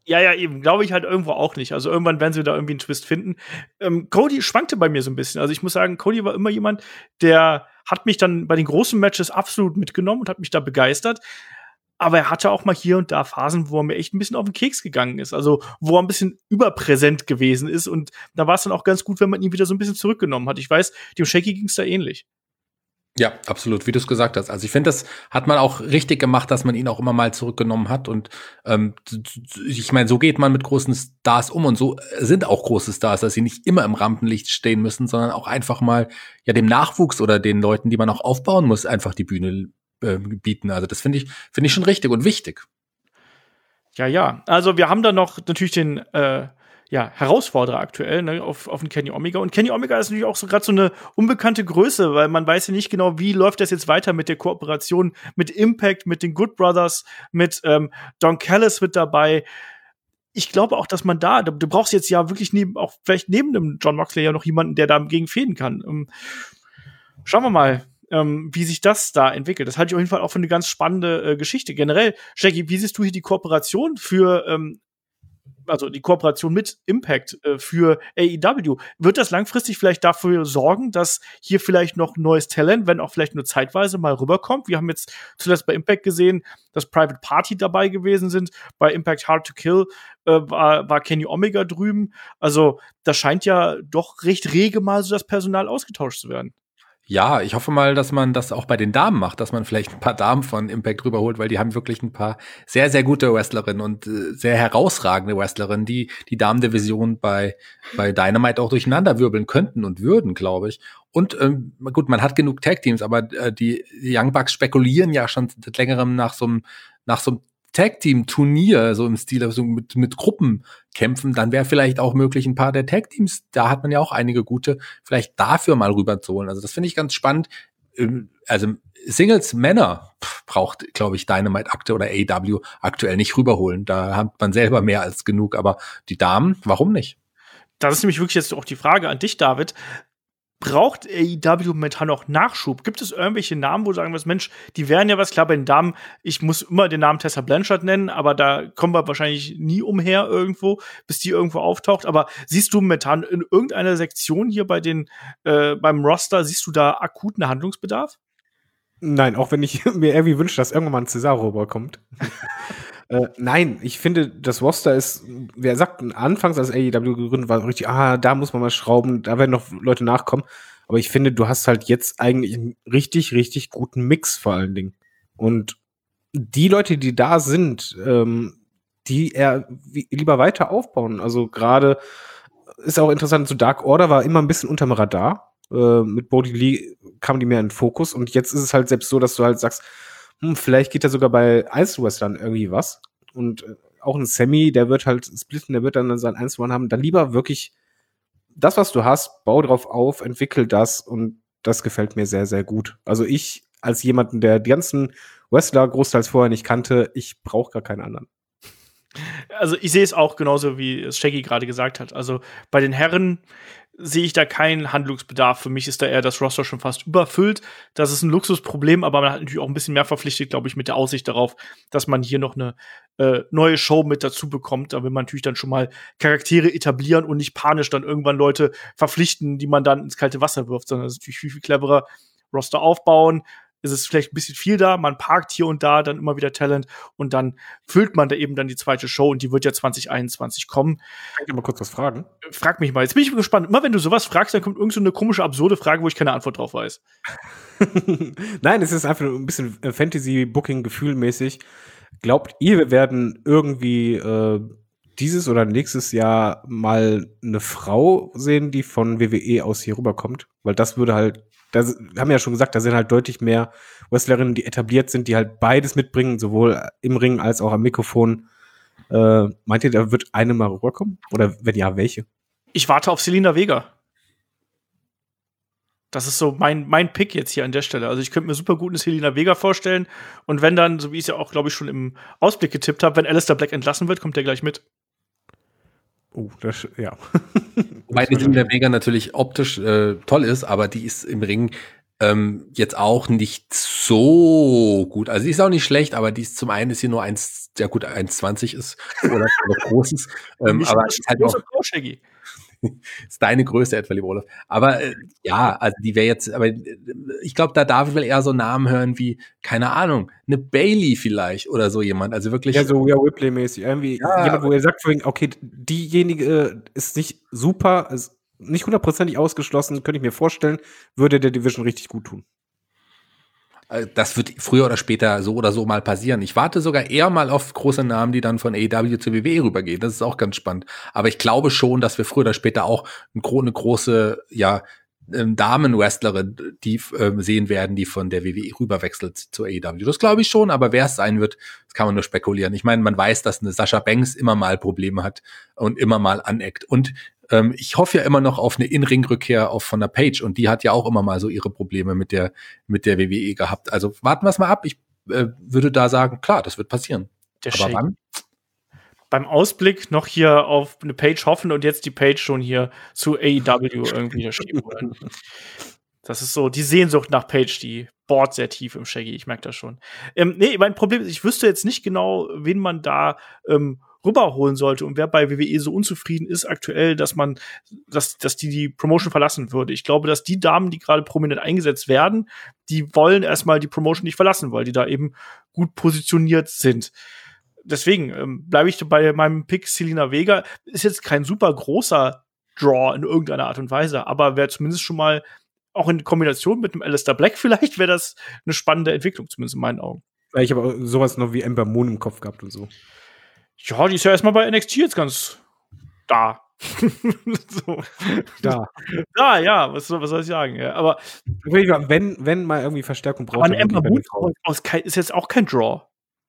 Ja, ja, eben, glaube ich halt irgendwo auch nicht. Also irgendwann werden sie da irgendwie einen Twist finden. Ähm, Cody schwankte bei mir so ein bisschen. Also ich muss sagen, Cody war immer jemand, der hat mich dann bei den großen Matches absolut mitgenommen und hat mich da begeistert. Aber er hatte auch mal hier und da Phasen, wo er mir echt ein bisschen auf den Keks gegangen ist. Also wo er ein bisschen überpräsent gewesen ist. Und da war es dann auch ganz gut, wenn man ihn wieder so ein bisschen zurückgenommen hat. Ich weiß, dem Shaky ging es da ähnlich. Ja, absolut, wie du es gesagt hast. Also ich finde, das hat man auch richtig gemacht, dass man ihn auch immer mal zurückgenommen hat. Und ähm, ich meine, so geht man mit großen Stars um und so sind auch große Stars, dass sie nicht immer im Rampenlicht stehen müssen, sondern auch einfach mal ja dem Nachwuchs oder den Leuten, die man auch aufbauen muss, einfach die Bühne äh, bieten. Also das finde ich finde ich schon richtig und wichtig. Ja, ja. Also wir haben da noch natürlich den äh ja, Herausforderer aktuell, ne, auf, auf den Kenny Omega. Und Kenny Omega ist natürlich auch so gerade so eine unbekannte Größe, weil man weiß ja nicht genau, wie läuft das jetzt weiter mit der Kooperation mit Impact, mit den Good Brothers, mit ähm, Don Callis mit dabei. Ich glaube auch, dass man da, du brauchst jetzt ja wirklich neben, auch vielleicht neben dem John Moxley ja noch jemanden, der da gegen fäden kann. Ähm, schauen wir mal, ähm, wie sich das da entwickelt. Das halte ich auf jeden Fall auch für eine ganz spannende äh, Geschichte. Generell, Shaggy, wie siehst du hier die Kooperation für ähm, also die Kooperation mit Impact äh, für A E W, wird das langfristig vielleicht dafür sorgen, dass hier vielleicht noch neues Talent, wenn auch vielleicht nur zeitweise, mal rüberkommt? Wir haben jetzt zuletzt bei Impact gesehen, dass Private Party dabei gewesen sind. Bei Impact Hard to Kill äh, war, war Kenny Omega drüben. Also da scheint ja doch recht rege mal so das Personal ausgetauscht zu werden. Ja, ich hoffe mal, dass man das auch bei den Damen macht, dass man vielleicht ein paar Damen von Impact rüberholt, weil die haben wirklich ein paar sehr, sehr gute Wrestlerinnen und äh, sehr herausragende Wrestlerinnen, die die Damendivision bei bei Dynamite auch durcheinander wirbeln könnten und würden, glaube ich. Und ähm, gut, man hat genug Tag-Teams, aber äh, die Young Bucks spekulieren ja schon seit längerem nach so einem nach so einem Tag-Team-Turnier, so im Stil also mit, mit Gruppenkämpfen, dann wäre vielleicht auch möglich, ein paar der Tag-Teams, da hat man ja auch einige gute, vielleicht dafür mal rüber zu holen. Also das finde ich ganz spannend. Also Singles-Männer braucht, glaube ich, Dynamite aktuell oder A E W aktuell nicht rüberholen. Da hat man selber mehr als genug. Aber die Damen, warum nicht? Das ist nämlich wirklich jetzt auch die Frage an dich, David. Braucht A E W momentan noch Nachschub? Gibt es irgendwelche Namen, wo du sagen wirst, Mensch, die wären ja was, klar, bei den Damen, ich muss immer den Namen Tessa Blanchard nennen, aber da kommen wir wahrscheinlich nie umher irgendwo, bis die irgendwo auftaucht. Aber siehst du momentan in irgendeiner Sektion hier bei den, äh, beim Roster, siehst du da akuten Handlungsbedarf? Nein, auch wenn ich mir irgendwie wünsche, dass irgendwann mal ein Cesaro rüberkommt. Äh, nein, ich finde, das Roster ist, wer sagt, anfangs als A E W gegründet war, richtig, ah, da muss man mal schrauben, da werden noch Leute nachkommen. Aber ich finde, du hast halt jetzt eigentlich einen richtig, richtig guten Mix vor allen Dingen. Und die Leute, die da sind, ähm, die eher wie, lieber weiter aufbauen. Also gerade ist auch interessant, so Dark Order war immer ein bisschen unterm Radar. Äh, mit Brody Lee kam die mehr in den Fokus. Und jetzt ist es halt selbst so, dass du halt sagst, Hm, vielleicht geht da sogar bei Einzelwrestlern irgendwie was. Und äh, auch ein Sammy, der wird halt splitten, der wird dann sein Einzelmann haben. Dann lieber wirklich das, was du hast, bau drauf auf, entwickel das und das gefällt mir sehr, sehr gut. Also ich, als jemanden, der die ganzen Wrestler großteils vorher nicht kannte, ich brauche gar keinen anderen. Also ich sehe es auch genauso, wie es Shaggy gerade gesagt hat. Also bei den Herren sehe ich da keinen Handlungsbedarf. Für mich ist da eher das Roster schon fast überfüllt. Das ist ein Luxusproblem, aber man hat natürlich auch ein bisschen mehr verpflichtet, glaube ich, mit der Aussicht darauf, dass man hier noch eine äh, neue Show mit dazu bekommt. Da will man natürlich dann schon mal Charaktere etablieren und nicht panisch dann irgendwann Leute verpflichten, die man dann ins kalte Wasser wirft, sondern es ist natürlich viel, viel cleverer. Roster aufbauen, ist es vielleicht ein bisschen viel da, man parkt hier und da dann immer wieder Talent und dann füllt man da eben dann die zweite Show und die wird ja zwanzig einundzwanzig kommen. Kann ich mal kurz was fragen? Frag mich mal, jetzt bin ich gespannt. Immer wenn du sowas fragst, dann kommt irgend so eine komische, absurde Frage, wo ich keine Antwort drauf weiß. Nein, es ist einfach ein bisschen Fantasy-Booking-gefühlmäßig. Glaubt ihr, wir werden irgendwie äh, dieses oder nächstes Jahr mal eine Frau sehen, die von W W E aus hier rüberkommt? Weil das würde halt, da haben wir ja schon gesagt, da sind halt deutlich mehr Wrestlerinnen, die etabliert sind, die halt beides mitbringen, sowohl im Ring als auch am Mikrofon. Äh, meint ihr, da wird eine mal rüberkommen? Oder wenn ja, welche? Ich warte auf Selena Vega. Das ist so mein, mein Pick jetzt hier an der Stelle. Also ich könnte mir super gut eine Selena Vega vorstellen. Und wenn dann, so wie ich es ja auch, glaube ich, schon im Ausblick getippt habe, wenn Aleister Black entlassen wird, kommt der gleich mit. Oh, das, ja. Wobei die Selena Vega natürlich optisch äh, toll ist, aber die ist im Ring ähm, jetzt auch nicht so gut. Also die ist auch nicht schlecht, aber die ist zum einen ist sie nur eins, ja gut, eins zwanzig ist oder noch großes. ähm, aber ist halt noch, ist deine Größe etwa, lieber Olaf. Aber äh, ja, also die wäre jetzt, aber äh, ich glaube, da David will eher so Namen hören wie, keine Ahnung, eine Bailey vielleicht oder so jemand. Also wirklich. Ja, so ja, Ripley-mäßig. Irgendwie Ja, jemand, wo er sagt, okay, diejenige ist nicht super, ist nicht hundertprozentig ausgeschlossen, könnte ich mir vorstellen, würde der Division richtig gut tun. Das wird früher oder später so oder so mal passieren. Ich warte sogar eher mal auf große Namen, die dann von A E W zu W W E rübergehen. Das ist auch ganz spannend. Aber ich glaube schon, dass wir früher oder später auch eine große, ja, Damen-Wrestlerin, die äh, sehen werden, die von der W W E rüberwechselt zu A E W. Das glaube ich schon, aber wer es sein wird, das kann man nur spekulieren. Ich meine, man weiß, dass eine Sasha Banks immer mal Probleme hat und immer mal aneckt. Und ähm, ich hoffe ja immer noch auf eine In-Ring-Rückkehr auf von der Page, und die hat ja auch immer mal so ihre Probleme mit der mit der W W E gehabt. Also warten wir es mal ab. Ich äh, würde da sagen, klar, das wird passieren. Der aber Shake. Wann? Beim Ausblick noch hier auf eine Page hoffen und jetzt die Page schon hier zu A E W irgendwie schieben wollen. Das ist so die Sehnsucht nach Page, die bohrt sehr tief im Shaggy, ich merke das schon. Ähm, nee, mein Problem ist, ich wüsste jetzt nicht genau, wen man da ähm, rüberholen sollte und wer bei W W E so unzufrieden ist aktuell, dass man, dass, dass die die Promotion verlassen würde. Ich glaube, dass die Damen, die gerade prominent eingesetzt werden, die wollen erstmal die Promotion nicht verlassen, weil die da eben gut positioniert sind. Deswegen ähm, bleibe ich bei meinem Pick Zelina Vega. Ist jetzt kein super großer Draw in irgendeiner Art und Weise, aber wäre zumindest schon mal auch in Kombination mit dem Alistair Black vielleicht wäre das eine spannende Entwicklung, zumindest in meinen Augen. Ich habe auch sowas noch wie Ember Moon im Kopf gehabt und so. Ja, die ist ja erstmal bei N X T jetzt ganz da. so. Da. Da, ja, was, was soll ich sagen? Ja, aber wenn, wenn mal irgendwie Verstärkung braucht, aber Ember Moon ist jetzt auch kein Draw.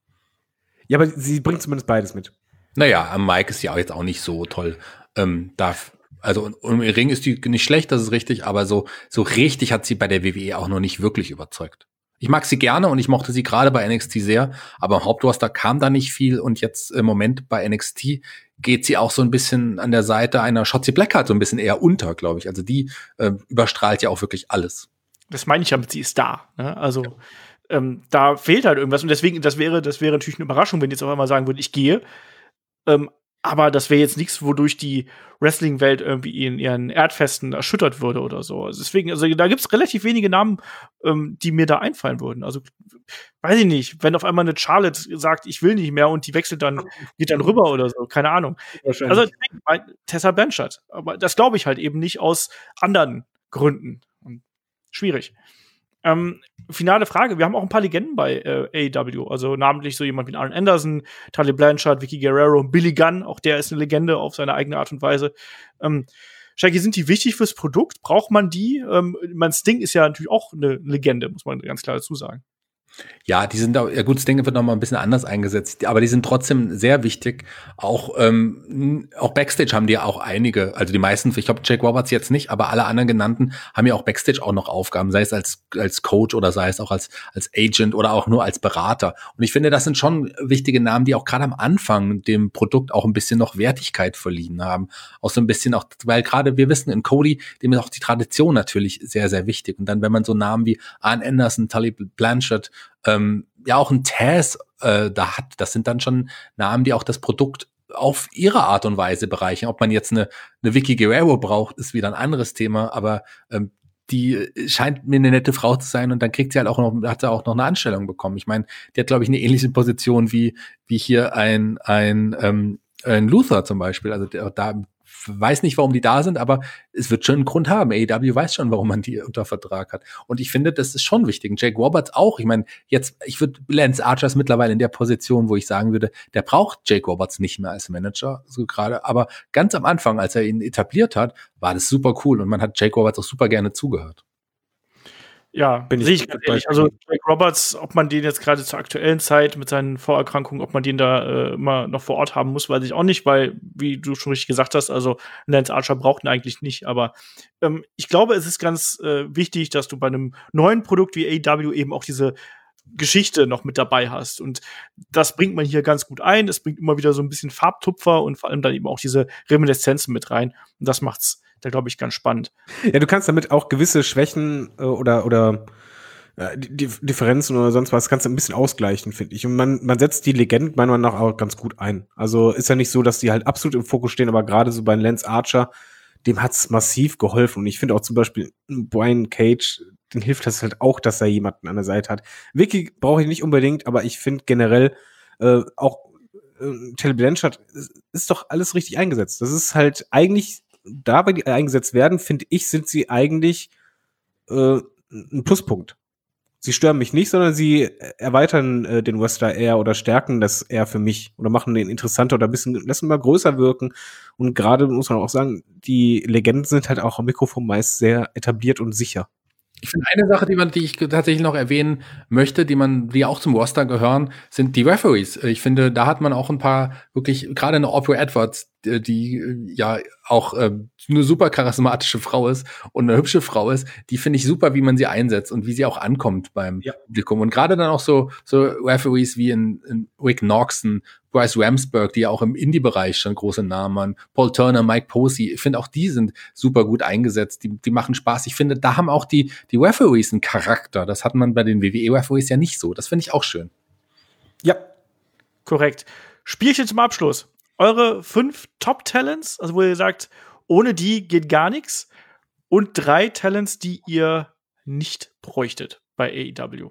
Ja, aber sie bringt zumindest beides mit. Naja, am Mike ist ja auch jetzt auch nicht so toll. Ähm, darf, also im Ring ist die nicht schlecht, das ist richtig, aber so, so richtig hat sie bei der W W E auch noch nicht wirklich überzeugt. Ich mag sie gerne und ich mochte sie gerade bei N X T sehr, aber im Hauptroster kam da nicht viel, und jetzt im Moment bei N X T geht sie auch so ein bisschen an der Seite einer Shotzi Blackheart so ein bisschen eher unter, glaube ich. Also die äh, überstrahlt ja auch wirklich alles. Das meine ich ja mit, sie ist da. Ne? Also ja. Ähm, da fehlt halt irgendwas, und deswegen, das wäre, das wäre natürlich eine Überraschung, wenn die jetzt auf einmal sagen würde, ich gehe. Ähm, aber das wäre jetzt nichts, wodurch die Wrestling-Welt irgendwie in ihren Erdfesten erschüttert würde oder so. Also deswegen, also da gibt's relativ wenige Namen, ähm, die mir da einfallen würden. Also weiß ich nicht, wenn auf einmal eine Charlotte sagt, ich will nicht mehr, und die wechselt dann, geht dann rüber oder so, keine Ahnung. Also Tessa Blanchard, aber das glaube ich halt eben nicht aus anderen Gründen. Und schwierig. Ähm, finale Frage, wir haben auch ein paar Legenden bei äh, A E W, also namentlich so jemand wie Arn Anderson, Tully Blanchard, Vicky Guerrero, Billy Gunn, auch der ist eine Legende auf seine eigene Art und Weise. Ähm, Shaggy, sind die wichtig fürs Produkt? Braucht man die? Ähm, mein Sting ist ja natürlich auch eine Legende, muss man ganz klar dazu sagen. Ja, die sind auch, ja gut, Sting wird noch mal ein bisschen anders eingesetzt, aber die sind trotzdem sehr wichtig. Auch ähm, auch Backstage haben die ja auch einige, also die meisten, ich glaube Jake Roberts jetzt nicht, aber alle anderen genannten haben ja auch Backstage auch noch Aufgaben, sei es als als Coach oder sei es auch als als Agent oder auch nur als Berater. Und ich finde, das sind schon wichtige Namen, die auch gerade am Anfang dem Produkt auch ein bisschen noch Wertigkeit verliehen haben. Auch so ein bisschen auch, weil gerade wir wissen, in Cody, dem ist auch die Tradition natürlich sehr, sehr wichtig. Und dann, wenn man so Namen wie Arn Anderson, Tully Blanchard, ähm, ja auch ein Taz äh, da hat, das sind dann schon Namen, die auch das Produkt auf ihre Art und Weise bereichern. Ob man jetzt eine, eine Vicky Guerrero braucht, ist wieder ein anderes Thema, aber ähm, die scheint mir eine nette Frau zu sein, und dann kriegt sie halt auch noch, hat sie auch noch eine Anstellung bekommen. Ich meine, die hat, glaube ich, eine ähnliche Position wie wie hier ein ein ähm, ein Luther zum Beispiel. Also der, da weiß nicht, warum die da sind, aber es wird schon einen Grund haben. A E W weiß schon, warum man die unter Vertrag hat. Und ich finde, das ist schon wichtig. Und Jake Roberts auch. Ich meine, jetzt, ich würde, Lance Archer ist mittlerweile in der Position, wo ich sagen würde, der braucht Jake Roberts nicht mehr als Manager, so gerade. Aber ganz am Anfang, als er ihn etabliert hat, war das super cool, und man hat Jake Roberts auch super gerne zugehört. Ja, bin ich, ich ganz ehrlich. Also Jake Roberts, ob man den jetzt gerade zur aktuellen Zeit mit seinen Vorerkrankungen, ob man den da äh, immer noch vor Ort haben muss, weiß ich auch nicht, weil, wie du schon richtig gesagt hast, also Lance Archer braucht ihn eigentlich nicht. Aber ähm, ich glaube, es ist ganz äh, wichtig, dass du bei einem neuen Produkt wie A E W eben auch diese Geschichte noch mit dabei hast. Und das bringt man hier ganz gut ein. Es bringt immer wieder so ein bisschen Farbtupfer und vor allem dann eben auch diese Reminiszenzen mit rein. Und das macht's da glaube ich, ganz spannend. Ja, du kannst damit auch gewisse Schwächen äh, oder oder äh, die Differenzen oder sonst was kannst du ein bisschen ausgleichen, finde ich. Und man man setzt die Legenden meiner Meinung nach auch ganz gut ein. Also ist ja nicht so, dass die halt absolut im Fokus stehen, aber gerade so bei Lance Archer, dem hat's massiv geholfen. Und ich finde auch zum Beispiel Brian Cage, den hilft das halt auch, dass er jemanden an der Seite hat. Vicky brauche ich nicht unbedingt, aber ich finde generell äh, auch äh, Tully Blanchard ist, ist doch alles richtig eingesetzt. Das ist halt eigentlich dabei, die eingesetzt werden, finde ich, sind sie eigentlich äh, ein Pluspunkt. Sie stören mich nicht, sondern sie erweitern äh, den Wrestler eher oder stärken das eher für mich oder machen den interessanter oder ein bisschen, lassen mal größer wirken. Und gerade muss man auch sagen, die Legenden sind halt auch am Mikrofon meist sehr etabliert und sicher. Ich finde eine Sache, die man, die ich tatsächlich noch erwähnen möchte, die man, die auch zum Roster gehören, sind die Referees. Ich finde, da hat man auch ein paar wirklich, gerade eine Aubrey Edwards, die, die ja auch äh, eine super charismatische Frau ist und eine hübsche Frau ist, die finde ich super, wie man sie einsetzt und wie sie auch ankommt beim ja. Publikum. Und gerade dann auch so so Referees wie in, in Rick Noxon, Bryce Ramsberg, die ja auch im Indie-Bereich schon große Namen waren, Paul Turner, Mike Posey, ich finde auch die sind super gut eingesetzt, die, die machen Spaß. Ich finde, da haben auch die, die Referees einen Charakter. Das hat man bei den W W E-Referees ja nicht so. Das finde ich auch schön. Ja, korrekt. Spielchen zum Abschluss. Eure fünf Top-Talents, also wo ihr sagt, ohne die geht gar nichts, und drei Talents, die ihr nicht bräuchtet bei A E W.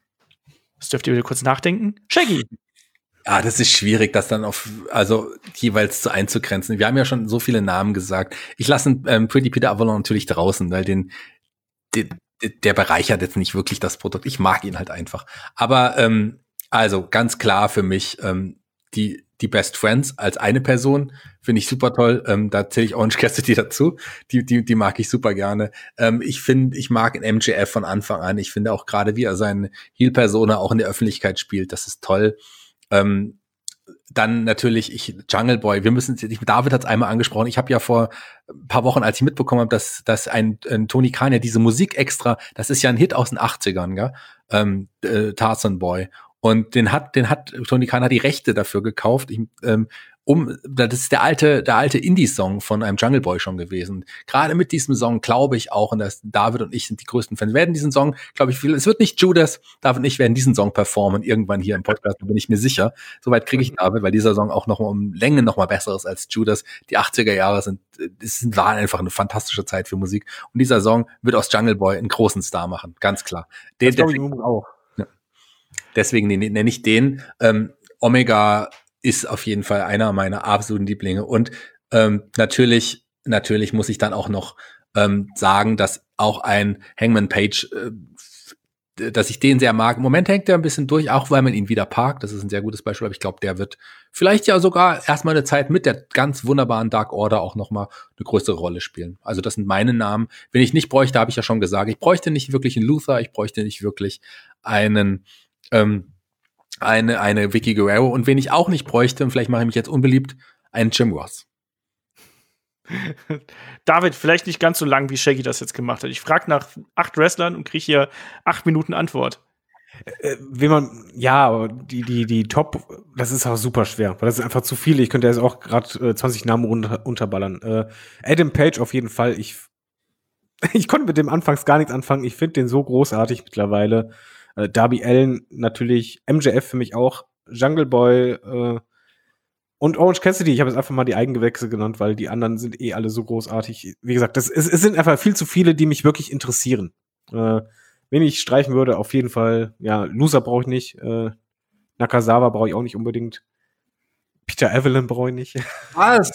Das dürft ihr wieder kurz nachdenken. Shaggy. Ah, das ist schwierig, das dann auf, also jeweils zu einzugrenzen. Wir haben ja schon so viele Namen gesagt. Ich lasse ähm, Pretty Peter Avalon natürlich draußen, weil den, den, der bereichert jetzt nicht wirklich das Produkt. Ich mag ihn halt einfach. Aber ähm, also ganz klar für mich ähm, die die Best Friends als eine Person finde ich super toll. Ähm, da zähle ich Orange Cassidy dazu. Die die die mag ich super gerne. Ähm, ich finde, ich mag M J F von Anfang an. Ich finde auch gerade, wie er seine Heel-Persona auch in der Öffentlichkeit spielt, das ist toll. Ähm, dann natürlich ich Jungle Boy. Wir müssen, ich, David hat es einmal angesprochen. Ich habe ja vor ein paar Wochen, als ich mitbekommen habe, dass dass ein, ein Tony Khan ja diese Musik extra, das ist ja ein Hit aus den achtzigern, gell? Ähm, äh, Tarzan Boy. Und den hat, den hat Tony Khan hat die Rechte dafür gekauft, ich, ähm, um, das ist der alte, der alte Indie-Song von einem Jungle Boy schon gewesen. Gerade mit diesem Song glaube ich auch, und das David und ich sind die größten Fans. Wir werden diesen Song, glaube ich, es wird nicht Judas, David und ich werden diesen Song performen irgendwann hier im Podcast, da bin ich mir sicher. Soweit kriege ich David, weil dieser Song auch noch mal um Länge noch mal besser ist als Judas. Die achtziger Jahre sind, es waren einfach eine fantastische Zeit für Musik. Und dieser Song wird aus Jungle Boy einen großen Star machen, ganz klar. Den, das glaube ich auch. Deswegen nenne ich den. Ähm, Omega ist auf jeden Fall einer meiner absoluten Lieblinge. Und ähm, natürlich, natürlich muss ich dann auch noch ähm, sagen, dass auch ein Hangman Page, äh, dass ich den sehr mag. Im Moment hängt er ein bisschen durch, auch weil man ihn wieder parkt. Das ist ein sehr gutes Beispiel, aber ich glaube, der wird vielleicht ja sogar erstmal eine Zeit mit der ganz wunderbaren Dark Order auch noch mal eine größere Rolle spielen. Also das sind meine Namen. Wenn ich nicht bräuchte, habe ich ja schon gesagt, ich bräuchte nicht wirklich einen Luther, ich bräuchte nicht wirklich einen Ähm, eine, eine Vicky Guerrero, und wen ich auch nicht bräuchte, und vielleicht mache ich mich jetzt unbeliebt, einen Jim Ross. David, vielleicht nicht ganz so lang, wie Shaggy das jetzt gemacht hat. Ich frage nach acht Wrestlern und kriege hier acht Minuten Antwort. Äh, wenn man, ja, aber die, die, die Top, das ist auch super schwer, weil das ist einfach zu viele. Ich könnte jetzt auch gerade äh, zwanzig Namen runter, unterballern. Äh, Adam Page auf jeden Fall. Ich, ich konnte mit dem anfangs gar nichts anfangen. Ich finde den so großartig mittlerweile. Äh, Darby Allin natürlich, M J F für mich auch, Jungle Boy äh, und Orange Cassidy. Ich habe jetzt einfach mal die Eigengewächse genannt, weil die anderen sind eh alle so großartig. Wie gesagt, das, es, es sind einfach viel zu viele, die mich wirklich interessieren. Äh, wenn ich streichen würde, auf jeden Fall, ja, Loser brauche ich nicht, äh, Nakazawa brauche ich auch nicht unbedingt, Peter Evelyn brauche ich nicht. Was?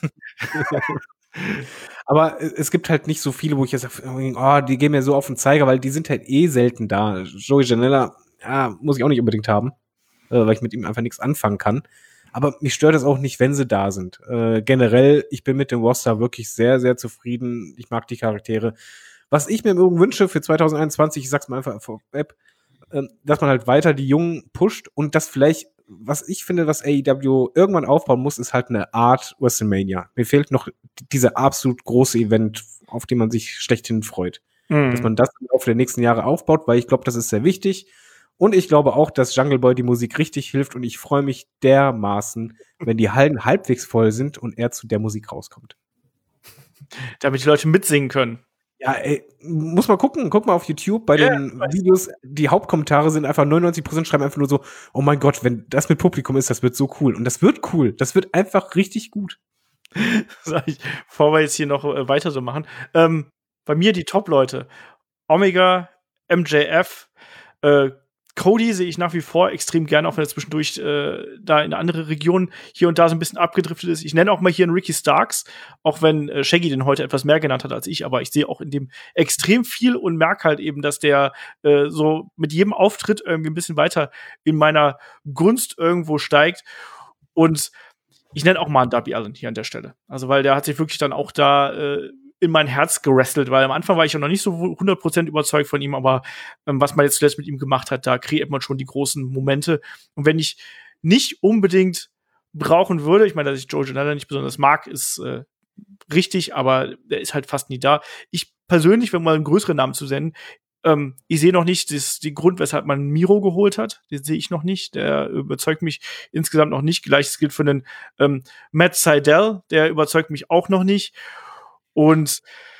Aber es gibt halt nicht so viele, wo ich jetzt sage, oh, die gehen mir so auf den Zeiger, weil die sind halt eh selten da. Joey Janela, ja, muss ich auch nicht unbedingt haben, äh, weil ich mit ihm einfach nichts anfangen kann. Aber mich stört es auch nicht, wenn sie da sind. Äh, generell, ich bin mit dem Roster wirklich sehr, sehr zufrieden. Ich mag die Charaktere. Was ich mir im Übrigen wünsche für zwanzig einundzwanzig, ich sag's mal einfach vorweg, äh, dass man halt weiter die Jungen pusht und das vielleicht, was ich finde, was A E W irgendwann aufbauen muss, ist halt eine Art WrestleMania. Mir fehlt noch dieser absolut große Event, auf den man sich schlechthin freut. Mhm. Dass man das im Laufe der nächsten Jahre aufbaut, weil ich glaube, das ist sehr wichtig. Und ich glaube auch, dass Jungle Boy die Musik richtig hilft und ich freue mich dermaßen, wenn die Hallen halbwegs voll sind und er zu der Musik rauskommt. Damit die Leute mitsingen können. Ja, ey, muss mal gucken, guck mal auf YouTube bei Ja, den Videos, die Hauptkommentare sind einfach neunundneunzig Prozent schreiben einfach nur so, oh mein Gott, wenn das mit Publikum ist, das wird so cool. Und das wird cool, das wird einfach richtig gut. Sag ich, bevor wir jetzt hier noch äh, weiter so machen. Ähm, bei mir die Top-Leute. Omega, M J F, äh, Cody sehe ich nach wie vor extrem gerne, auch wenn er zwischendurch äh, da in andere Regionen hier und da so ein bisschen abgedriftet ist. Ich nenne auch mal hier einen Ricky Starks, auch wenn äh, Shaggy den heute etwas mehr genannt hat als ich, aber ich sehe auch in dem extrem viel und merke halt eben, dass der äh, so mit jedem Auftritt irgendwie ein bisschen weiter in meiner Gunst irgendwo steigt. Und ich nenne auch mal einen Darby Allin hier an der Stelle. Also, weil der hat sich wirklich dann auch da äh, in mein Herz gerestelt, weil am Anfang war ich ja noch nicht so hundert Prozent überzeugt von ihm, aber ähm, was man jetzt zuletzt mit ihm gemacht hat, da kreiert man schon die großen Momente. Und wenn ich nicht unbedingt brauchen würde, ich meine, dass ich Joe Janela nicht besonders mag, ist äh, richtig, aber der ist halt fast nie da. Ich persönlich, wenn mal einen größeren Namen zu senden, ähm, ich sehe noch nicht das, den Grund, weshalb man Miro geholt hat. Den sehe ich noch nicht. Der überzeugt mich insgesamt noch nicht. Gleiches gilt für den ähm, Matt Sydal. Der überzeugt mich auch noch nicht. Und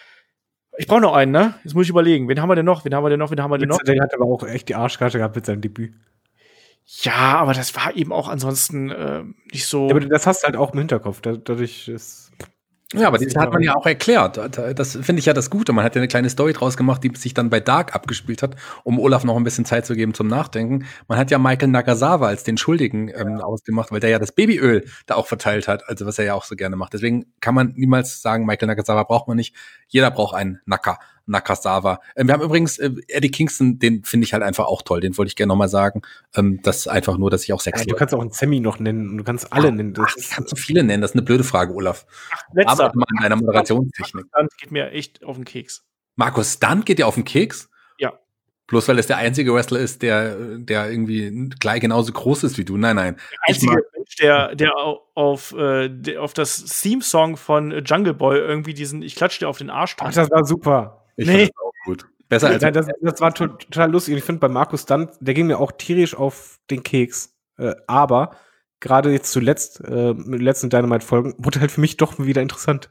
ich brauche noch einen, ne? Jetzt muss ich überlegen. Wen haben wir denn noch? Wen haben wir denn noch? Wen haben wir denn noch? Der hat aber auch echt die Arschkarte gehabt mit seinem Debüt. Ja, aber das war eben auch ansonsten äh, nicht so. Ja, aber das hast du halt auch im Hinterkopf. Dadurch ist. Ja, aber das hat man ja auch erklärt. Das finde ich ja das Gute. Man hat ja eine kleine Story draus gemacht, die sich dann bei Dark abgespielt hat, um Olaf noch ein bisschen Zeit zu geben zum Nachdenken. Man hat ja Michael Nagasawa als den Schuldigen ähm, ausgemacht, weil der ja das Babyöl da auch verteilt hat, also was er ja auch so gerne macht. Deswegen kann man niemals sagen, Michael Nagasawa braucht man nicht. Jeder braucht einen Naka. Nakasawa. Ähm, wir haben übrigens äh, Eddie Kingston, den finde ich halt einfach auch toll. Den wollte ich gerne noch mal sagen. Ähm, das ist einfach nur, dass ich auch sechs. Ja, du kannst auch einen Sammy noch nennen. Du kannst alle ach, nennen. Das ach, ich kann so viele nennen. Das ist eine blöde Frage, Olaf. Ach, letzter. Aber mal in deiner Moderationstechnik. Das geht mir echt auf den Keks. Markus Stunt geht dir auf den Keks? Ja. Bloß weil es der einzige Wrestler ist, der, der irgendwie gleich genauso groß ist wie du. Nein, nein. Der einzige Mensch, der, der auf, äh, der auf das Theme-Song von Jungle Boy irgendwie diesen Ich klatsche dir auf den Arsch. Ach, das war super. Ich nee. fand das auch gut. Besser als. Nein, das, das war total lustig. Und ich finde bei Markus Stunt, der ging mir auch tierisch auf den Keks. Äh, aber gerade jetzt zuletzt, äh, mit den letzten Dynamite-Folgen, wurde halt für mich doch wieder interessant.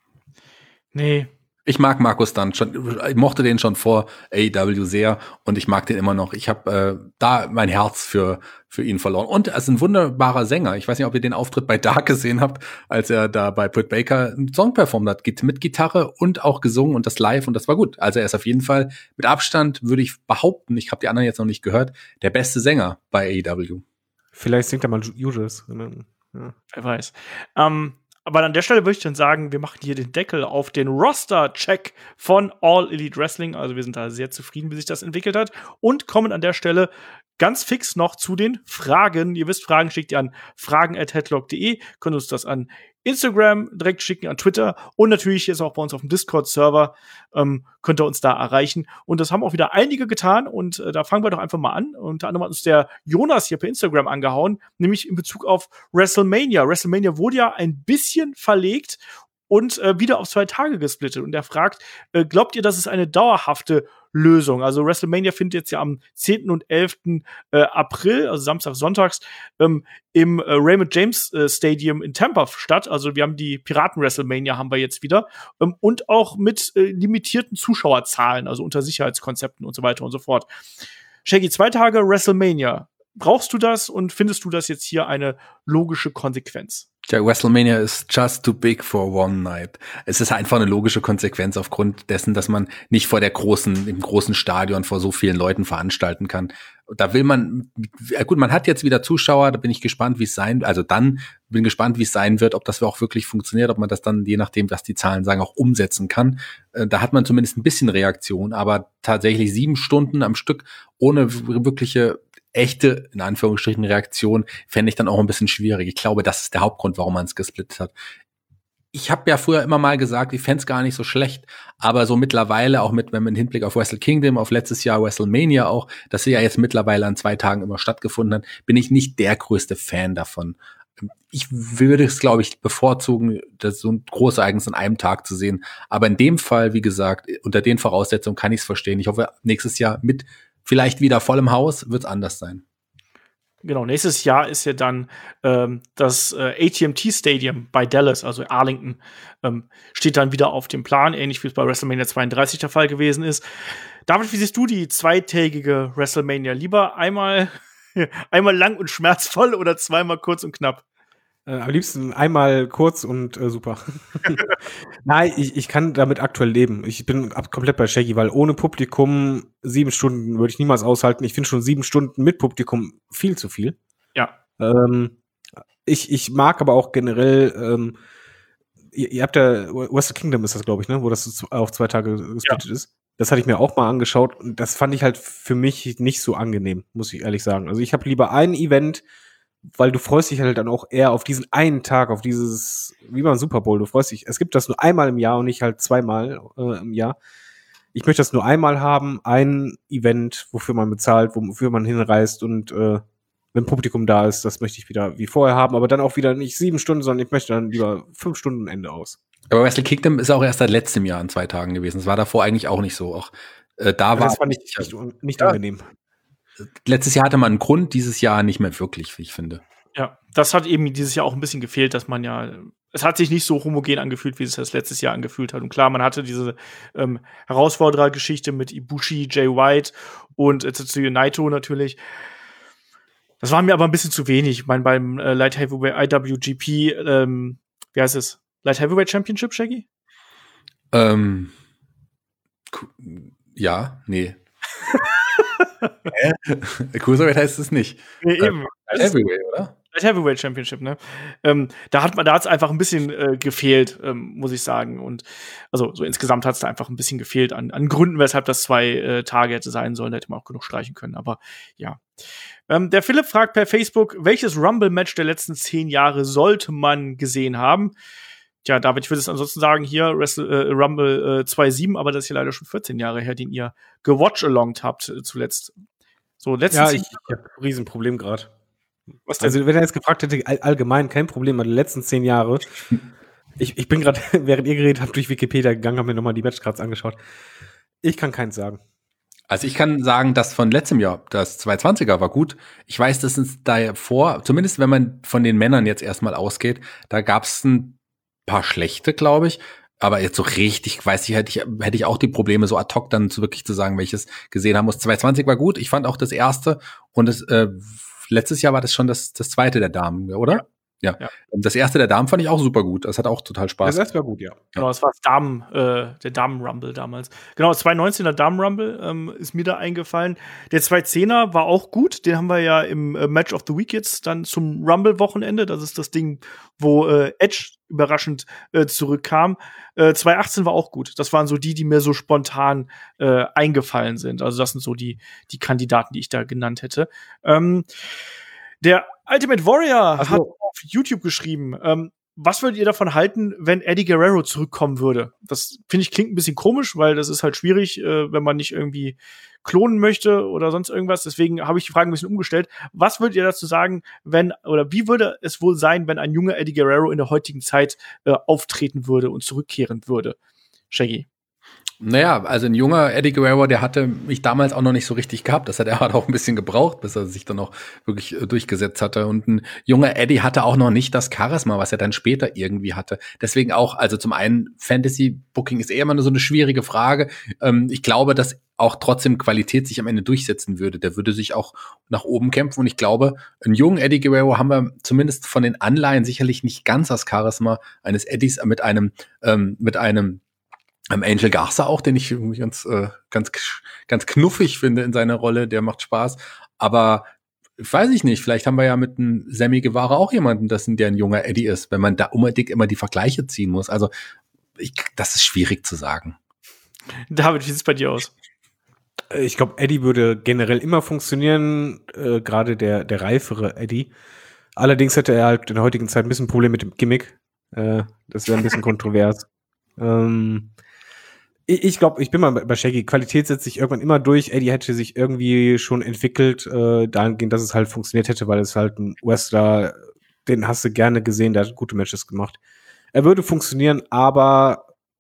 Nee. Ich mag Markus Stunt schon, ich mochte den schon vor A E W sehr und ich mag den immer noch. Ich habe äh, da mein Herz für für ihn verloren. Und er ist ein wunderbarer Sänger. Ich weiß nicht, ob ihr den Auftritt bei Dark gesehen habt, als er da bei Britt Baker einen Song performt hat, mit Gitarre und auch gesungen und das live und das war gut. Also er ist auf jeden Fall mit Abstand, würde ich behaupten, ich habe die anderen jetzt noch nicht gehört, der beste Sänger bei A E W. Vielleicht singt er mal Judas. Ja. Wer weiß. Ähm, Aber an der Stelle würde ich dann sagen, wir machen hier den Deckel auf den Roster-Check von All Elite Wrestling. Also wir sind da sehr zufrieden, wie sich das entwickelt hat. Und kommen an der Stelle ganz fix noch zu den Fragen. Ihr wisst, Fragen schickt ihr an fragen at headlock punkt de. Könnt uns das an Instagram direkt schicken, an Twitter. Und natürlich jetzt auch bei uns auf dem Discord-Server ähm, könnt ihr uns da erreichen. Und das haben auch wieder einige getan. Und äh, da fangen wir doch einfach mal an. Unter anderem hat uns der Jonas hier per Instagram angehauen, nämlich in Bezug auf WrestleMania. WrestleMania wurde ja ein bisschen verlegt und äh, wieder auf zwei Tage gesplittet. Und er fragt, äh, glaubt ihr, das ist eine dauerhafte Lösung? Also WrestleMania findet jetzt ja am zehnten und elften Äh, April, also Samstag, Sonntags, ähm, im äh, Raymond James äh, Stadium in Tampa statt. Also wir haben die Piraten-WrestleMania haben wir jetzt wieder. Ähm, und auch mit äh, limitierten Zuschauerzahlen, also unter Sicherheitskonzepten und so weiter und so fort. Shaggy, zwei Tage WrestleMania. Brauchst du das und findest du das jetzt hier eine logische Konsequenz? Ja, WrestleMania ist just too big for one night. Es ist einfach eine logische Konsequenz aufgrund dessen, dass man nicht vor der großen, im großen Stadion vor so vielen Leuten veranstalten kann. Da will man, ja gut, man hat jetzt wieder Zuschauer, da bin ich gespannt, wie es sein, also dann bin gespannt, wie es sein wird, ob das auch wirklich funktioniert, ob man das dann, je nachdem, was die Zahlen sagen, auch umsetzen kann. Da hat man zumindest ein bisschen Reaktion, aber tatsächlich sieben Stunden am Stück ohne wirkliche echte, in Anführungsstrichen, Reaktion fände ich dann auch ein bisschen schwierig. Ich glaube, das ist der Hauptgrund, warum man es gesplittet hat. Ich habe ja früher immer mal gesagt, ich fände es gar nicht so schlecht, aber so mittlerweile, auch mit, wenn man im Hinblick auf Wrestle Kingdom, auf letztes Jahr WrestleMania auch, dass sie ja jetzt mittlerweile an zwei Tagen immer stattgefunden hat, bin ich nicht der größte Fan davon. Ich würde es, glaube ich, bevorzugen, das so ein großes Ereignis an einem Tag zu sehen. Aber in dem Fall, wie gesagt, unter den Voraussetzungen kann ich es verstehen. Ich hoffe, nächstes Jahr mit vielleicht wieder voll im Haus, wird es anders sein. Genau, nächstes Jahr ist ja dann ähm, das äh, A T and T Stadium bei Dallas, also Arlington, ähm, steht dann wieder auf dem Plan, ähnlich wie es bei WrestleMania zweiunddreißig der Fall gewesen ist. David, wie siehst du die zweitägige WrestleMania? Lieber einmal, einmal lang und schmerzvoll oder zweimal kurz und knapp? Äh, am liebsten einmal kurz und äh, super. Nein, ich, ich kann damit aktuell leben. Ich bin ab, komplett bei Shaggy, weil ohne Publikum sieben Stunden würde ich niemals aushalten. Ich finde schon sieben Stunden mit Publikum viel zu viel. Ja. Ähm, ich, ich mag aber auch generell, ähm, ihr, ihr habt ja, Wrestle Kingdom ist das, glaube ich, ne, wo das auf zwei Tage gesplittet ja. ist. Das hatte ich mir auch mal angeschaut und das fand ich halt für mich nicht so angenehm, muss ich ehrlich sagen. Also ich habe lieber ein Event, weil du freust dich halt dann auch eher auf diesen einen Tag, auf dieses, wie beim Super Bowl, du freust dich, es gibt das nur einmal im Jahr und nicht halt zweimal äh, im Jahr. Ich möchte das nur einmal haben, ein Event, wofür man bezahlt, wofür man hinreist und äh, wenn Publikum da ist, das möchte ich wieder wie vorher haben, aber dann auch wieder nicht sieben Stunden, sondern ich möchte dann lieber fünf Stunden Ende aus. Aber Wrestle Kingdom ist auch erst seit letztem Jahr in zwei Tagen gewesen. Das war davor eigentlich auch nicht so. Auch äh, da ja, war das fand ich nicht, nicht ja. angenehm. Letztes Jahr hatte man einen Grund, dieses Jahr nicht mehr wirklich, wie ich finde. Ja, das hat eben dieses Jahr auch ein bisschen gefehlt, dass man ja, es hat sich nicht so homogen angefühlt, wie es das letztes Jahr angefühlt hat. Und klar, man hatte diese ähm, Herausforderer-Geschichte mit Ibushi, Jay White und äh, Tetsuya Naito natürlich. Das war mir aber ein bisschen zu wenig. Ich meine, beim äh, Light Heavyweight I W G P, ähm, wie heißt es? Light Heavyweight Championship, Shaggy? Ähm, ja, nee. Cruiserweight heißt es nicht. Nee, eben. Light Heavyweight, oder? Light Heavyweight Championship, ne? Ähm, da hat man, da hat's einfach ein bisschen äh, gefehlt, ähm, muss ich sagen. Und also so insgesamt hat's da einfach ein bisschen gefehlt an, an Gründen, weshalb das zwei äh, Tage hätte sein sollen. Da hätte man auch genug streichen können. Aber ja. Ähm, der Philipp fragt per Facebook, welches Rumble-Match der letzten zehn Jahre sollte man gesehen haben? Tja, David, ich würde es ansonsten sagen, hier Wrestle, äh, Rumble äh, zwei Komma sieben, aber das ist ja leider schon vierzehn Jahre her, den ihr gewatch-alongt habt äh, zuletzt. So, letzten ja, ich, ich habe ein Riesenproblem gerade. Was denn? Also, wenn er jetzt gefragt hätte, all, allgemein kein Problem, aber die letzten zehn Jahre. ich, ich bin gerade, während ihr geredet habt, durch Wikipedia gegangen, habe mir nochmal die Matchcards angeschaut. Ich kann keins sagen. Also ich kann sagen, das von letztem Jahr, das zweihundertzwanziger war gut. Ich weiß, dass es davor, zumindest wenn man von den Männern jetzt erstmal ausgeht, da gab es ein paar schlechte, glaube ich. Aber jetzt so richtig, weiß ich, hätte ich, hätte ich auch die Probleme, so ad hoc dann zu wirklich zu sagen, welches gesehen haben muss. zweihundertzwanzig war gut. Ich fand auch das erste und das, äh, letztes Jahr war das schon das, das zweite der Damen, oder? Ja. Ja. ja. Das erste der Damen fand ich auch super gut. Das hat auch total Spaß. Das erste war gut, ja. Genau, das war das Damen, äh, der Damen-Rumble damals. Genau, das zweitausendneunzehner Damen-Rumble ähm, ist mir da eingefallen. Der zweitausendzehner war auch gut. Den haben wir ja im äh, Match of the Week jetzt dann zum Rumble-Wochenende. Das ist das Ding, wo äh, Edge überraschend äh, zurückkam. Äh, zweitausendachtzehn war auch gut. Das waren so die, die mir so spontan äh, eingefallen sind. Also das sind so die, die Kandidaten, die ich da genannt hätte. Ähm, der Ultimate Warrior so. hat auf YouTube geschrieben, ähm, was würdet ihr davon halten, wenn Eddie Guerrero zurückkommen würde? Das, finde ich, klingt ein bisschen komisch, weil das ist halt schwierig, äh, wenn man nicht irgendwie klonen möchte oder sonst irgendwas. Deswegen habe ich die Frage ein bisschen umgestellt. Was würdet ihr dazu sagen, wenn, oder wie würde es wohl sein, wenn ein junger Eddie Guerrero in der heutigen Zeit äh, auftreten würde und zurückkehren würde? Shaggy. Naja, also ein junger Eddie Guerrero, der hatte mich damals auch noch nicht so richtig gehabt. Das hat er hat auch ein bisschen gebraucht, bis er sich dann auch wirklich äh, durchgesetzt hatte. Und ein junger Eddie hatte auch noch nicht das Charisma, was er dann später irgendwie hatte. Deswegen auch, also zum einen, Fantasy-Booking ist eher immer nur so eine schwierige Frage. Ähm, ich glaube, dass auch trotzdem Qualität sich am Ende durchsetzen würde. Der würde sich auch nach oben kämpfen. Und ich glaube, einen jungen Eddie Guerrero haben wir zumindest von den Anleihen sicherlich nicht ganz das Charisma eines Eddies mit einem, ähm, mit einem Ähm, Angel Garza auch, den ich irgendwie ganz, äh, ganz, ganz knuffig finde in seiner Rolle, der macht Spaß. Aber weiß ich nicht, vielleicht haben wir ja mit einem Sammy Guevara auch jemanden, das, der ein junger Eddie ist, wenn man da unbedingt immer die Vergleiche ziehen muss. Also ich, das ist schwierig zu sagen. David, wie sieht's bei dir aus? Ich glaube, Eddie würde generell immer funktionieren, äh, gerade der, der reifere Eddie. Allerdings hätte er halt in der heutigen Zeit ein bisschen Problem mit dem Gimmick. Äh, das wäre ein bisschen kontrovers. Ähm, Ich glaube, ich bin mal bei Shaggy. Qualität setzt sich irgendwann immer durch. Eddie hätte sich irgendwie schon entwickelt, äh, dahingehend, dass es halt funktioniert hätte, weil es halt ein Wrestler, den hast du gerne gesehen, der hat gute Matches gemacht. Er würde funktionieren, aber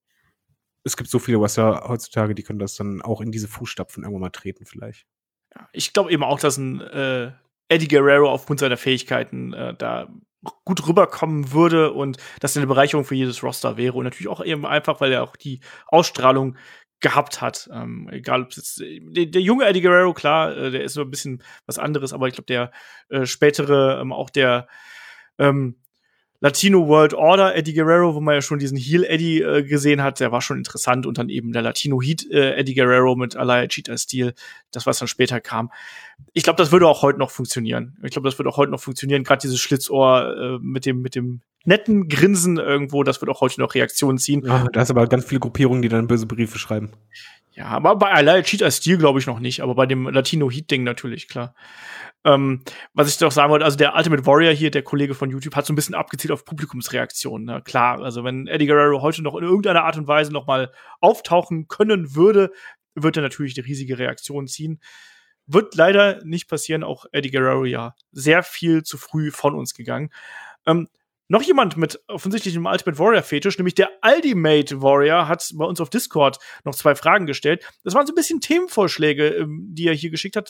es gibt so viele Wrestler heutzutage, die können das dann auch in diese Fußstapfen irgendwann mal treten vielleicht. Ich glaube eben auch, dass ein äh, Eddie Guerrero aufgrund seiner Fähigkeiten äh, da gut rüberkommen würde und das eine Bereicherung für jedes Roster wäre. Und natürlich auch eben einfach, weil er auch die Ausstrahlung gehabt hat. Ähm, egal, ob es jetzt der, der junge Eddie Guerrero, klar, äh, der ist so ein bisschen was anderes, aber ich glaube, der äh, spätere, ähm, auch der ähm, Latino World Order Eddie Guerrero, wo man ja schon diesen Heel Eddie äh, gesehen hat, der war schon interessant. Und dann eben der Latino Heat äh, Eddie Guerrero mit Alaya Cheetah Steel, das, was dann später kam. Ich glaube, das würde auch heute noch funktionieren. Ich glaube, das würde auch heute noch funktionieren. Gerade dieses Schlitzohr äh, mit dem mit dem netten Grinsen irgendwo, das wird auch heute noch Reaktionen ziehen. Ja, da ist aber ganz viele Gruppierungen, die dann böse Briefe schreiben. Ja, aber bei Alaya Cheetah Steel glaube ich noch nicht, aber bei dem Latino Heat Ding natürlich, klar. Ähm, was ich doch sagen wollte, also der Ultimate Warrior hier, der Kollege von YouTube, hat so ein bisschen abgezielt auf Publikumsreaktionen. Ne? Klar, also wenn Eddie Guerrero heute noch in irgendeiner Art und Weise noch mal auftauchen können würde, wird er natürlich eine riesige Reaktion ziehen. Wird leider nicht passieren, auch Eddie Guerrero ja sehr viel zu früh von uns gegangen. Ähm, noch jemand mit offensichtlich einem Ultimate Warrior-Fetisch, nämlich der Ultimate Warrior, hat bei uns auf Discord noch zwei Fragen gestellt. Das waren so ein bisschen Themenvorschläge, die er hier geschickt hat.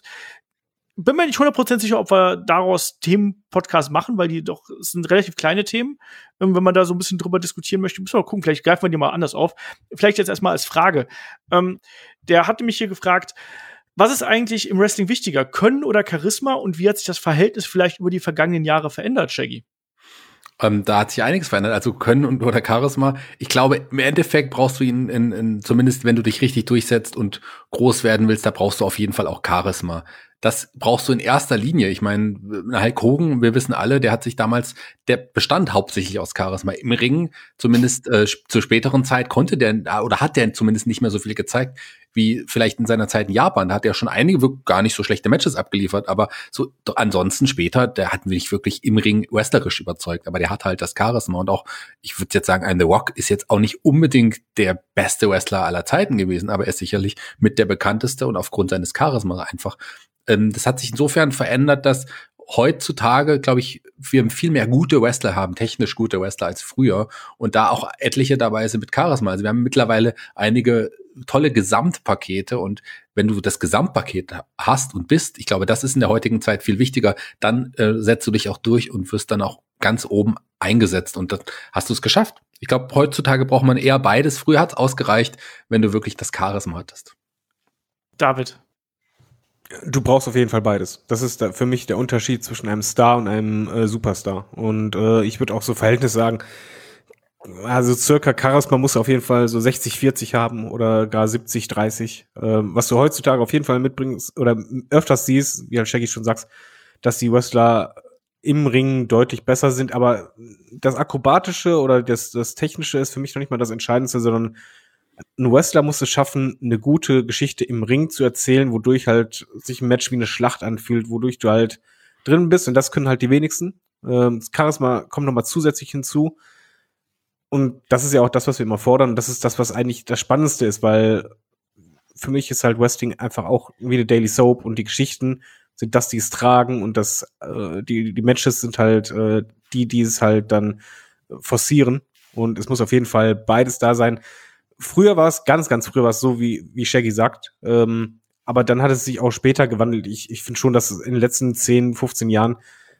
Bin mir nicht hundert Prozent sicher, ob wir daraus Themen-Podcast machen, weil die doch, es sind relativ kleine Themen. Wenn man da so ein bisschen drüber diskutieren möchte, müssen wir mal gucken, vielleicht greifen wir die mal anders auf. Vielleicht jetzt erstmal als Frage. Ähm, der hatte mich hier gefragt, was ist eigentlich im Wrestling wichtiger, Können oder Charisma, und wie hat sich das Verhältnis vielleicht über die vergangenen Jahre verändert, Shaggy? Ähm, da hat sich einiges verändert, also Können und oder Charisma. Ich glaube, im Endeffekt brauchst du ihn, in, in, zumindest wenn du dich richtig durchsetzt und groß werden willst, da brauchst du auf jeden Fall auch Charisma. Das brauchst du in erster Linie. Ich meine, Hulk Hogan, wir wissen alle, der hat sich damals, der bestand hauptsächlich aus Charisma. Im Ring, zumindest äh, zur späteren Zeit, konnte der, oder hat der zumindest nicht mehr so viel gezeigt, wie vielleicht in seiner Zeit in Japan. Da hat er schon einige wirklich gar nicht so schlechte Matches abgeliefert, aber so ansonsten später, der hat mich wirklich im Ring wrestlerisch überzeugt, aber der hat halt das Charisma. Und auch, ich würde jetzt sagen, ein The Rock ist jetzt auch nicht unbedingt der beste Wrestler aller Zeiten gewesen, aber er ist sicherlich mit der bekannteste und aufgrund seines Charisma einfach. Ähm, das hat sich insofern verändert, dass heutzutage, glaube ich, wir viel mehr gute Wrestler haben, technisch gute Wrestler als früher, und da auch etliche dabei sind mit Charisma. Also wir haben mittlerweile einige tolle Gesamtpakete, und wenn du das Gesamtpaket hast und bist, ich glaube, das ist in der heutigen Zeit viel wichtiger, dann äh, setzt du dich auch durch und wirst dann auch ganz oben eingesetzt, und dann hast du es geschafft. Ich glaube, heutzutage braucht man eher beides. Früher hat es ausgereicht, wenn du wirklich das Charisma hattest. David. Du brauchst auf jeden Fall beides. Das ist da für mich der Unterschied zwischen einem Star und einem äh, Superstar. Und äh, ich würde auch so Verhältnis sagen, also circa Charisma muss auf jeden Fall so sechzig vierzig haben oder gar siebzig dreißig. Ähm, was du heutzutage auf jeden Fall mitbringst oder öfters siehst, wie halt Shaggy schon sagst, dass die Wrestler im Ring deutlich besser sind. Aber das Akrobatische oder das, das Technische ist für mich noch nicht mal das Entscheidendste, sondern ein Wrestler muss es schaffen, eine gute Geschichte im Ring zu erzählen, wodurch halt sich ein Match wie eine Schlacht anfühlt, wodurch du halt drin bist, und das können halt die wenigsten. Ähm, das Charisma kommt nochmal zusätzlich hinzu, und das ist ja auch das, was wir immer fordern, das ist das, was eigentlich das Spannendste ist, weil für mich ist halt Wrestling einfach auch wie eine Daily Soap, und die Geschichten sind das, die es tragen, und das äh, die die Matches sind halt äh, die, die es halt dann forcieren, und es muss auf jeden Fall beides da sein. Früher war es, ganz, ganz früher war es so, wie, wie Shaggy sagt. Ähm, aber dann hat es sich auch später gewandelt. Ich, ich finde schon, dass in den letzten zehn, fünfzehn Jahren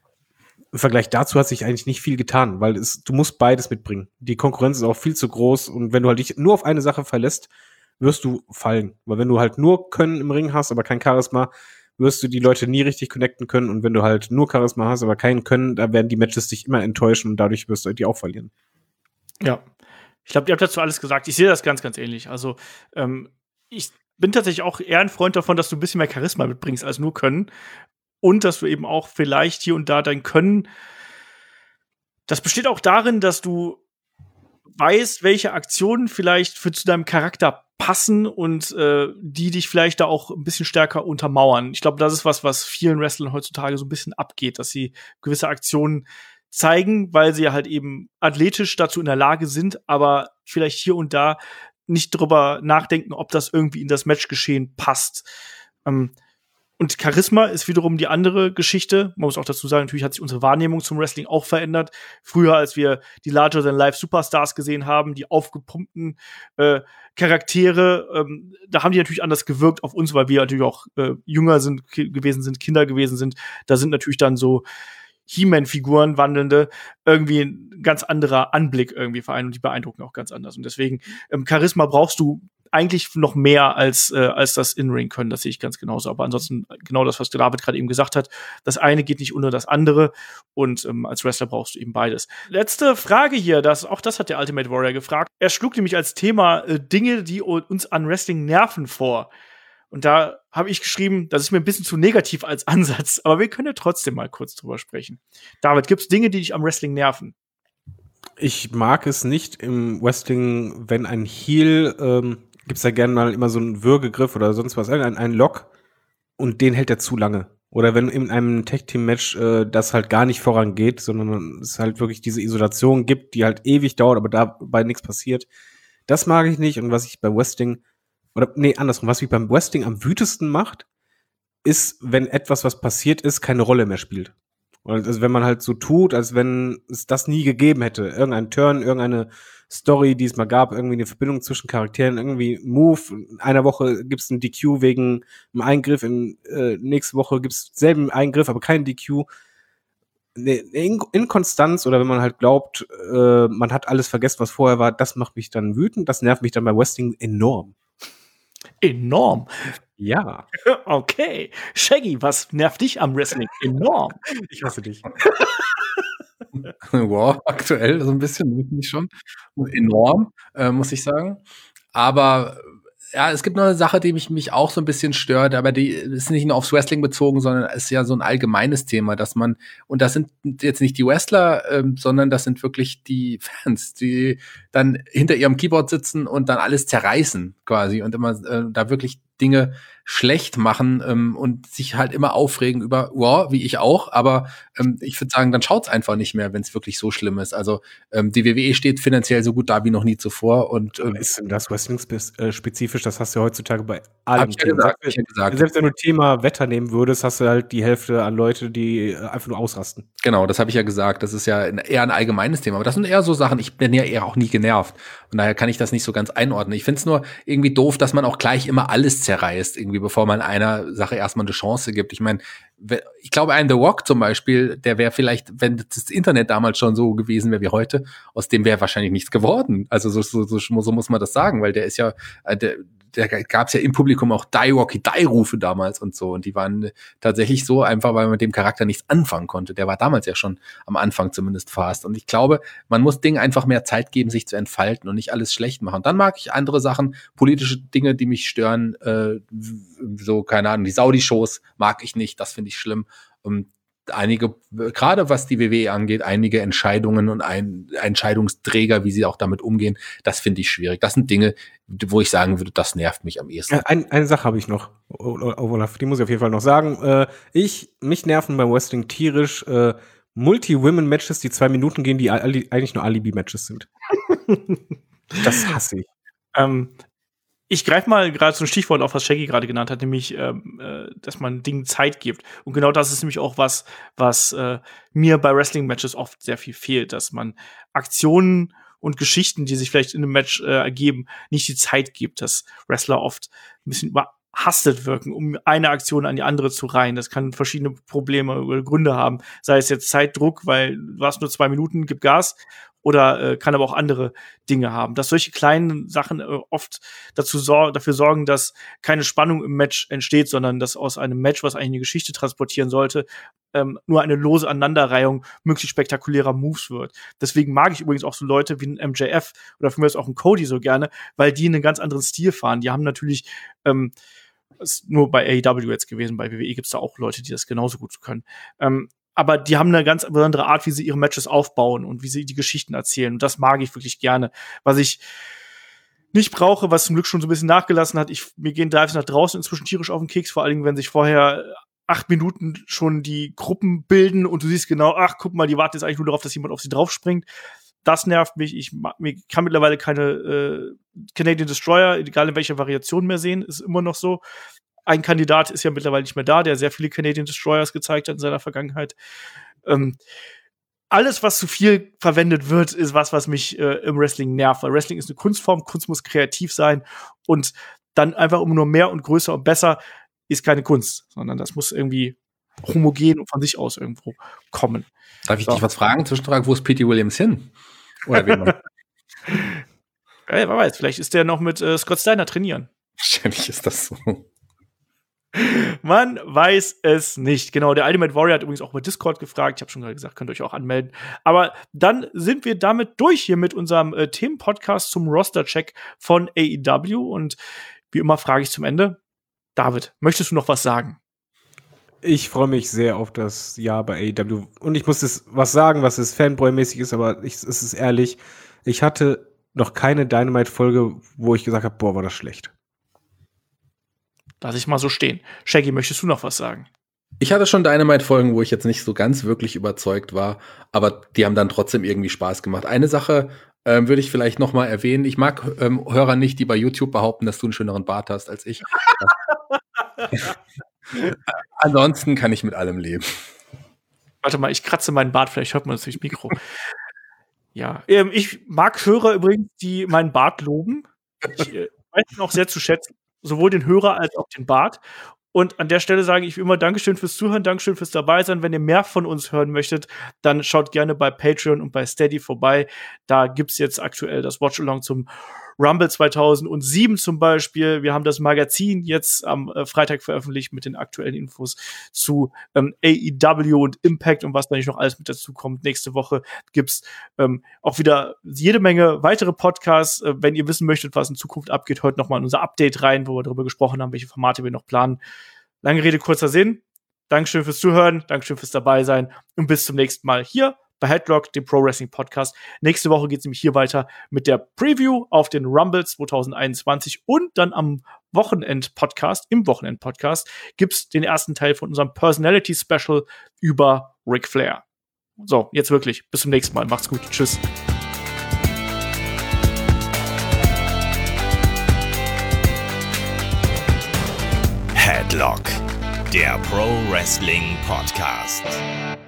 im Vergleich dazu hat sich eigentlich nicht viel getan, weil es, du musst beides mitbringen. Die Konkurrenz ist auch viel zu groß, und wenn du halt dich nur auf eine Sache verlässt, wirst du fallen. Weil wenn du halt nur Können im Ring hast, aber kein Charisma, wirst du die Leute nie richtig connecten können, und wenn du halt nur Charisma hast, aber kein Können, da werden die Matches dich immer enttäuschen, und dadurch wirst du die auch verlieren. Ja. Ich glaube, ihr habt dazu alles gesagt. Ich sehe das ganz, ganz ähnlich. Also, ähm, ich bin tatsächlich auch eher ein Freund davon, dass du ein bisschen mehr Charisma mitbringst als nur Können. Und dass du eben auch vielleicht hier und da dein Können. Das besteht auch darin, dass du weißt, welche Aktionen vielleicht für zu deinem Charakter passen und äh, die dich vielleicht da auch ein bisschen stärker untermauern. Ich glaube, das ist was, was vielen Wrestlern heutzutage so ein bisschen abgeht, dass sie gewisse Aktionen zeigen, weil sie halt eben athletisch dazu in der Lage sind, aber vielleicht hier und da nicht drüber nachdenken, ob das irgendwie in das Matchgeschehen passt. Ähm, Und Charisma ist wiederum die andere Geschichte. Man muss auch dazu sagen, natürlich hat sich unsere Wahrnehmung zum Wrestling auch verändert. Früher, als wir die Larger-than-Life-Superstars gesehen haben, die aufgepumpten äh, Charaktere, ähm, da haben die natürlich anders gewirkt auf uns, weil wir natürlich auch äh, jünger sind ki- gewesen sind, Kinder gewesen sind. Da sind natürlich dann so He-Man-Figuren, wandelnde, irgendwie ein ganz anderer Anblick irgendwie vereint und die beeindrucken auch ganz anders. Und deswegen, ähm, Charisma brauchst du eigentlich noch mehr als äh, als das In-Ring können, das sehe ich ganz genauso. Aber ansonsten genau das, was David gerade eben gesagt hat, das eine geht nicht unter das andere und ähm, als Wrestler brauchst du eben beides. Letzte Frage hier, das, auch das hat der Ultimate Warrior gefragt. Er schlug nämlich als Thema äh, Dinge, die uns an Wrestling nerven vor. Und da habe ich geschrieben, das ist mir ein bisschen zu negativ als Ansatz, aber wir können ja trotzdem mal kurz drüber sprechen. David, gibt's Dinge, die dich am Wrestling nerven? Ich mag es nicht im Wrestling, wenn ein Heel, ähm, gibt's da gerne mal immer so einen Würgegriff oder sonst was, irgendein einen Lock und den hält er zu lange. Oder wenn in einem Tag-Team-Match äh, das halt gar nicht vorangeht, sondern es halt wirklich diese Isolation gibt, die halt ewig dauert, aber dabei nichts passiert. Das mag ich nicht. Und was ich beim Wrestling, oder nee, andersrum, was mich beim Wrestling am wütesten macht, ist, wenn etwas, was passiert ist, keine Rolle mehr spielt. Und also wenn man halt so tut, als wenn es das nie gegeben hätte. Irgendein Turn, irgendeine Story, die es mal gab, irgendwie eine Verbindung zwischen Charakteren, irgendwie Move. In einer Woche gibt's einen D Q wegen einem Eingriff, in äh, nächste Woche gibt's selben Eingriff, aber keinen D Q. Eine In- Inkonstanz oder wenn man halt glaubt, äh, man hat alles vergessen, was vorher war, das macht mich dann wütend. Das nervt mich dann bei Wrestling enorm. Enorm. Ja. Okay. Shaggy, was nervt dich am Wrestling? Enorm. Ich hasse dich. Wow, aktuell so ein bisschen, nicht schon. Enorm, äh, muss ich sagen. Aber ja, es gibt noch eine Sache, die mich, mich auch so ein bisschen stört, aber die ist nicht nur aufs Wrestling bezogen, sondern ist ja so ein allgemeines Thema, dass man, und das sind jetzt nicht die Wrestler, ähm, sondern das sind wirklich die Fans, die dann hinter ihrem Keyboard sitzen und dann alles zerreißen quasi und immer äh, da wirklich Dinge schlecht machen ähm, und sich halt immer aufregen über, wow, wie ich auch, aber ähm, ich würde sagen, dann schaut's einfach nicht mehr, wenn es wirklich so schlimm ist. Also ähm, die W W E steht finanziell so gut da wie noch nie zuvor und ähm, Ist denn das Wrestling-spezifisch? Das hast du ja heutzutage bei allem. hab ich ja gesagt, hab ich ja gesagt. Selbst wenn du Thema Wetter nehmen würdest, hast du halt die Hälfte an Leute, die äh, einfach nur ausrasten. Genau, das habe ich ja gesagt. Das ist ja ein, eher ein allgemeines Thema. Aber das sind eher so Sachen, ich bin ja eher auch nie genervt. Und daher kann ich das nicht so ganz einordnen. Ich finde es nur irgendwie doof, dass man auch gleich immer alles zerreißt, irgendwie, bevor man einer Sache erstmal eine Chance gibt. Ich meine, ich glaube, ein The Rock zum Beispiel, der wäre vielleicht, wenn das Internet damals schon so gewesen wäre wie heute, aus dem wäre wahrscheinlich nichts geworden. Also so, so, so, so muss man das sagen, weil der ist ja, der, da gab es ja im Publikum auch Die Rocky Die Rufe damals und so und die waren tatsächlich so einfach, weil man mit dem Charakter nichts anfangen konnte. Der war damals ja schon am Anfang zumindest fast und ich glaube, man muss Dingen einfach mehr Zeit geben, sich zu entfalten und nicht alles schlecht machen. Und dann mag ich andere Sachen, politische Dinge, die mich stören, äh, so, keine Ahnung, die Saudi-Shows mag ich nicht, das finde ich schlimm. Und einige, gerade was die W W E angeht, einige Entscheidungen und ein Entscheidungsträger, wie sie auch damit umgehen, das finde ich schwierig. Das sind Dinge, wo ich sagen würde, das nervt mich am ehesten. Ein, eine Sache habe ich noch, Olaf, die muss ich auf jeden Fall noch sagen. Äh, ich, mich nerven beim Wrestling tierisch äh, Multi-Women-Matches, die zwei Minuten gehen, die ali- eigentlich nur Alibi-Matches sind. Das hasse ich. Ähm, ich greife mal gerade so ein Stichwort auf, was Shaggy gerade genannt hat, nämlich, ähm, äh, dass man Dingen Zeit gibt. Und genau das ist nämlich auch was, was äh, mir bei Wrestling-Matches oft sehr viel fehlt, dass man Aktionen und Geschichten, die sich vielleicht in einem Match äh, ergeben, nicht die Zeit gibt, dass Wrestler oft ein bisschen überhastet wirken, um eine Aktion an die andere zu reihen. Das kann verschiedene Probleme oder Gründe haben. Sei es jetzt Zeitdruck, weil du hast nur zwei Minuten, gib Gas. Oder äh, kann aber auch andere Dinge haben. Dass solche kleinen Sachen äh, oft dazu sor- dafür sorgen, dass keine Spannung im Match entsteht, sondern dass aus einem Match, was eigentlich eine Geschichte transportieren sollte, ähm, nur eine lose Aneinanderreihung möglichst spektakulärer Moves wird. Deswegen mag ich übrigens auch so Leute wie ein M J F oder für mich ist auch ein Cody so gerne, weil die einen ganz anderen Stil fahren. Die haben natürlich ähm, ist nur bei A E W jetzt gewesen, bei W W E gibt's da auch Leute, die das genauso gut können. Ähm, aber die haben eine ganz besondere Art, wie sie ihre Matches aufbauen und wie sie die Geschichten erzählen. Und das mag ich wirklich gerne. Was ich nicht brauche, was zum Glück schon so ein bisschen nachgelassen hat, ich, mir gehen Dives nach draußen inzwischen tierisch auf den Keks, vor allen Dingen, wenn sich vorher acht Minuten schon die Gruppen bilden und du siehst genau, ach, guck mal, die warten jetzt eigentlich nur darauf, dass jemand auf sie draufspringt. Das nervt mich. Ich mir kann mittlerweile keine äh, Canadian Destroyer, egal in welcher Variation mehr sehen, ist immer noch so. ein Kandidat ist ja mittlerweile nicht mehr da, der sehr viele Canadian Destroyers gezeigt hat in seiner Vergangenheit. Ähm, alles, was zu viel verwendet wird, ist was, was mich äh, im Wrestling nervt. Weil Wrestling ist eine Kunstform, Kunst muss kreativ sein und dann einfach immer nur mehr und größer und besser ist keine Kunst, sondern das muss irgendwie homogen und von sich aus irgendwo kommen. Darf ich so. dich was fragen? Zwischenfrage, wo ist P T Williams hin? Oder wen noch? Ja, wer weiß, vielleicht ist der noch mit äh, Scott Steiner trainieren. Wahrscheinlich ist das so. Man weiß es nicht. Genau, der Ultimate Warrior hat übrigens auch über Discord gefragt. Ich habe schon gerade gesagt, könnt ihr euch auch anmelden. Aber dann sind wir damit durch hier mit unserem äh, Themenpodcast zum Roster-Check von A E W. Und wie immer frage ich zum Ende, David, möchtest du noch was sagen? Ich freue mich sehr auf das Jahr bei A E W. Und ich muss jetzt was sagen, was es Fanboy-mäßig ist, aber ich, es ist ehrlich, ich hatte noch keine Dynamite-Folge, wo ich gesagt habe, boah, war das schlecht. Lass ich mal so stehen. Shaggy, möchtest du noch was sagen? Ich hatte schon Dynamite-Folgen, wo ich jetzt nicht so ganz wirklich überzeugt war, aber die haben dann trotzdem irgendwie Spaß gemacht. Eine Sache ähm, würde ich vielleicht noch mal erwähnen. Ich mag ähm, Hörer nicht, die bei YouTube behaupten, dass du einen schöneren Bart hast als ich. Ansonsten kann ich mit allem leben. Warte mal, ich kratze meinen Bart, vielleicht hört man das durchs Mikro. Ja, ähm, ich mag Hörer übrigens, die meinen Bart loben. Ich äh, weiß ihn auch sehr zu schätzen. Sowohl den Hörer als auch den Bart. Und an der Stelle sage ich wie immer Dankeschön fürs Zuhören, Dankeschön fürs Dabeisein. Wenn ihr mehr von uns hören möchtet, dann schaut gerne bei Patreon und bei Steady vorbei. Da gibt's jetzt aktuell das Watch-Along zum Rumble zweitausendsieben zum Beispiel. Wir haben das Magazin jetzt am äh, Freitag veröffentlicht mit den aktuellen Infos zu ähm, A E W und Impact und was da nicht noch alles mit dazu kommt. Nächste Woche gibt's ähm, auch wieder jede Menge weitere Podcasts. Äh, wenn ihr wissen möchtet, was in Zukunft abgeht, hört noch mal in unser Update rein, wo wir darüber gesprochen haben, welche Formate wir noch planen. Lange Rede, kurzer Sinn. Dankeschön fürs Zuhören, Dankeschön fürs Dabeisein und bis zum nächsten Mal hier bei Headlock, dem Pro Wrestling Podcast. Nächste Woche geht es nämlich hier weiter mit der Preview auf den Rumble zwanzig einundzwanzig und dann am Wochenend-Podcast, im Wochenend-Podcast, gibt's den ersten Teil von unserem Personality-Special über Ric Flair. So, jetzt wirklich. Bis zum nächsten Mal. Macht's gut. Tschüss. Headlock, der Pro Wrestling Podcast.